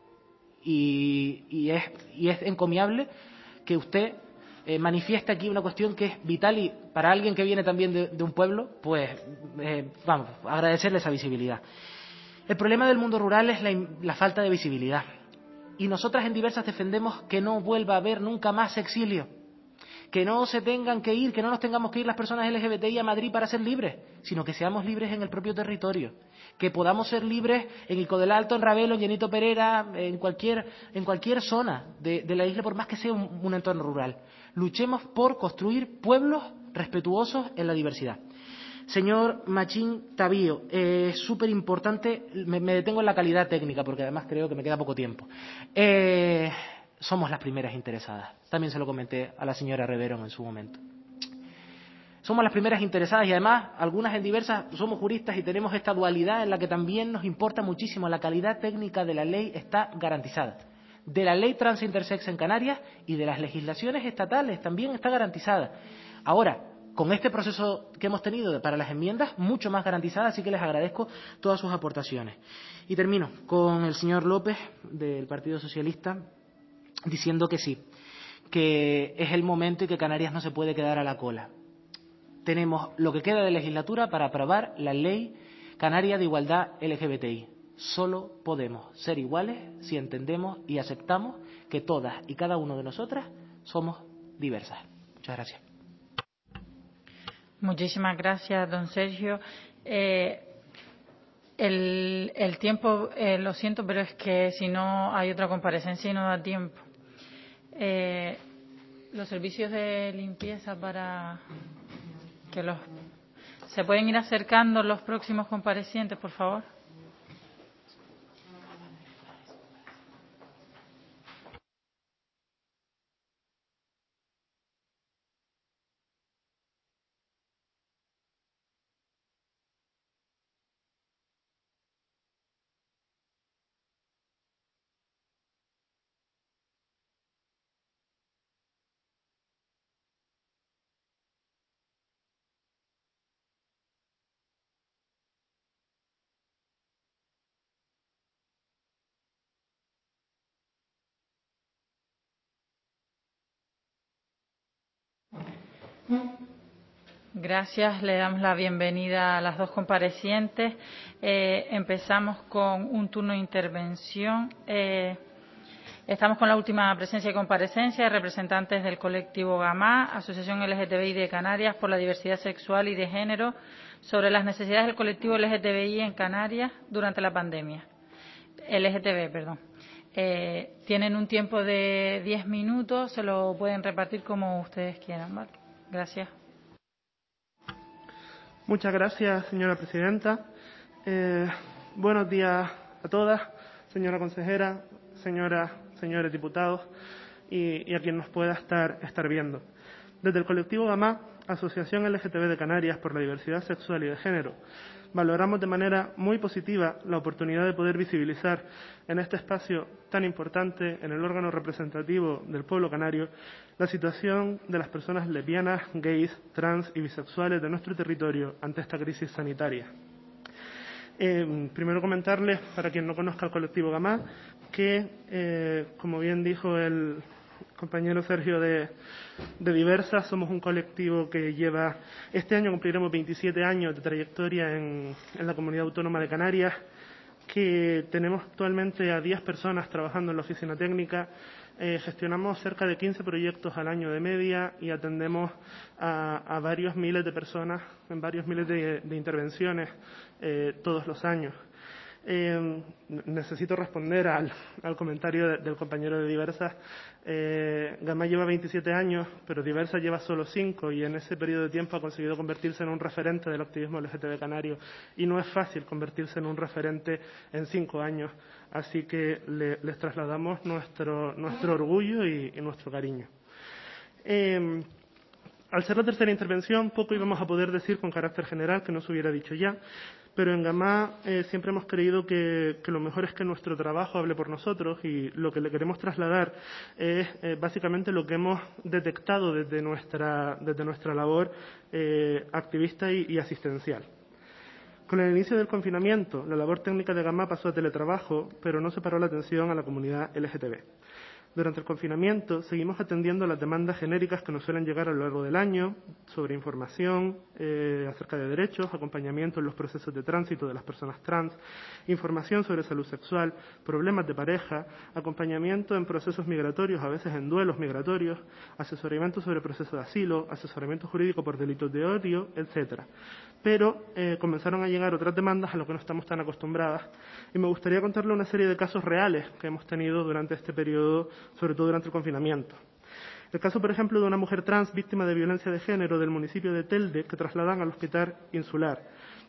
y, y, es, y es encomiable que usted eh, manifieste aquí una cuestión que es vital y para alguien que viene también de, de un pueblo, pues eh, vamos, agradecerle esa visibilidad. El problema del mundo rural es la, la falta de visibilidad y nosotras en Diversas defendemos que no vuelva a haber nunca más exilio, que no se tengan que ir, que no nos tengamos que ir las personas L G B T I a Madrid para ser libres, sino que seamos libres en el propio territorio, que podamos ser libres en Ico del Alto, en Ravelo, en Llenito Perera, en cualquier, en cualquier zona de, de la isla, por más que sea un, un entorno rural. Luchemos por construir pueblos respetuosos en la diversidad. Señor Machín Tavío, es eh, súper importante, me, me detengo en la calidad técnica, porque además creo que me queda poco tiempo. Eh, somos las primeras interesadas. También se lo comenté a la señora Revero en su momento. Somos las primeras interesadas y además algunas en diversas somos juristas y tenemos esta dualidad en la que también nos importa muchísimo. La calidad técnica de la ley está garantizada. De la ley trans intersex en Canarias y de las legislaciones estatales también está garantizada. Ahora, con este proceso que hemos tenido para las enmiendas, mucho más garantizada, así que les agradezco todas sus aportaciones. Y termino con el señor López, del Partido Socialista, diciendo que sí, que es el momento y que Canarias no se puede quedar a la cola. Tenemos lo que queda de legislatura para aprobar la Ley Canaria de Igualdad L G B T I. Solo podemos ser iguales si entendemos y aceptamos que todas y cada uno de nosotras somos diversas. Muchas gracias. Muchísimas gracias, don Sergio. Eh, el, el tiempo, eh, lo siento, pero es que si no hay otra comparecencia y no da tiempo. Eh, los servicios de limpieza para que los se pueden ir acercando los próximos comparecientes, por favor. Gracias. Le damos la bienvenida a las dos comparecientes. Eh, empezamos con un turno de intervención. Eh, estamos con la última presencia y comparecencia de representantes del colectivo GAMA, Asociación L G T B I de Canarias por la Diversidad Sexual y de Género, sobre las necesidades del colectivo L G T B I en Canarias durante la pandemia. L G T B, perdón. Eh, tienen un tiempo de diez minutos, se lo pueden repartir como ustedes quieran, ¿vale? Gracias. Muchas gracias, señora presidenta. Eh, buenos días a todas, señora consejera, señoras, señores diputados y, y a quien nos pueda estar, estar viendo. Desde el colectivo GAMA, Asociación L G T B de Canarias por la Diversidad Sexual y de Género, valoramos de manera muy positiva la oportunidad de poder visibilizar en este espacio tan importante, en el órgano representativo del pueblo canario, la situación de las personas lesbianas, gays, trans y bisexuales de nuestro territorio ante esta crisis sanitaria. Eh, primero comentarles, para quien no conozca el colectivo GAMA, que, eh, como bien dijo el compañero Sergio de, de Diversas, somos un colectivo que lleva, este año cumpliremos veintisiete años de trayectoria en, en la Comunidad Autónoma de Canarias, que tenemos actualmente a diez personas trabajando en la oficina técnica, eh, gestionamos cerca de quince proyectos al año de media y atendemos a, a varios miles de personas en varios miles de, de intervenciones eh, todos los años. Eh, necesito responder al, al comentario de, del compañero de Diversas. Eh, GAMA lleva veintisiete años, pero Diversas lleva solo cinco y en ese periodo de tiempo ha conseguido convertirse en un referente del activismo L G T B canario y no es fácil convertirse en un referente en cinco años. Así que le, les trasladamos nuestro, nuestro orgullo y, y nuestro cariño. Eh, al ser la tercera intervención, poco íbamos a poder decir con carácter general que no se hubiera dicho ya. Pero en GAMA eh, siempre hemos creído que, que lo mejor es que nuestro trabajo hable por nosotros y lo que le queremos trasladar es eh, básicamente lo que hemos detectado desde nuestra, desde nuestra labor eh, activista y, y asistencial. Con el inicio del confinamiento, la labor técnica de GAMA pasó a teletrabajo, pero no se paró la atención a la comunidad L G T B. Durante el confinamiento seguimos atendiendo las demandas genéricas que nos suelen llegar a lo largo del año sobre información eh, acerca de derechos, acompañamiento en los procesos de tránsito de las personas trans, información sobre salud sexual, problemas de pareja, acompañamiento en procesos migratorios, a veces en duelos migratorios, asesoramiento sobre procesos de asilo, asesoramiento jurídico por delitos de odio, etcétera. Pero eh, comenzaron a llegar otras demandas a lo que no estamos tan acostumbradas y me gustaría contarle una serie de casos reales que hemos tenido durante este periodo, sobre todo durante el confinamiento. El caso, por ejemplo, de una mujer trans víctima de violencia de género del municipio de Telde que trasladan al hospital insular.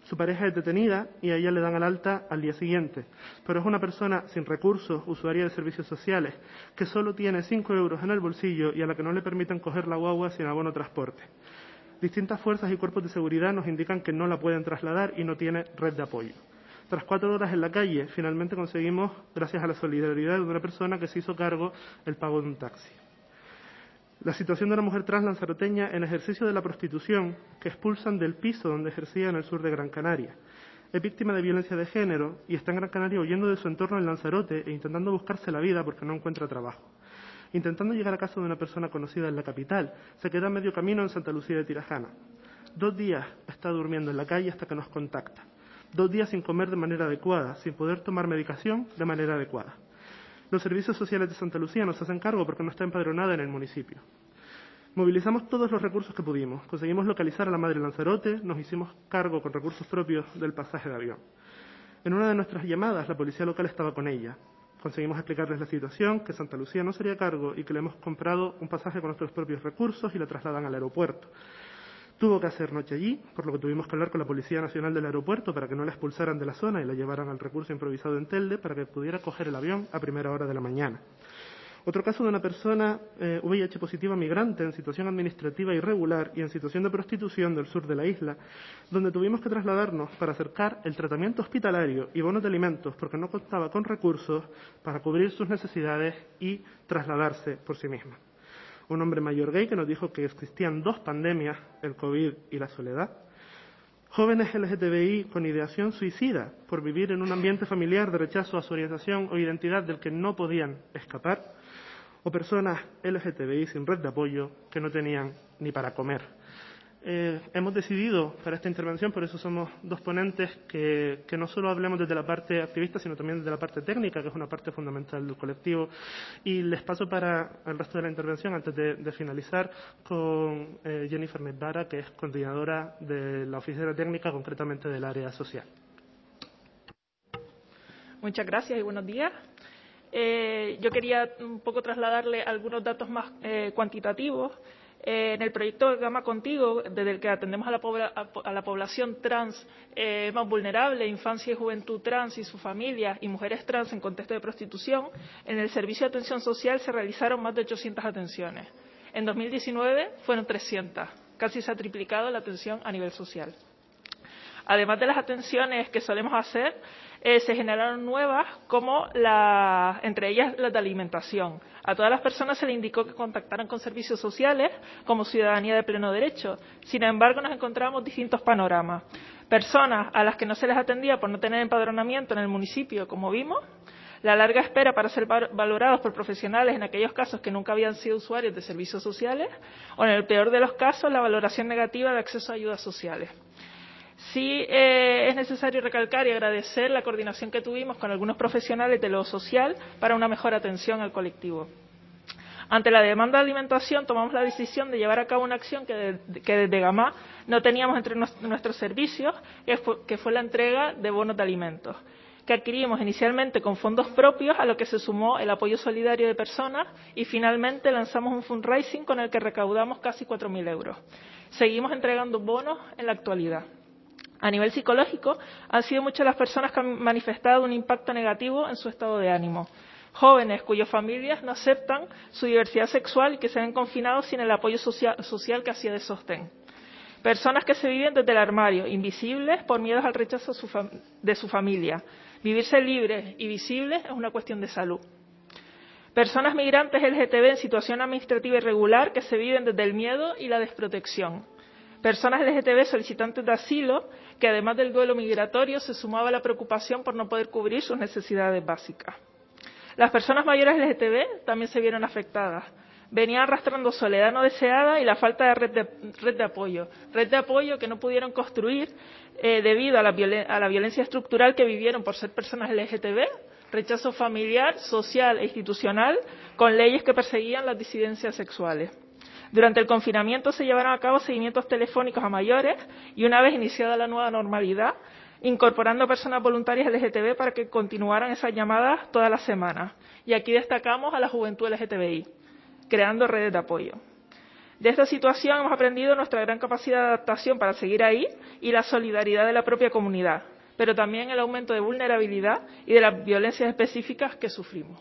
Su pareja es detenida y a ella le dan el alta al día siguiente, pero es una persona sin recursos, usuaria de servicios sociales, que solo tiene cinco euros en el bolsillo y a la que no le permiten coger la guagua sin abono transporte. Distintas fuerzas y cuerpos de seguridad nos indican que no la pueden trasladar y no tiene red de apoyo. Tras cuatro horas en la calle, finalmente conseguimos, gracias a la solidaridad de una persona que se hizo cargo, el pago de un taxi. La situación de una mujer trans lanzaroteña en ejercicio de la prostitución, que expulsan del piso donde ejercía en el sur de Gran Canaria. Es víctima de violencia de género y está en Gran Canaria huyendo de su entorno en Lanzarote e intentando buscarse la vida porque no encuentra trabajo. Intentando llegar a casa de una persona conocida en la capital, se queda a medio camino en Santa Lucía de Tirajana. Dos días está durmiendo en la calle hasta que nos contacta. Dos días sin comer de manera adecuada, sin poder tomar medicación de manera adecuada. Los servicios sociales de Santa Lucía nos hacen cargo porque no está empadronada en el municipio. Movilizamos todos los recursos que pudimos. Conseguimos localizar a la madre en Lanzarote, nos hicimos cargo con recursos propios del pasaje de avión. En una de nuestras llamadas, la policía local estaba con ella. Conseguimos explicarles la situación, que Santa Lucía no sería cargo y que le hemos comprado un pasaje con nuestros propios recursos y la trasladan al aeropuerto. Tuvo que hacer noche allí, por lo que tuvimos que hablar con la Policía Nacional del aeropuerto para que no la expulsaran de la zona y la llevaran al recurso improvisado en Telde para que pudiera coger el avión a primera hora de la mañana. Otro caso de una persona eh, V I H positiva migrante en situación administrativa irregular y en situación de prostitución del sur de la isla, donde tuvimos que trasladarnos para acercar el tratamiento hospitalario y bonos de alimentos porque no contaba con recursos para cubrir sus necesidades y trasladarse por sí misma. Un hombre mayor gay que nos dijo que existían dos pandemias, el COVID y la soledad. Jóvenes L G T B I con ideación suicida por vivir en un ambiente familiar de rechazo a su orientación o identidad del que no podían escapar. O personas L G T B I sin red de apoyo que no tenían ni para comer. Eh, hemos decidido para esta intervención, por eso somos dos ponentes, que, que no solo hablemos desde la parte activista, sino también desde la parte técnica, que es una parte fundamental del colectivo. Y les paso para el resto de la intervención, antes de, de finalizar, con eh, Jennifer Medvara, que es coordinadora de la oficina técnica, concretamente del área social. Muchas gracias y buenos días. Eh, yo quería un poco trasladarle algunos datos más eh, cuantitativos. Eh, en el proyecto Gama Contigo, desde el que atendemos a la, pobla, a, a la población trans eh, más vulnerable, infancia y juventud trans y su familia, y mujeres trans en contexto de prostitución, en el servicio de atención social se realizaron más de ochocientas atenciones. En dos mil diecinueve fueron trescientas, casi se ha triplicado la atención a nivel social. Además de las atenciones que solemos hacer, eh, se generaron nuevas, como la, entre ellas las de alimentación. A todas las personas se les indicó que contactaran con servicios sociales como ciudadanía de pleno derecho. Sin embargo, nos encontramos distintos panoramas. Personas a las que no se les atendía por no tener empadronamiento en el municipio, como vimos, la larga espera para ser valorados por profesionales en aquellos casos que nunca habían sido usuarios de servicios sociales, o en el peor de los casos, la valoración negativa de acceso a ayudas sociales. Sí eh, es necesario recalcar y agradecer la coordinación que tuvimos con algunos profesionales de lo social para una mejor atención al colectivo. Ante la demanda de alimentación, tomamos la decisión de llevar a cabo una acción que, de, que desde Gamá no teníamos entre nos, nuestros servicios, que fue, que fue la entrega de bonos de alimentos, que adquirimos inicialmente con fondos propios, a lo que se sumó el apoyo solidario de personas y finalmente lanzamos un fundraising con el que recaudamos casi cuatro mil euros. Seguimos entregando bonos en la actualidad. A nivel psicológico, han sido muchas las personas que han manifestado un impacto negativo en su estado de ánimo. Jóvenes cuyas familias no aceptan su diversidad sexual y que se ven confinados sin el apoyo social, social que hacía de sostén. Personas que se viven desde el armario, invisibles por miedos al rechazo su de su familia. Vivirse libres y visibles es una cuestión de salud. Personas migrantes L G T B en situación administrativa irregular que se viven desde el miedo y la desprotección. Personas L G T B solicitantes de asilo, que además del duelo migratorio se sumaba la preocupación por no poder cubrir sus necesidades básicas. Las personas mayores L G T B también se vieron afectadas. Venían arrastrando soledad no deseada y la falta de red de, red de apoyo. Red de apoyo que no pudieron construir eh, debido a la, violen a la violencia estructural que vivieron por ser personas L G T B, rechazo familiar, social e institucional, con leyes que perseguían las disidencias sexuales. Durante el confinamiento se llevaron a cabo seguimientos telefónicos a mayores y una vez iniciada la nueva normalidad, incorporando personas voluntarias L G T B para que continuaran esas llamadas todas las semanas. Y aquí destacamos a la juventud L G T B I, creando redes de apoyo. De esta situación hemos aprendido nuestra gran capacidad de adaptación para seguir ahí y la solidaridad de la propia comunidad, pero también el aumento de vulnerabilidad y de las violencias específicas que sufrimos.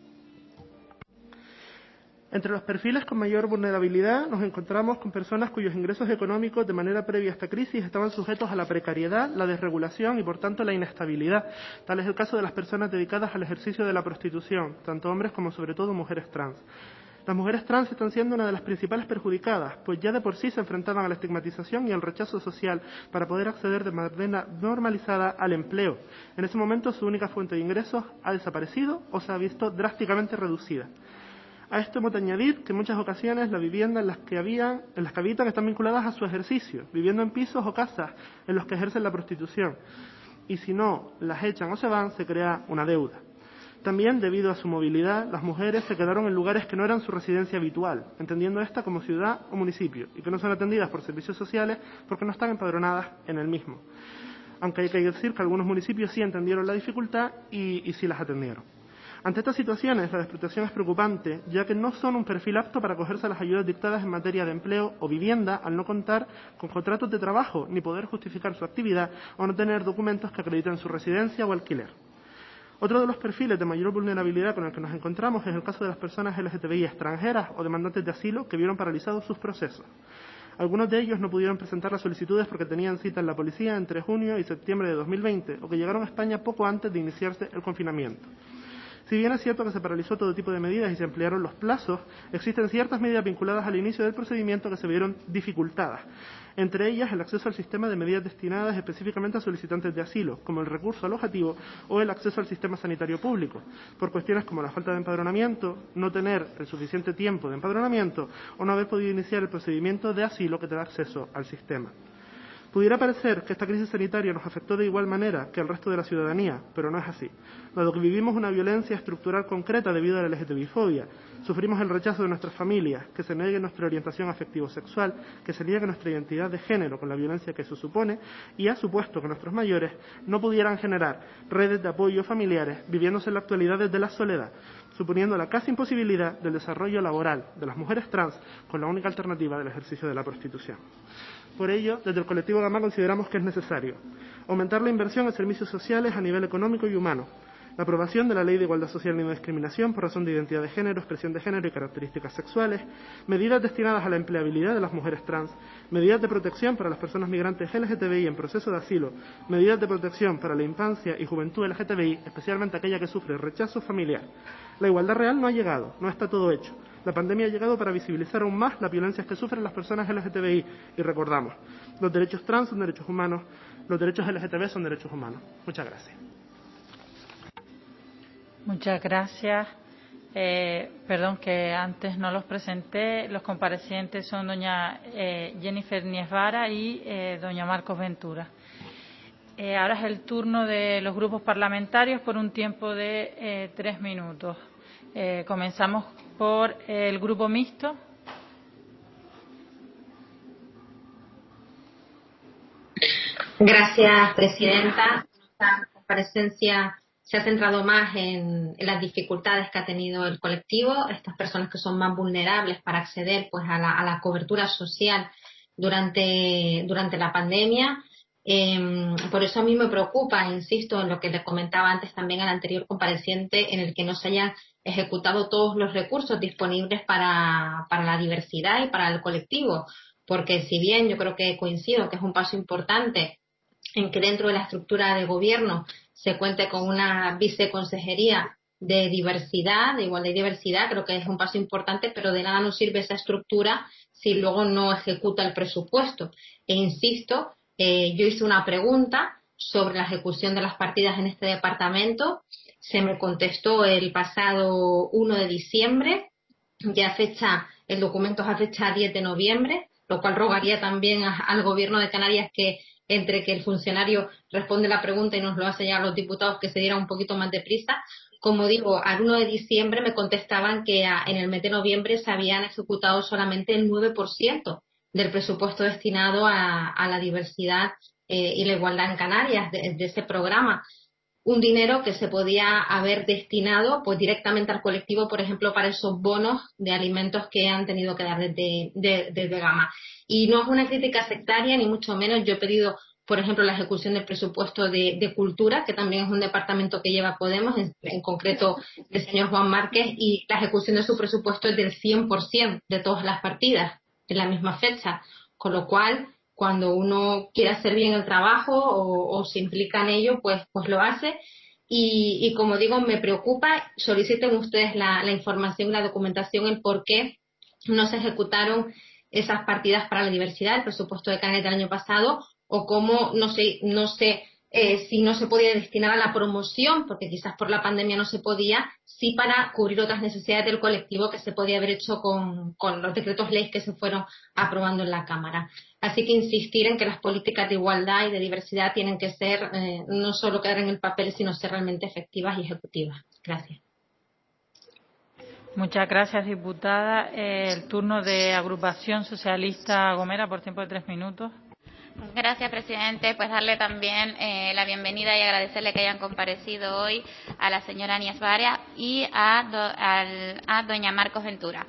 Entre los perfiles con mayor vulnerabilidad nos encontramos con personas cuyos ingresos económicos de manera previa a esta crisis estaban sujetos a la precariedad, la desregulación y, por tanto, la inestabilidad. Tal es el caso de las personas dedicadas al ejercicio de la prostitución, tanto hombres como, sobre todo, mujeres trans. Las mujeres trans están siendo una de las principales perjudicadas, pues ya de por sí se enfrentaban a la estigmatización y al rechazo social para poder acceder de manera normalizada al empleo. En ese momento, su única fuente de ingresos ha desaparecido o se ha visto drásticamente reducida. A esto hemos de añadir que en muchas ocasiones la vivienda en las que habían, en las que habitan están vinculadas a su ejercicio, viviendo en pisos o casas en los que ejercen la prostitución. Y si no las echan o se van, se crea una deuda. También, debido a su movilidad, las mujeres se quedaron en lugares que no eran su residencia habitual, entendiendo esta como ciudad o municipio, y que no son atendidas por servicios sociales porque no están empadronadas en el mismo. Aunque hay que decir que algunos municipios sí entendieron la dificultad y, y sí las atendieron. Ante estas situaciones, la desprotección es preocupante, ya que no son un perfil apto para acogerse a las ayudas dictadas en materia de empleo o vivienda, al no contar con contratos de trabajo, ni poder justificar su actividad o no tener documentos que acrediten su residencia o alquiler. Otro de los perfiles de mayor vulnerabilidad con el que nos encontramos es el caso de las personas L G T B I extranjeras o demandantes de asilo que vieron paralizados sus procesos. Algunos de ellos no pudieron presentar las solicitudes porque tenían cita en la policía entre junio y septiembre de dos mil veinte o que llegaron a España poco antes de iniciarse el confinamiento. Si bien es cierto que se paralizó todo tipo de medidas y se ampliaron los plazos, existen ciertas medidas vinculadas al inicio del procedimiento que se vieron dificultadas. Entre ellas, el acceso al sistema de medidas destinadas específicamente a solicitantes de asilo, como el recurso alojativo o el acceso al sistema sanitario público, por cuestiones como la falta de empadronamiento, no tener el suficiente tiempo de empadronamiento o no haber podido iniciar el procedimiento de asilo que te da acceso al sistema. Pudiera parecer que esta crisis sanitaria nos afectó de igual manera que al resto de la ciudadanía, pero no es así. Dado que vivimos una violencia estructural concreta debido a la L G T B I-fobia, sufrimos el rechazo de nuestras familias, que se niegue nuestra orientación afectivo-sexual, que se niegue nuestra identidad de género con la violencia que eso supone, y ha supuesto que nuestros mayores no pudieran generar redes de apoyo familiares, viviéndose en la actualidad desde la soledad, suponiendo la casi imposibilidad del desarrollo laboral de las mujeres trans con la única alternativa del ejercicio de la prostitución. Por ello, desde el colectivo Gamma consideramos que es necesario aumentar la inversión en servicios sociales a nivel económico y humano, la aprobación de la Ley de Igualdad Social y No Discriminación por razón de identidad de género, expresión de género y características sexuales, medidas destinadas a la empleabilidad de las mujeres trans, medidas de protección para las personas migrantes L G T B I en proceso de asilo, medidas de protección para la infancia y juventud L G T B I, especialmente aquella que sufre rechazo familiar. La igualdad real no ha llegado, no está todo hecho. La pandemia ha llegado para visibilizar aún más las violencias que sufren las personas L G T B I y recordamos, los derechos trans son derechos humanos, los derechos L G T B son derechos humanos. Muchas gracias. Muchas gracias. Eh, perdón que antes no los presenté. Los comparecientes son doña eh, Jennifer Niesvara y eh, doña Marcos Ventura. Eh, ahora es el turno de los grupos parlamentarios por un tiempo de eh, tres minutos. Eh, comenzamos por el grupo mixto. Gracias, presidenta. Esta comparecencia se ha centrado más en, en las dificultades que ha tenido el colectivo, estas personas que son más vulnerables para acceder pues a la, a la cobertura social durante, durante la pandemia. Eh, por eso a mí me preocupa, insisto, en lo que le comentaba antes también al anterior compareciente, en el que no se hayan ejecutado todos los recursos disponibles para, para la diversidad y para el colectivo, porque si bien yo creo que coincido que es un paso importante en que dentro de la estructura de gobierno se cuente con una viceconsejería de diversidad, de igualdad y diversidad, creo que es un paso importante, pero de nada nos sirve esa estructura si luego no ejecuta el presupuesto. E insisto, eh, yo hice una pregunta sobre la ejecución de las partidas en este departamento, se me contestó el pasado uno de diciembre, ya fecha, el documento es a fecha diez de noviembre, lo cual rogaría también a, al Gobierno de Canarias que entre que el funcionario responde la pregunta y nos lo hace ya a los diputados, que se diera un poquito más de prisa. Como digo, al uno de diciembre me contestaban que a, en el mes de noviembre se habían ejecutado solamente el nueve por ciento del presupuesto destinado a, a la diversidad eh, y la igualdad en Canarias, de, de ese programa. un dinero que se podía haber destinado pues directamente al colectivo, por ejemplo, para esos bonos de alimentos que han tenido que dar desde, de, desde Gama. Y no es una crítica sectaria, ni mucho menos. Yo he pedido, por ejemplo, la ejecución del presupuesto de, de Cultura, que también es un departamento que lleva Podemos, en, en concreto el señor Juan Márquez, y la ejecución de su presupuesto es del cien por ciento de todas las partidas en la misma fecha, con lo cual cuando uno quiere hacer bien el trabajo o, o se implica en ello, pues, pues lo hace. Y, y como digo, me preocupa, soliciten ustedes la, la información, la documentación, el por qué no se ejecutaron esas partidas para la diversidad, el presupuesto de Canet del año pasado, o cómo, no sé, no sé eh, si no se podía destinar a la promoción, porque quizás por la pandemia no se podía, sí para cubrir otras necesidades del colectivo que se podía haber hecho con, con los decretos leyes que se fueron aprobando en la Cámara. Así que insistir en que las políticas de igualdad y de diversidad tienen que ser, eh, no solo quedar en el papel, sino ser realmente efectivas y ejecutivas. Gracias. Muchas gracias, diputada. Eh, el turno de Agrupación Socialista Gomera por tiempo de tres minutos. Gracias, presidente. Pues darle también eh, la bienvenida y agradecerle que hayan comparecido hoy a la señora Aníes Varia y a, do, al, a doña Marcos Ventura.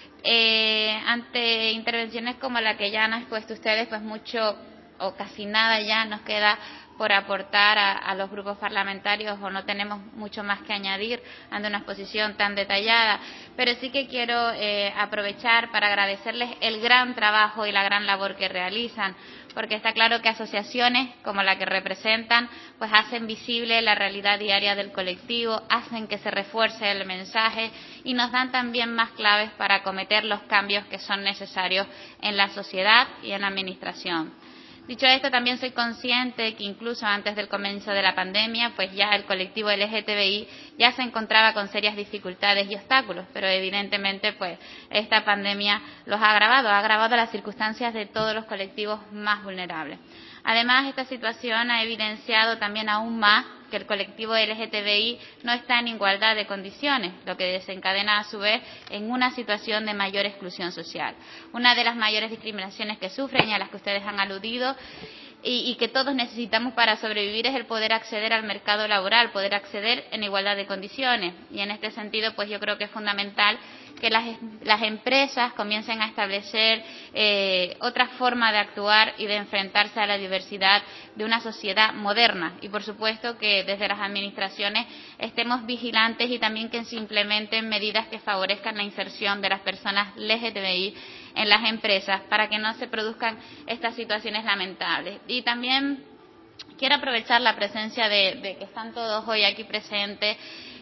Eh, ante intervenciones como la que ya han expuesto ustedes, pues mucho o casi nada ya nos queda por aportar a, a los grupos parlamentarios, o no tenemos mucho más que añadir ante una exposición tan detallada, pero sí que quiero eh, aprovechar para agradecerles el gran trabajo y la gran labor que realizan, porque está claro que asociaciones como la que representan pues hacen visible la realidad diaria del colectivo, hacen que se refuerce el mensaje y nos dan también más claves para acometer los cambios que son necesarios en la sociedad y en la administración. Dicho esto, también soy consciente que incluso antes del comienzo de la pandemia, pues ya el colectivo L G T B I ya se encontraba con serias dificultades y obstáculos, pero evidentemente pues esta pandemia los ha agravado, ha agravado las circunstancias de todos los colectivos más vulnerables. Además, esta situación ha evidenciado también aún más que el colectivo L G T B I no está en igualdad de condiciones, lo que desencadena a su vez en una situación de mayor exclusión social. Una de las mayores discriminaciones que sufren y a las que ustedes han aludido y, y que todos necesitamos para sobrevivir es el poder acceder al mercado laboral, poder acceder en igualdad de condiciones. Y en este sentido, pues yo creo que es fundamental que las, las empresas comiencen a establecer eh, otra forma de actuar y de enfrentarse a la diversidad de una sociedad moderna. Y, por supuesto, que desde las administraciones estemos vigilantes y también que se implementen medidas que favorezcan la inserción de las personas L G T B I en las empresas para que no se produzcan estas situaciones lamentables. Y también quiero aprovechar la presencia de, de que están todos hoy aquí presentes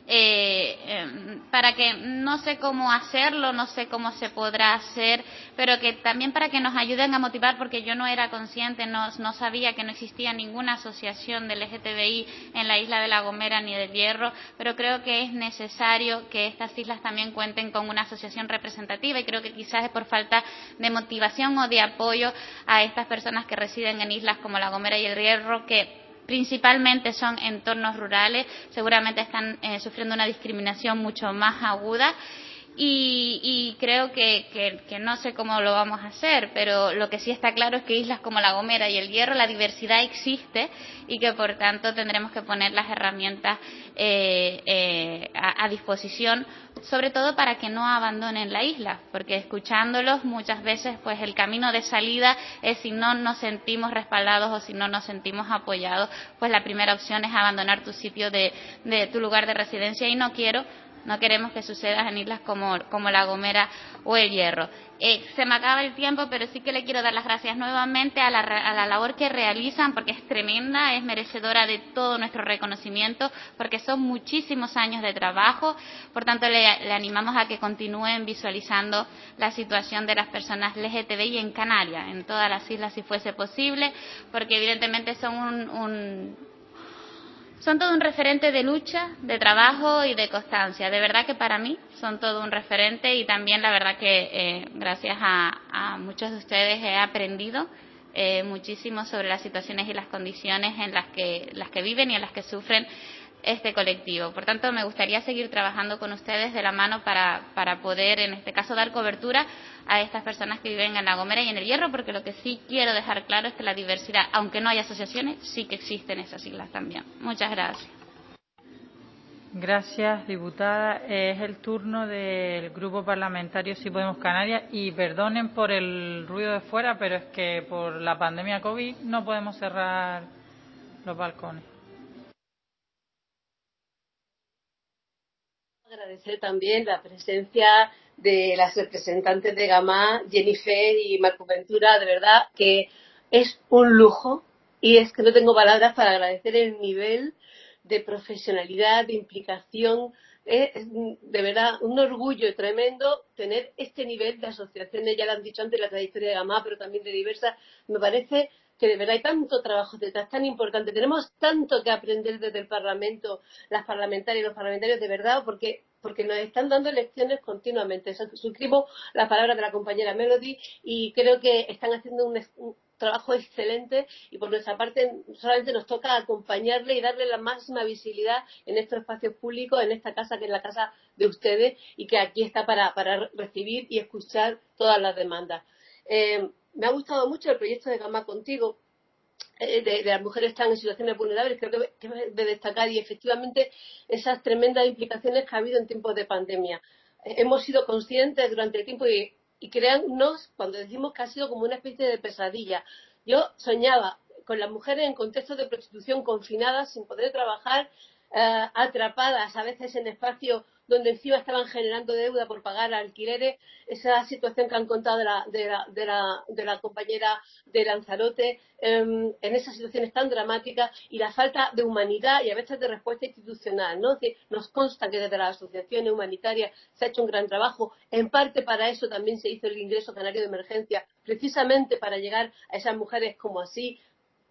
Eh, eh, para que no sé cómo hacerlo, no sé cómo se podrá hacer, pero que también para que nos ayuden a motivar, porque yo no era consciente, no, no sabía que no existía ninguna asociación de L G T B I en la isla de La Gomera ni del Hierro, pero creo que es necesario que estas islas también cuenten con una asociación representativa y creo que quizás es por falta de motivación o de apoyo a estas personas que residen en islas como La Gomera y el Hierro, que principalmente son entornos rurales, seguramente están eh, sufriendo una discriminación mucho más aguda y, y creo que, que, que no sé cómo lo vamos a hacer, pero lo que sí está claro es que islas como La Gomera y el Hierro, la diversidad existe y que por tanto tendremos que poner las herramientas eh, eh, a, a disposición, sobre todo para que no abandonen la isla, porque escuchándolos muchas veces pues el camino de salida es si no nos sentimos respaldados o si no nos sentimos apoyados, pues la primera opción es abandonar tu sitio de, de tu lugar de residencia y no quiero No queremos que suceda en islas como, como La Gomera o el Hierro. Eh, se me acaba el tiempo, pero sí que le quiero dar las gracias nuevamente a la, a la labor que realizan, porque es tremenda, es merecedora de todo nuestro reconocimiento, porque son muchísimos años de trabajo. Por tanto, le, le animamos a que continúen visualizando la situación de las personas L G T B I en Canarias, en todas las islas si fuese posible, porque evidentemente son un... un Son todo un referente de lucha, de trabajo y de constancia. De verdad que para mí son todo un referente y también la verdad que eh, gracias a, a muchos de ustedes he aprendido eh, muchísimo sobre las situaciones y las condiciones en las que, las que viven y en las que sufren este colectivo. Por tanto, me gustaría seguir trabajando con ustedes de la mano para, para poder, en este caso, dar cobertura a estas personas que viven en La Gomera y en el Hierro, porque lo que sí quiero dejar claro es que la diversidad, aunque no haya asociaciones, sí que existen esas islas también. Muchas gracias. Gracias, diputada. Es el turno del Grupo Parlamentario Sí Podemos Canarias y perdonen por el ruido de fuera, pero es que por la pandemia COVID no podemos cerrar los balcones. Agradecer también la presencia de las representantes de Gamá, Jennifer y Marco Ventura, de verdad que es un lujo y es que no tengo palabras para agradecer el nivel de profesionalidad, de implicación. Es de verdad un orgullo tremendo tener este nivel de asociaciones, ya lo han dicho antes, la trayectoria de Gamá, pero también de diversas. Me parece que de verdad hay tanto trabajo detrás, tan importante. Tenemos tanto que aprender desde el Parlamento, las parlamentarias y los parlamentarios, de verdad, porque porque nos están dando lecciones continuamente. Suscribo las palabras de la compañera Melody y creo que están haciendo un, un trabajo excelente y por nuestra parte solamente nos toca acompañarle y darle la máxima visibilidad en estos espacios públicos, en esta casa que es la casa de ustedes y que aquí está para, para recibir y escuchar todas las demandas. Eh, me ha gustado mucho el proyecto de Gamá Contigo, De, de las mujeres que están en situaciones vulnerables, creo que, que es de destacar y efectivamente esas tremendas implicaciones que ha habido en tiempos de pandemia. Eh, hemos sido conscientes durante el tiempo y, y créannos cuando decimos que ha sido como una especie de pesadilla. Yo soñaba con las mujeres en contextos de prostitución confinadas, sin poder trabajar, eh, atrapadas a veces en espacios donde encima estaban generando deuda por pagar alquileres, esa situación que han contado de la, de la, de la, de la compañera de Lanzarote, eh, en esas situaciones tan dramáticas y la falta de humanidad y a veces de respuesta institucional, ¿no? Es decir, nos consta que desde las asociaciones humanitarias se ha hecho un gran trabajo, en parte para eso también se hizo el ingreso canario de emergencia, precisamente para llegar a esas mujeres como así,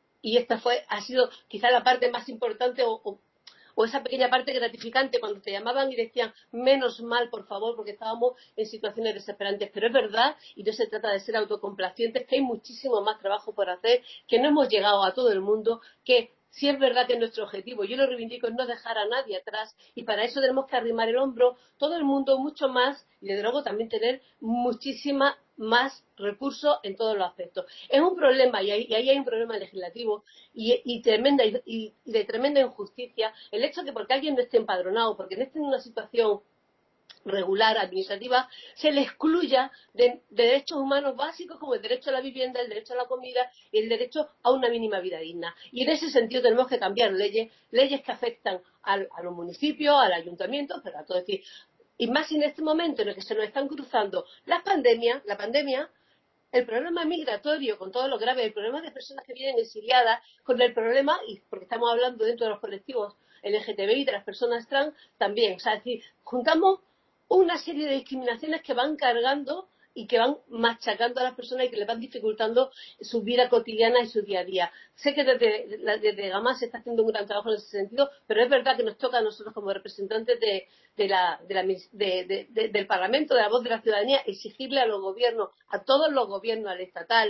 y esta fue, ha sido quizá la parte más importante o, o o esa pequeña parte gratificante cuando te llamaban y decían menos mal, por favor, porque estábamos en situaciones desesperantes. Pero es verdad, y no se trata de ser autocomplacientes, que hay muchísimo más trabajo por hacer, que no hemos llegado a todo el mundo, que sí es verdad que nuestro objetivo, yo lo reivindico, es no dejar a nadie atrás y para eso tenemos que arrimar el hombro todo el mundo mucho más y desde luego también tener muchísima más recursos en todos los aspectos. Es un problema y ahí, y ahí hay un problema legislativo y, y, tremenda, y, y de tremenda injusticia el hecho de que porque alguien no esté empadronado, porque no esté en una situación regular, administrativa, se le excluya de, de derechos humanos básicos como el derecho a la vivienda, el derecho a la comida y el derecho a una mínima vida digna. Y en ese sentido tenemos que cambiar leyes, leyes que afectan al, a los municipios, al ayuntamiento, pero a todo decir, y más en este momento en el que se nos están cruzando las pandemias, la pandemia, el problema migratorio, con todo lo grave, el problema de personas que vienen exiliadas, con el problema, y porque estamos hablando dentro de los colectivos L G T B I, de las personas trans, también. O sea, es decir, juntamos una serie de discriminaciones que van cargando y que van machacando a las personas y que les van dificultando su vida cotidiana y su día a día. Sé que desde, desde Gamá se está haciendo un gran trabajo en ese sentido, pero es verdad que nos toca a nosotros como representantes de, de la, de la, de, de, de, del Parlamento, de la voz de la ciudadanía, exigirle a los gobiernos, a todos los gobiernos, al estatal,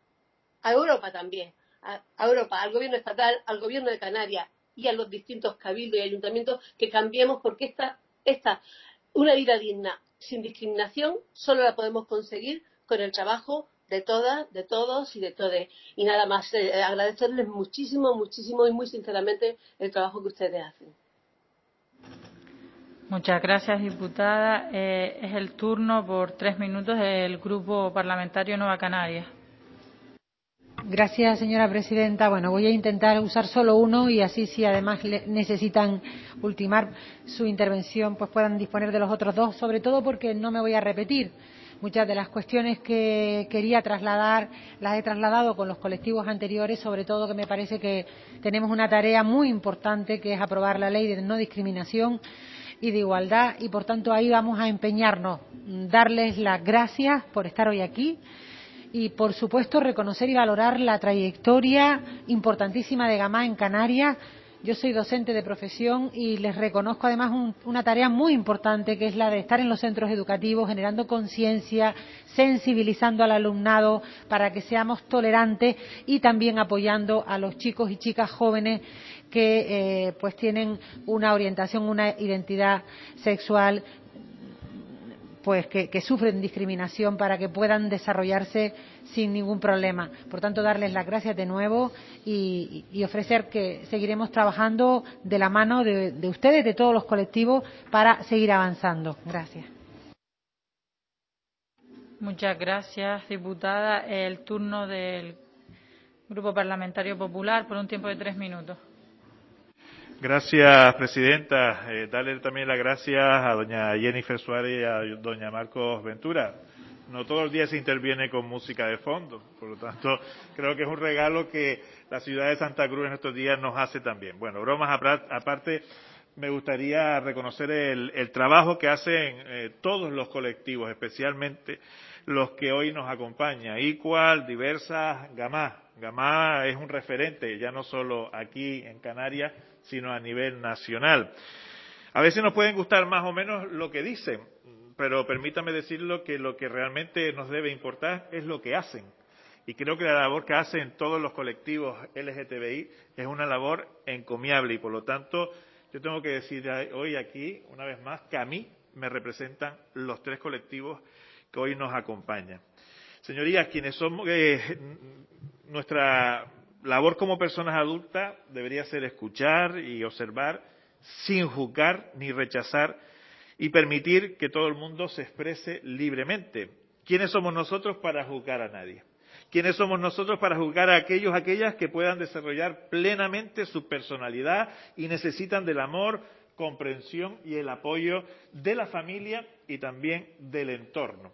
a Europa también, a, a Europa, al gobierno estatal, al gobierno de Canarias y a los distintos cabildos y ayuntamientos que cambiemos porque esta, esta una vida digna sin discriminación solo la podemos conseguir con el trabajo de todas, de todos y de todes. Y nada más, eh, agradecerles muchísimo, muchísimo y muy sinceramente el trabajo que ustedes hacen. Muchas gracias, diputada. Eh, es el turno por tres minutos del Grupo Parlamentario Nueva Canarias. Gracias, señora presidenta. Bueno, voy a intentar usar solo uno y así si además necesitan ultimar su intervención, pues puedan disponer de los otros dos, sobre todo porque no me voy a repetir. Muchas de las cuestiones que quería trasladar las he trasladado con los colectivos anteriores, sobre todo que me parece que tenemos una tarea muy importante que es aprobar la ley de no discriminación y de igualdad y por tanto ahí vamos a empeñarnos, darles las gracias por estar hoy aquí y por supuesto reconocer y valorar la trayectoria importantísima de Gamá en Canarias. Yo soy docente de profesión y les reconozco además un, una tarea muy importante que es la de estar en los centros educativos generando conciencia, sensibilizando al alumnado para que seamos tolerantes y también apoyando a los chicos y chicas jóvenes que eh, pues tienen una orientación, una identidad sexual pues que, que sufren discriminación para que puedan desarrollarse sin ningún problema. Por tanto, darles las gracias de nuevo y, y ofrecer que seguiremos trabajando de la mano de, de ustedes, de todos los colectivos, para seguir avanzando. Gracias. Muchas gracias, diputada. El turno del Grupo Parlamentario Popular por un tiempo de tres minutos. Gracias, presidenta. Eh, darle también las gracias a doña Jennifer Suárez y a doña Marcos Ventura. No todos los días se interviene con música de fondo, por lo tanto, creo que es un regalo que la ciudad de Santa Cruz en estos días nos hace también. Bueno, bromas aparte, me gustaría reconocer el, el trabajo que hacen eh, todos los colectivos, especialmente los que hoy nos acompañan. Igual, Diversas, Gamá. Gamá es un referente, ya no solo aquí en Canarias, sino a nivel nacional. A veces nos pueden gustar más o menos lo que dicen, pero permítame decirlo que lo que realmente nos debe importar es lo que hacen. Y creo que la labor que hacen todos los colectivos L G T B I es una labor encomiable y, por lo tanto, yo tengo que decir hoy aquí, una vez más, que a mí me representan los tres colectivos que hoy nos acompañan. Señorías, quienes somos, eh, nuestra labor como personas adultas debería ser escuchar y observar sin juzgar ni rechazar y permitir que todo el mundo se exprese libremente. ¿Quiénes somos nosotros para juzgar a nadie? ¿Quiénes somos nosotros para juzgar a aquellos, aquellas que puedan desarrollar plenamente su personalidad y necesitan del amor, comprensión y el apoyo de la familia y también del entorno?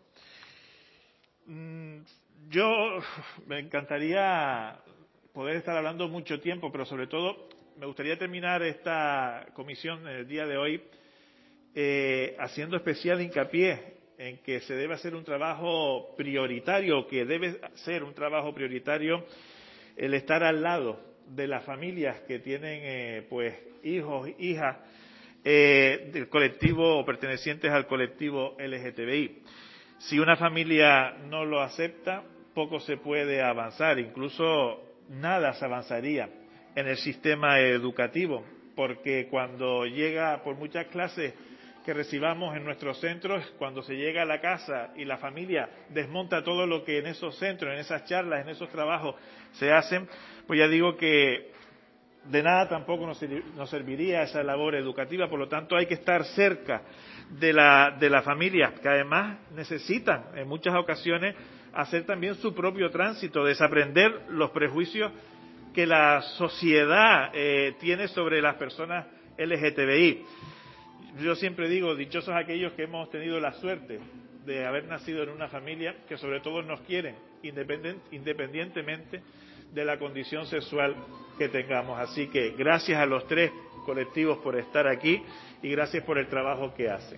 Yo me encantaría poder estar hablando mucho tiempo, pero sobre todo me gustaría terminar esta comisión en el día de hoy eh, haciendo especial hincapié en que se debe hacer un trabajo prioritario, que debe ser un trabajo prioritario el estar al lado de las familias que tienen eh, pues hijos, hijas eh, del colectivo o pertenecientes al colectivo L G T B I. Si una familia no lo acepta, poco se puede avanzar, incluso nada se avanzaría en el sistema educativo, porque cuando llega, por muchas clases que recibamos en nuestros centros, cuando se llega a la casa y la familia desmonta todo lo que en esos centros, en esas charlas, en esos trabajos se hacen, pues ya digo que de nada tampoco nos, nos serviría esa labor educativa. Por lo tanto, hay que estar cerca de la, de la familia, que además necesitan en muchas ocasiones hacer también su propio tránsito, desaprender los prejuicios que la sociedad eh, tiene sobre las personas L G T B I. Yo siempre digo, dichosos aquellos que hemos tenido la suerte de haber nacido en una familia que sobre todo nos quieren, independent, independientemente de la condición sexual que tengamos. Así que gracias a los tres colectivos por estar aquí y gracias por el trabajo que hacen.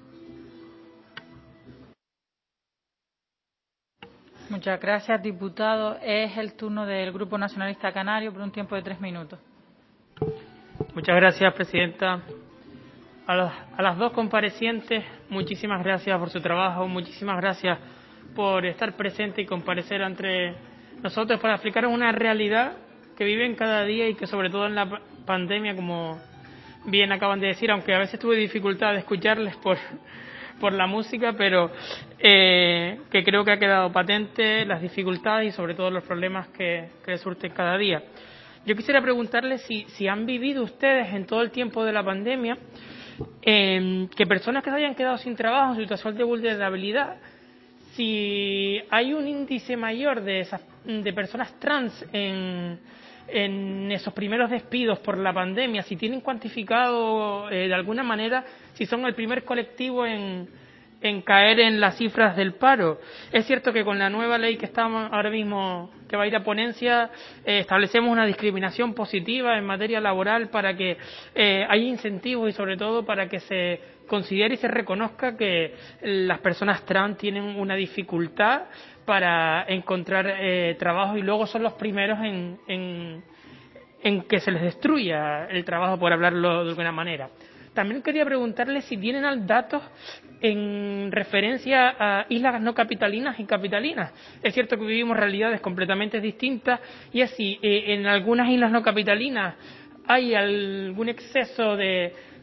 Muchas gracias, diputado. Es el turno del Grupo Nacionalista Canario por un tiempo de tres minutos. Muchas gracias, presidenta. A, los, a las dos comparecientes, muchísimas gracias por su trabajo, muchísimas gracias por estar presente y comparecer entre nosotros para explicar una realidad que viven cada día y que sobre todo en la pandemia, como bien acaban de decir, aunque a veces tuve dificultad de escucharles por, por la música, pero eh, que creo que ha quedado patente las dificultades y sobre todo los problemas que, que les surten cada día. Yo quisiera preguntarles si, si han vivido ustedes en todo el tiempo de la pandemia eh, que personas que se hayan quedado sin trabajo en situación de vulnerabilidad, si hay un índice mayor de esas, de personas trans en, en esos primeros despidos por la pandemia, si tienen cuantificado eh, de alguna manera si son el primer colectivo en, en caer en las cifras del paro. Es cierto que con la nueva ley que estamos ahora mismo, que va a ir a ponencia, eh, establecemos una discriminación positiva en materia laboral para que eh, haya incentivos y sobre todo para que se considere y se reconozca que las personas trans tienen una dificultad para encontrar eh, trabajo y luego son los primeros en, en, en que se les destruya el trabajo, por hablarlo de alguna manera. También quería preguntarles si tienen datos en referencia a islas no capitalinas y capitalinas. Es cierto que vivimos realidades completamente distintas y así eh, en algunas islas no capitalinas hay algún exceso de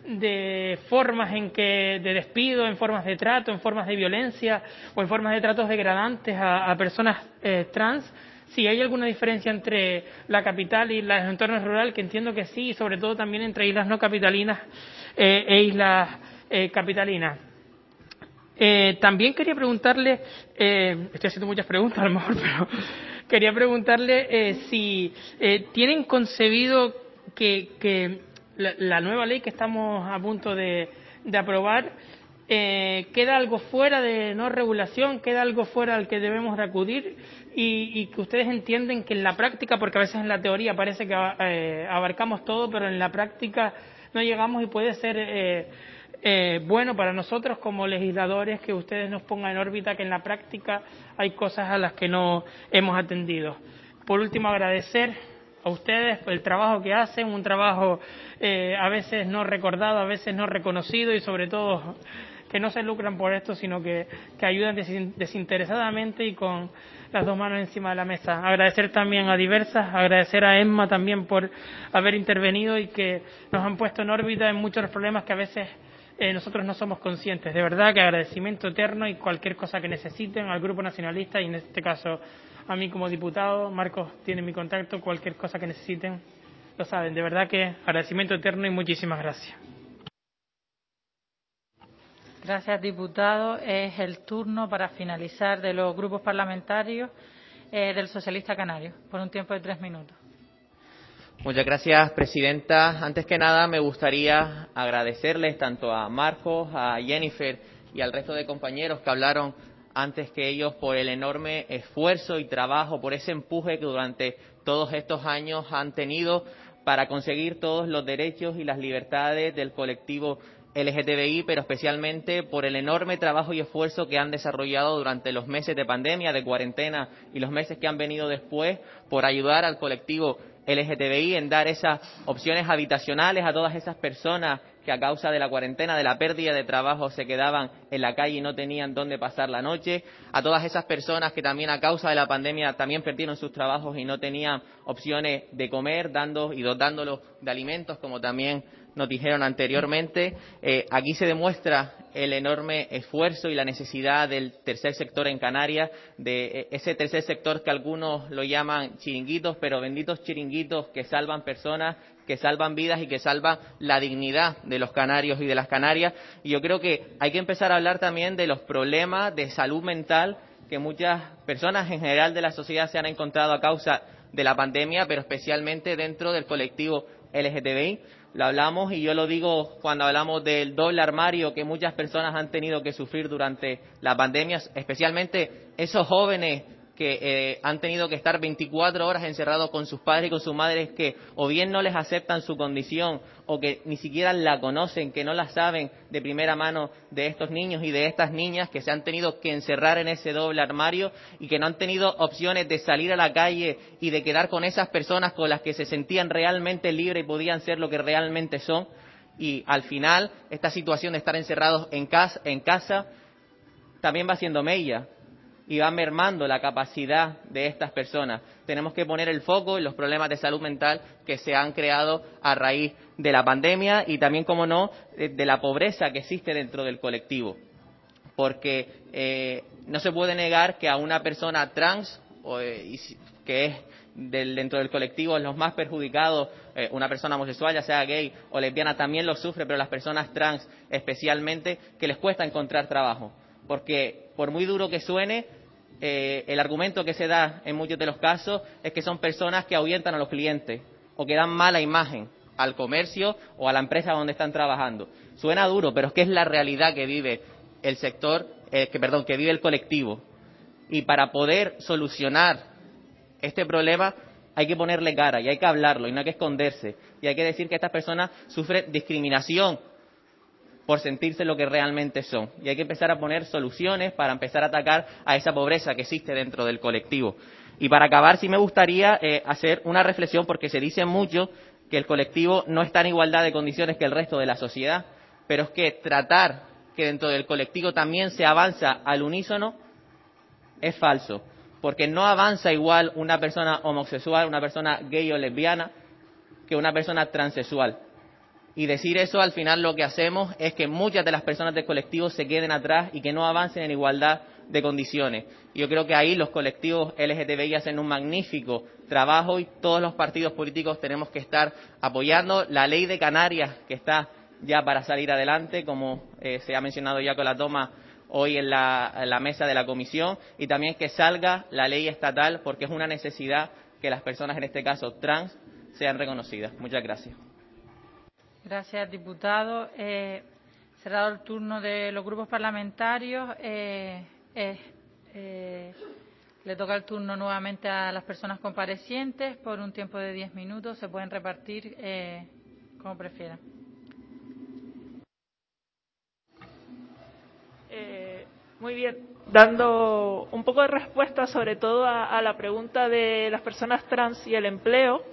de formas en que de despido, en formas de trato, en formas de violencia o en formas de tratos degradantes a, a personas eh, trans. Si hay alguna diferencia entre la capital y los entornos rurales, que entiendo que sí, y sobre todo también entre islas no capitalinas eh, e islas eh, capitalinas. Eh, también quería preguntarle, eh, estoy haciendo muchas preguntas a lo mejor, pero quería preguntarle eh, si eh, tienen concebido que, que la, la nueva ley que estamos a punto de, de aprobar eh, queda algo fuera de no regulación, queda algo fuera al que debemos de acudir y, y que ustedes entienden que en la práctica, porque a veces en la teoría parece que eh, abarcamos todo, pero en la práctica no llegamos y puede ser eh, eh, bueno para nosotros como legisladores que ustedes nos pongan en órbita que en la práctica hay cosas a las que no hemos atendido. Por último, agradecer a ustedes por el trabajo que hacen, un trabajo eh, a veces no recordado, a veces no reconocido y sobre todo que no se lucran por esto, sino que, que ayudan desinteresadamente y con las dos manos encima de la mesa. Agradecer también a Diversas, agradecer a Emma también por haber intervenido y que nos han puesto en órbita en muchos de los problemas que a veces eh, nosotros no somos conscientes. De verdad que agradecimiento eterno y cualquier cosa que necesiten al Grupo Nacionalista y en este caso a mí como diputado. Marcos tiene mi contacto, cualquier cosa que necesiten lo saben. De verdad que agradecimiento eterno y muchísimas gracias. Gracias, diputado. Es el turno para finalizar de los grupos parlamentarios eh, del Socialista Canario, por un tiempo de tres minutos. Muchas gracias, presidenta. Antes que nada, me gustaría agradecerles tanto a Marcos, a Jennifer y al resto de compañeros que hablaron antes que ellos por el enorme esfuerzo y trabajo, por ese empuje que durante todos estos años han tenido para conseguir todos los derechos y las libertades del colectivo L G T B I, pero especialmente por el enorme trabajo y esfuerzo que han desarrollado durante los meses de pandemia, de cuarentena y los meses que han venido después, por ayudar al colectivo L G T B I en dar esas opciones habitacionales a todas esas personas que a causa de la cuarentena, de la pérdida de trabajo, se quedaban en la calle y no tenían dónde pasar la noche, a todas esas personas que también a causa de la pandemia también perdieron sus trabajos y no tenían opciones de comer, dando y dotándolos de alimentos, como también nos dijeron anteriormente. Eh, aquí se demuestra el enorme esfuerzo y la necesidad del tercer sector en Canarias, de ese tercer sector que algunos lo llaman chiringuitos, pero benditos chiringuitos que salvan personas, que salvan vidas y que salvan la dignidad de los canarios y de las canarias. Y yo creo que hay que empezar a hablar también de los problemas de salud mental que muchas personas en general de la sociedad se han encontrado a causa de la pandemia, pero especialmente dentro del colectivo L G T B I. Lo hablamos y yo lo digo cuando hablamos del doble armario que muchas personas han tenido que sufrir durante la pandemia, especialmente esos jóvenes que eh, han tenido que estar veinticuatro horas encerrados con sus padres y con sus madres que o bien no les aceptan su condición o que ni siquiera la conocen, que no la saben de primera mano de estos niños y de estas niñas que se han tenido que encerrar en ese doble armario y que no han tenido opciones de salir a la calle y de quedar con esas personas con las que se sentían realmente libres y podían ser lo que realmente son. Y al final esta situación de estar encerrados en casa, en casa también va siendo mella y va mermando la capacidad de estas personas. Tenemos que poner el foco en los problemas de salud mental que se han creado a raíz de la pandemia y también, como no, de la pobreza que existe dentro del colectivo. Porque eh, no se puede negar que a una persona trans, o, eh, que es del, dentro del colectivo los más perjudicados, eh, una persona homosexual, ya sea gay o lesbiana, también lo sufre, pero las personas trans especialmente, que les cuesta encontrar trabajo. Porque por muy duro que suene, eh, el argumento que se da en muchos de los casos es que son personas que ahuyentan a los clientes o que dan mala imagen al comercio o a la empresa donde están trabajando. Suena duro, pero es que es la realidad que vive el sector, eh, que perdón, que vive el colectivo. Y para poder solucionar este problema hay que ponerle cara y hay que hablarlo y no hay que esconderse. Y hay que decir que estas personas sufren discriminación por sentirse lo que realmente son. Y hay que empezar a poner soluciones para empezar a atacar a esa pobreza que existe dentro del colectivo. Y para acabar, sí me gustaría eh, hacer una reflexión, porque se dice mucho que el colectivo no está en igualdad de condiciones que el resto de la sociedad, pero es que tratar que dentro del colectivo también se avanza al unísono es falso, porque no avanza igual una persona homosexual, una persona gay o lesbiana, que una persona transexual. Y decir eso, al final lo que hacemos es que muchas de las personas del colectivo se queden atrás y que no avancen en igualdad de condiciones. Yo creo que ahí los colectivos L G T B I hacen un magnífico trabajo y todos los partidos políticos tenemos que estar apoyando la ley de Canarias, que está ya para salir adelante, como eh, se ha mencionado ya con la toma hoy en la, en la mesa de la comisión, y también que salga la ley estatal, porque es una necesidad que las personas, en este caso trans, sean reconocidas. Muchas gracias. Gracias, diputado. Eh, cerrado el turno de los grupos parlamentarios, eh, eh, eh, le toca el turno nuevamente a las personas comparecientes por un tiempo de diez minutos. Se pueden repartir eh, como prefieran. Eh, muy bien. Dando un poco de respuesta sobre todo a, a la pregunta de las personas trans y el empleo.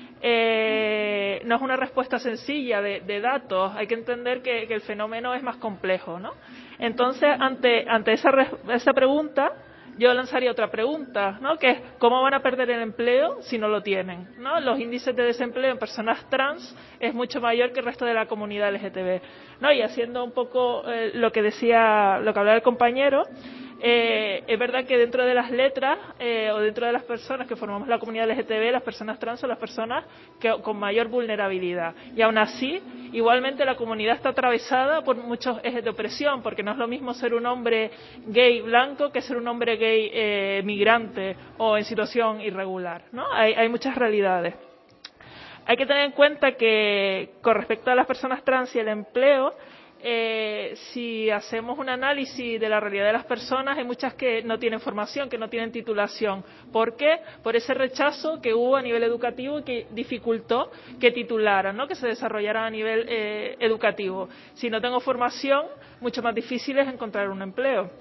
Eh, no es una respuesta sencilla de, de datos, hay que entender que, que el fenómeno es más complejo, ¿no? Entonces, ante, ante esa, esa pregunta, yo lanzaría otra pregunta, ¿no? Que es, ¿cómo van a perder el empleo si no lo tienen? ¿No? Los índices de desempleo en personas trans es mucho mayor que el resto de la comunidad L G T B, ¿no? Y haciendo un poco eh, lo que decía, lo que hablaba el compañero, Eh, es verdad que dentro de las letras eh, o dentro de las personas que formamos la comunidad L G T B, las personas trans son las personas que, con mayor vulnerabilidad. Y aún así, igualmente la comunidad está atravesada por muchos ejes de opresión, porque no es lo mismo ser un hombre gay blanco que ser un hombre gay eh, migrante o en situación irregular, ¿no? Hay, hay muchas realidades. Hay que tener en cuenta que con respecto a las personas trans y el empleo, Eh, si hacemos un análisis de la realidad de las personas, hay muchas que no tienen formación, que no tienen titulación. ¿Por qué? Por ese rechazo que hubo a nivel educativo y que dificultó que titularan, ¿no? Que se desarrollaran a nivel eh, educativo. Si no tengo formación, mucho más difícil es encontrar un empleo.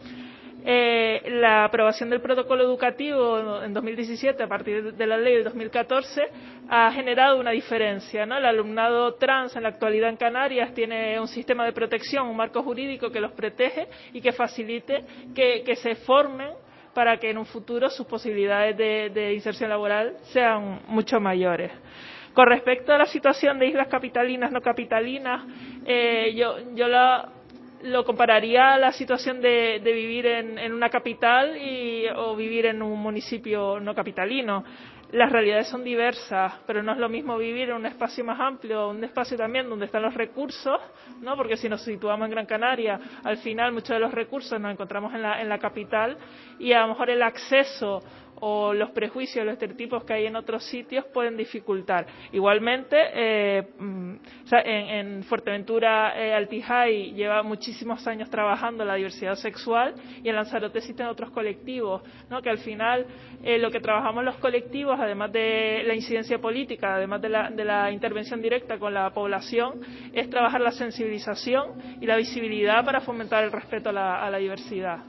Eh, la aprobación del protocolo educativo en dos mil diecisiete, a partir de la ley del dos mil catorce, ha generado una diferencia, ¿no? El alumnado trans en la actualidad en Canarias tiene un sistema de protección, un marco jurídico que los protege y que facilite que, que se formen para que en un futuro sus posibilidades de, de inserción laboral sean mucho mayores. Con respecto a la situación de islas capitalinas, no capitalinas, eh, yo, yo la lo compararía a la situación de, de vivir en, en una capital y, o vivir en un municipio no capitalino. Las realidades son diversas, pero no es lo mismo vivir en un espacio más amplio, un espacio también donde están los recursos, ¿no? Porque si nos situamos en Gran Canaria, al final muchos de los recursos nos encontramos en la, en la capital, y a lo mejor el acceso o los prejuicios, los estereotipos que hay en otros sitios pueden dificultar. Igualmente, eh, o sea, en, en Fuerteventura, eh, Altijay lleva muchísimos años trabajando la diversidad sexual, y en Lanzarote existen otros colectivos, ¿no? Que al final eh, lo que trabajamos los colectivos, además de la incidencia política, además de la, de la intervención directa con la población, es trabajar la sensibilización y la visibilidad para fomentar el respeto a la, a la diversidad.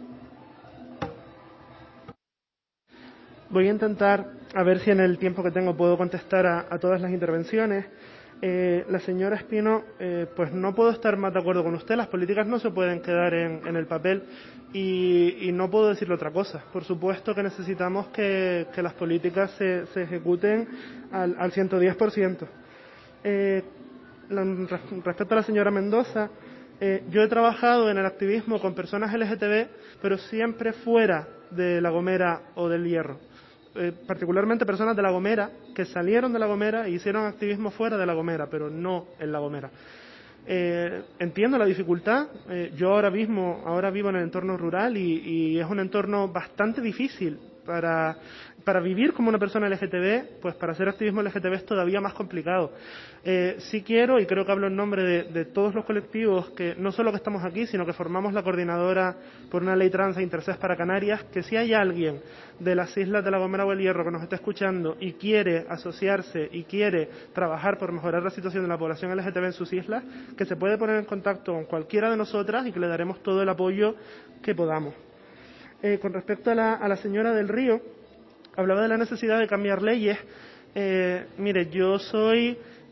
Voy a intentar, a ver si en el tiempo que tengo puedo contestar a, a todas las intervenciones. Eh, la señora Espino, eh, pues no puedo estar más de acuerdo con usted. Las políticas no se pueden quedar en, en el papel y, y no puedo decirle otra cosa. Por supuesto que necesitamos que, que las políticas se, se ejecuten al, al ciento diez por ciento. Eh, la, respecto a la señora Mendoza, eh, yo he trabajado en el activismo con personas L G T B, pero siempre fuera de La Gomera o del Hierro. Eh, particularmente personas de La Gomera que salieron de La Gomera e hicieron activismo fuera de La Gomera, pero no en La Gomera. Eh, entiendo la dificultad. Eh, yo ahora mismo, ahora vivo en el entorno rural y, y es un entorno bastante difícil para, para vivir como una persona L G T B, pues para hacer activismo L G T B es todavía más complicado. Eh, sí quiero, y creo que hablo en nombre de, de todos los colectivos, que no solo que estamos aquí, sino que formamos la coordinadora por una ley trans e intersex para Canarias, que si hay alguien de las islas de La Gomera o el Hierro que nos está escuchando y quiere asociarse y quiere trabajar por mejorar la situación de la población L G T B en sus islas, que se puede poner en contacto con cualquiera de nosotras y que le daremos todo el apoyo que podamos. Eh, con respecto a la, a la señora del Río, hablaba de la necesidad de cambiar leyes. Eh, mire, yo soy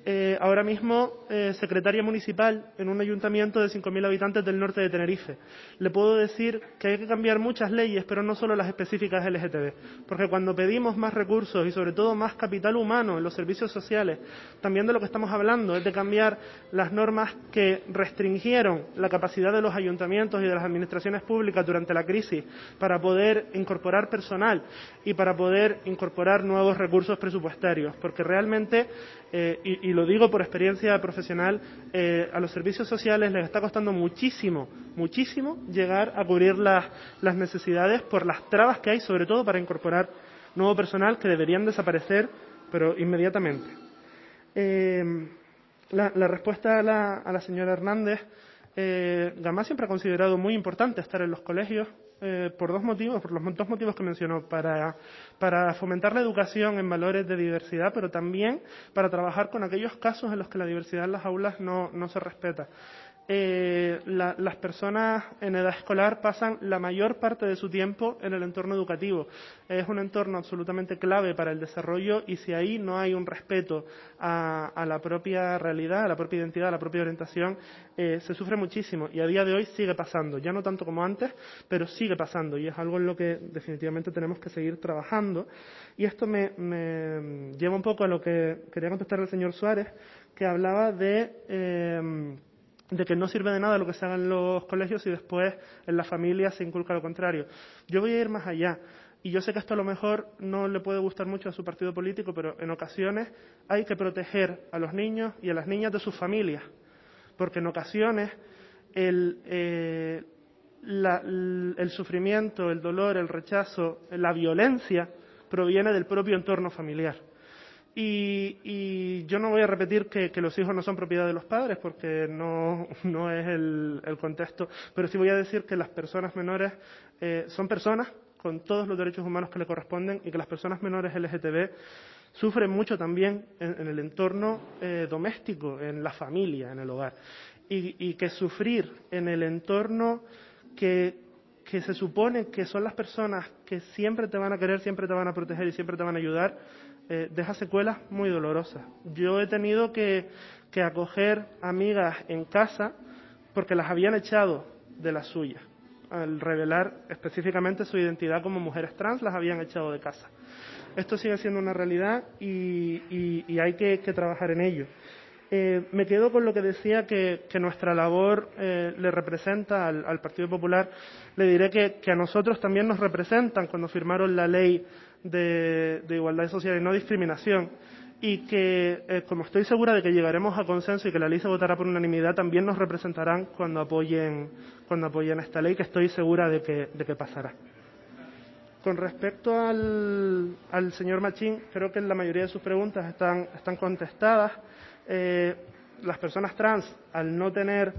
eh, ahora mismo eh, secretaria municipal en un ayuntamiento de cinco mil habitantes del norte de Tenerife. Le puedo decir que hay que cambiar muchas leyes, pero no solo las específicas L G T B, porque cuando pedimos más recursos y sobre todo más capital humano en los servicios sociales, también de lo que estamos hablando es de cambiar las normas que restringieron la capacidad de los ayuntamientos y de las administraciones públicas durante la crisis para poder incorporar personal y para poder incorporar nuevos recursos presupuestarios, porque realmente, eh, y, y lo digo por experiencia profesional, eh, a los servicios sociales les está costando muchísimo, muchísimo llegar a cubrir las, las necesidades por las trabas que hay, sobre todo para incorporar nuevo personal que deberían desaparecer, pero inmediatamente. Eh, la, la respuesta a la, a la señora Hernández, eh, Gamá siempre ha considerado muy importante estar en los colegios, eh, por dos motivos, por los dos motivos que mencionó, para, para fomentar la educación en valores de diversidad, pero también para trabajar con aquellos casos en los que la diversidad en las aulas no, no se respeta. Eh, la, las personas en edad escolar pasan la mayor parte de su tiempo en el entorno educativo. Es un entorno absolutamente clave para el desarrollo y si ahí no hay un respeto a, a la propia realidad, a la propia identidad, a la propia orientación, eh, se sufre muchísimo y a día de hoy sigue pasando, ya no tanto como antes, pero sigue pasando y es algo en lo que definitivamente tenemos que seguir trabajando. Y esto me, me lleva un poco a lo que quería contestar el señor Suárez, que hablaba de... Eh, de que no sirve de nada lo que se haga en los colegios y después en la familia se inculca lo contrario. Yo voy a ir más allá. Y yo sé que esto a lo mejor no le puede gustar mucho a su partido político, pero en ocasiones hay que proteger a los niños y a las niñas de sus familias. Porque en ocasiones el, eh, la, el sufrimiento, el dolor, el rechazo, la violencia proviene del propio entorno familiar. Y, y yo no voy a repetir que, que los hijos no son propiedad de los padres, porque no, no es el, el contexto, pero sí voy a decir que las personas menores eh, son personas con todos los derechos humanos que le corresponden y que las personas menores L G T B sufren mucho también en, en el entorno eh, doméstico, en la familia, en el hogar. Y, y que sufrir en el entorno que, que se supone que son las personas que siempre te van a querer, siempre te van a proteger y siempre te van a ayudar, Eh, deja secuelas muy dolorosas. Yo he tenido que, que acoger amigas en casa porque las habían echado de la suya. Al revelar específicamente su identidad como mujeres trans, las habían echado de casa. Esto sigue siendo una realidad y, y, y hay que, que trabajar en ello. Eh, me quedo con lo que decía que, que nuestra labor eh, le representa al, al Partido Popular. Le diré que, que a nosotros también nos representan cuando firmaron la ley de, de igualdad social y no discriminación y que, eh, como estoy segura de que llegaremos a consenso y que la ley se votará por unanimidad, también nos representarán cuando apoyen, cuando apoyen esta ley, que estoy segura de que, de que pasará. Con respecto al, al señor Machín, creo que la mayoría de sus preguntas están, están contestadas. Eh, las personas trans, al no tener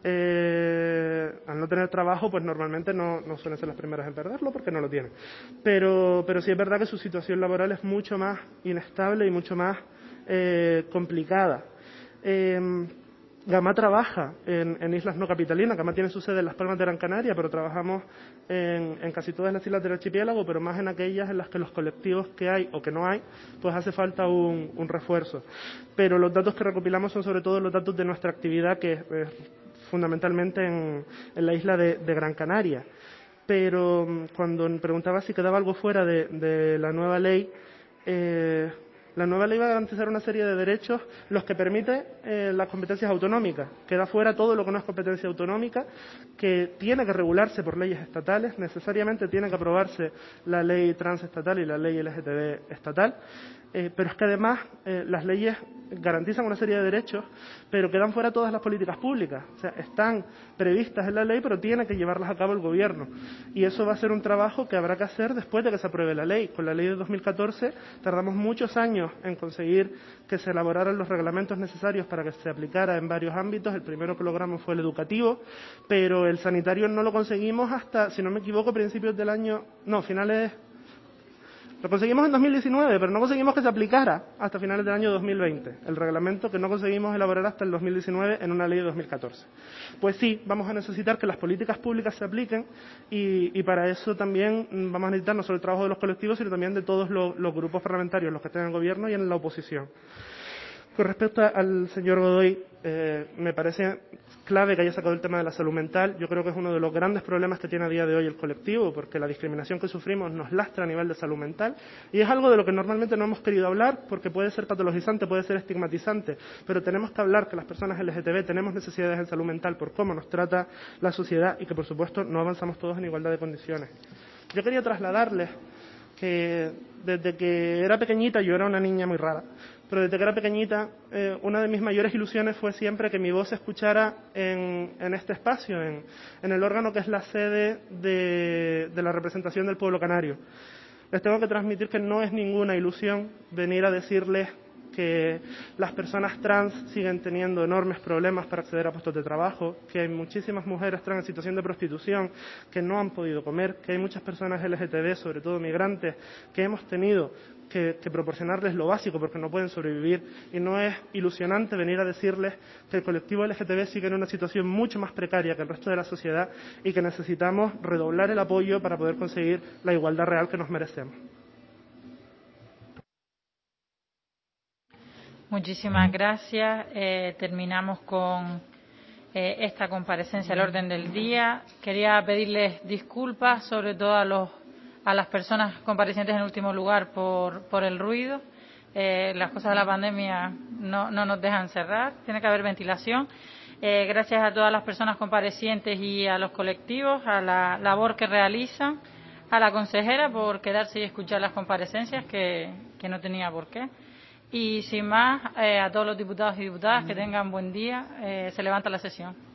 eh, al no tener trabajo, pues normalmente no, no suelen ser las primeras en perderlo porque no lo tienen. Pero, pero sí es verdad que su situación laboral es mucho más inestable y mucho más eh, complicada. Eh, Gamá trabaja en, en islas no capitalinas. Gamá tiene su sede en Las Palmas de Gran Canaria, pero trabajamos en, en casi todas las islas del archipiélago, pero más en aquellas en las que los colectivos que hay o que no hay, pues hace falta un, un refuerzo. Pero los datos que recopilamos son sobre todo los datos de nuestra actividad, que es eh, fundamentalmente en, en la isla de, de Gran Canaria. Pero cuando preguntaba si quedaba algo fuera de, de la nueva ley, eh, la nueva ley va a garantizar una serie de derechos, los que permite eh, las competencias autonómicas. Queda fuera todo lo que no es competencia autonómica, que tiene que regularse por leyes estatales, necesariamente tiene que aprobarse la ley transestatal y la ley L G T B estatal, eh, pero es que además eh, las leyes garantizan una serie de derechos, pero quedan fuera todas las políticas públicas. O sea, están previstas en la ley, pero tiene que llevarlas a cabo el Gobierno. Y eso va a ser un trabajo que habrá que hacer después de que se apruebe la ley. Con la ley de dos mil catorce tardamos muchos años en conseguir que se elaboraran los reglamentos necesarios para que se aplicara en varios ámbitos. El primero que logramos fue el educativo, pero el sanitario no lo conseguimos hasta, si no me equivoco, principios del año... No, finales... Lo conseguimos en dos mil diecinueve, pero no conseguimos que se aplicara hasta finales del año dos mil veinte. El reglamento que no conseguimos elaborar hasta el dos mil diecinueve en una ley de dos mil catorce. Pues sí, vamos a necesitar que las políticas públicas se apliquen y, y para eso también vamos a necesitar no solo el trabajo de los colectivos, sino también de todos los, los grupos parlamentarios, los que estén en el gobierno y en la oposición. Con respecto al señor Godoy, eh, me parece clave que haya sacado el tema de la salud mental. Yo creo que es uno de los grandes problemas que tiene a día de hoy el colectivo, porque la discriminación que sufrimos nos lastra a nivel de salud mental, y es algo de lo que normalmente no hemos querido hablar porque puede ser patologizante, puede ser estigmatizante, pero tenemos que hablar que las personas L G T B tenemos necesidades en salud mental por cómo nos trata la sociedad y que, por supuesto, no avanzamos todos en igualdad de condiciones. Yo quería trasladarles que desde que era pequeñita, yo era una niña muy rara, pero desde que era pequeñita, eh, una de mis mayores ilusiones fue siempre que mi voz se escuchara en, en este espacio, en, en el órgano que es la sede de, de la representación del pueblo canario. Les tengo que transmitir que no es ninguna ilusión venir a decirles que las personas trans siguen teniendo enormes problemas para acceder a puestos de trabajo, que hay muchísimas mujeres trans en situación de prostitución que no han podido comer, que hay muchas personas L G T B, sobre todo migrantes, que hemos tenido que, que proporcionarles lo básico porque no pueden sobrevivir, y no es ilusionante venir a decirles que el colectivo L G T B sigue en una situación mucho más precaria que el resto de la sociedad y que necesitamos redoblar el apoyo para poder conseguir la igualdad real que nos merecemos. Muchísimas gracias. Eh, terminamos con eh, esta comparecencia al orden del día. Quería pedirles disculpas, sobre todo a, los, a las personas comparecientes en último lugar, por, por el ruido. Eh, las cosas de la pandemia no, no nos dejan cerrar, tiene que haber ventilación. Eh, gracias a todas las personas comparecientes y a los colectivos, a la labor que realizan, a la consejera por quedarse y escuchar las comparecencias, que, que no tenía por qué. Y sin más, eh, a todos los diputados y diputadas que tengan buen día. Eh, se levanta la sesión.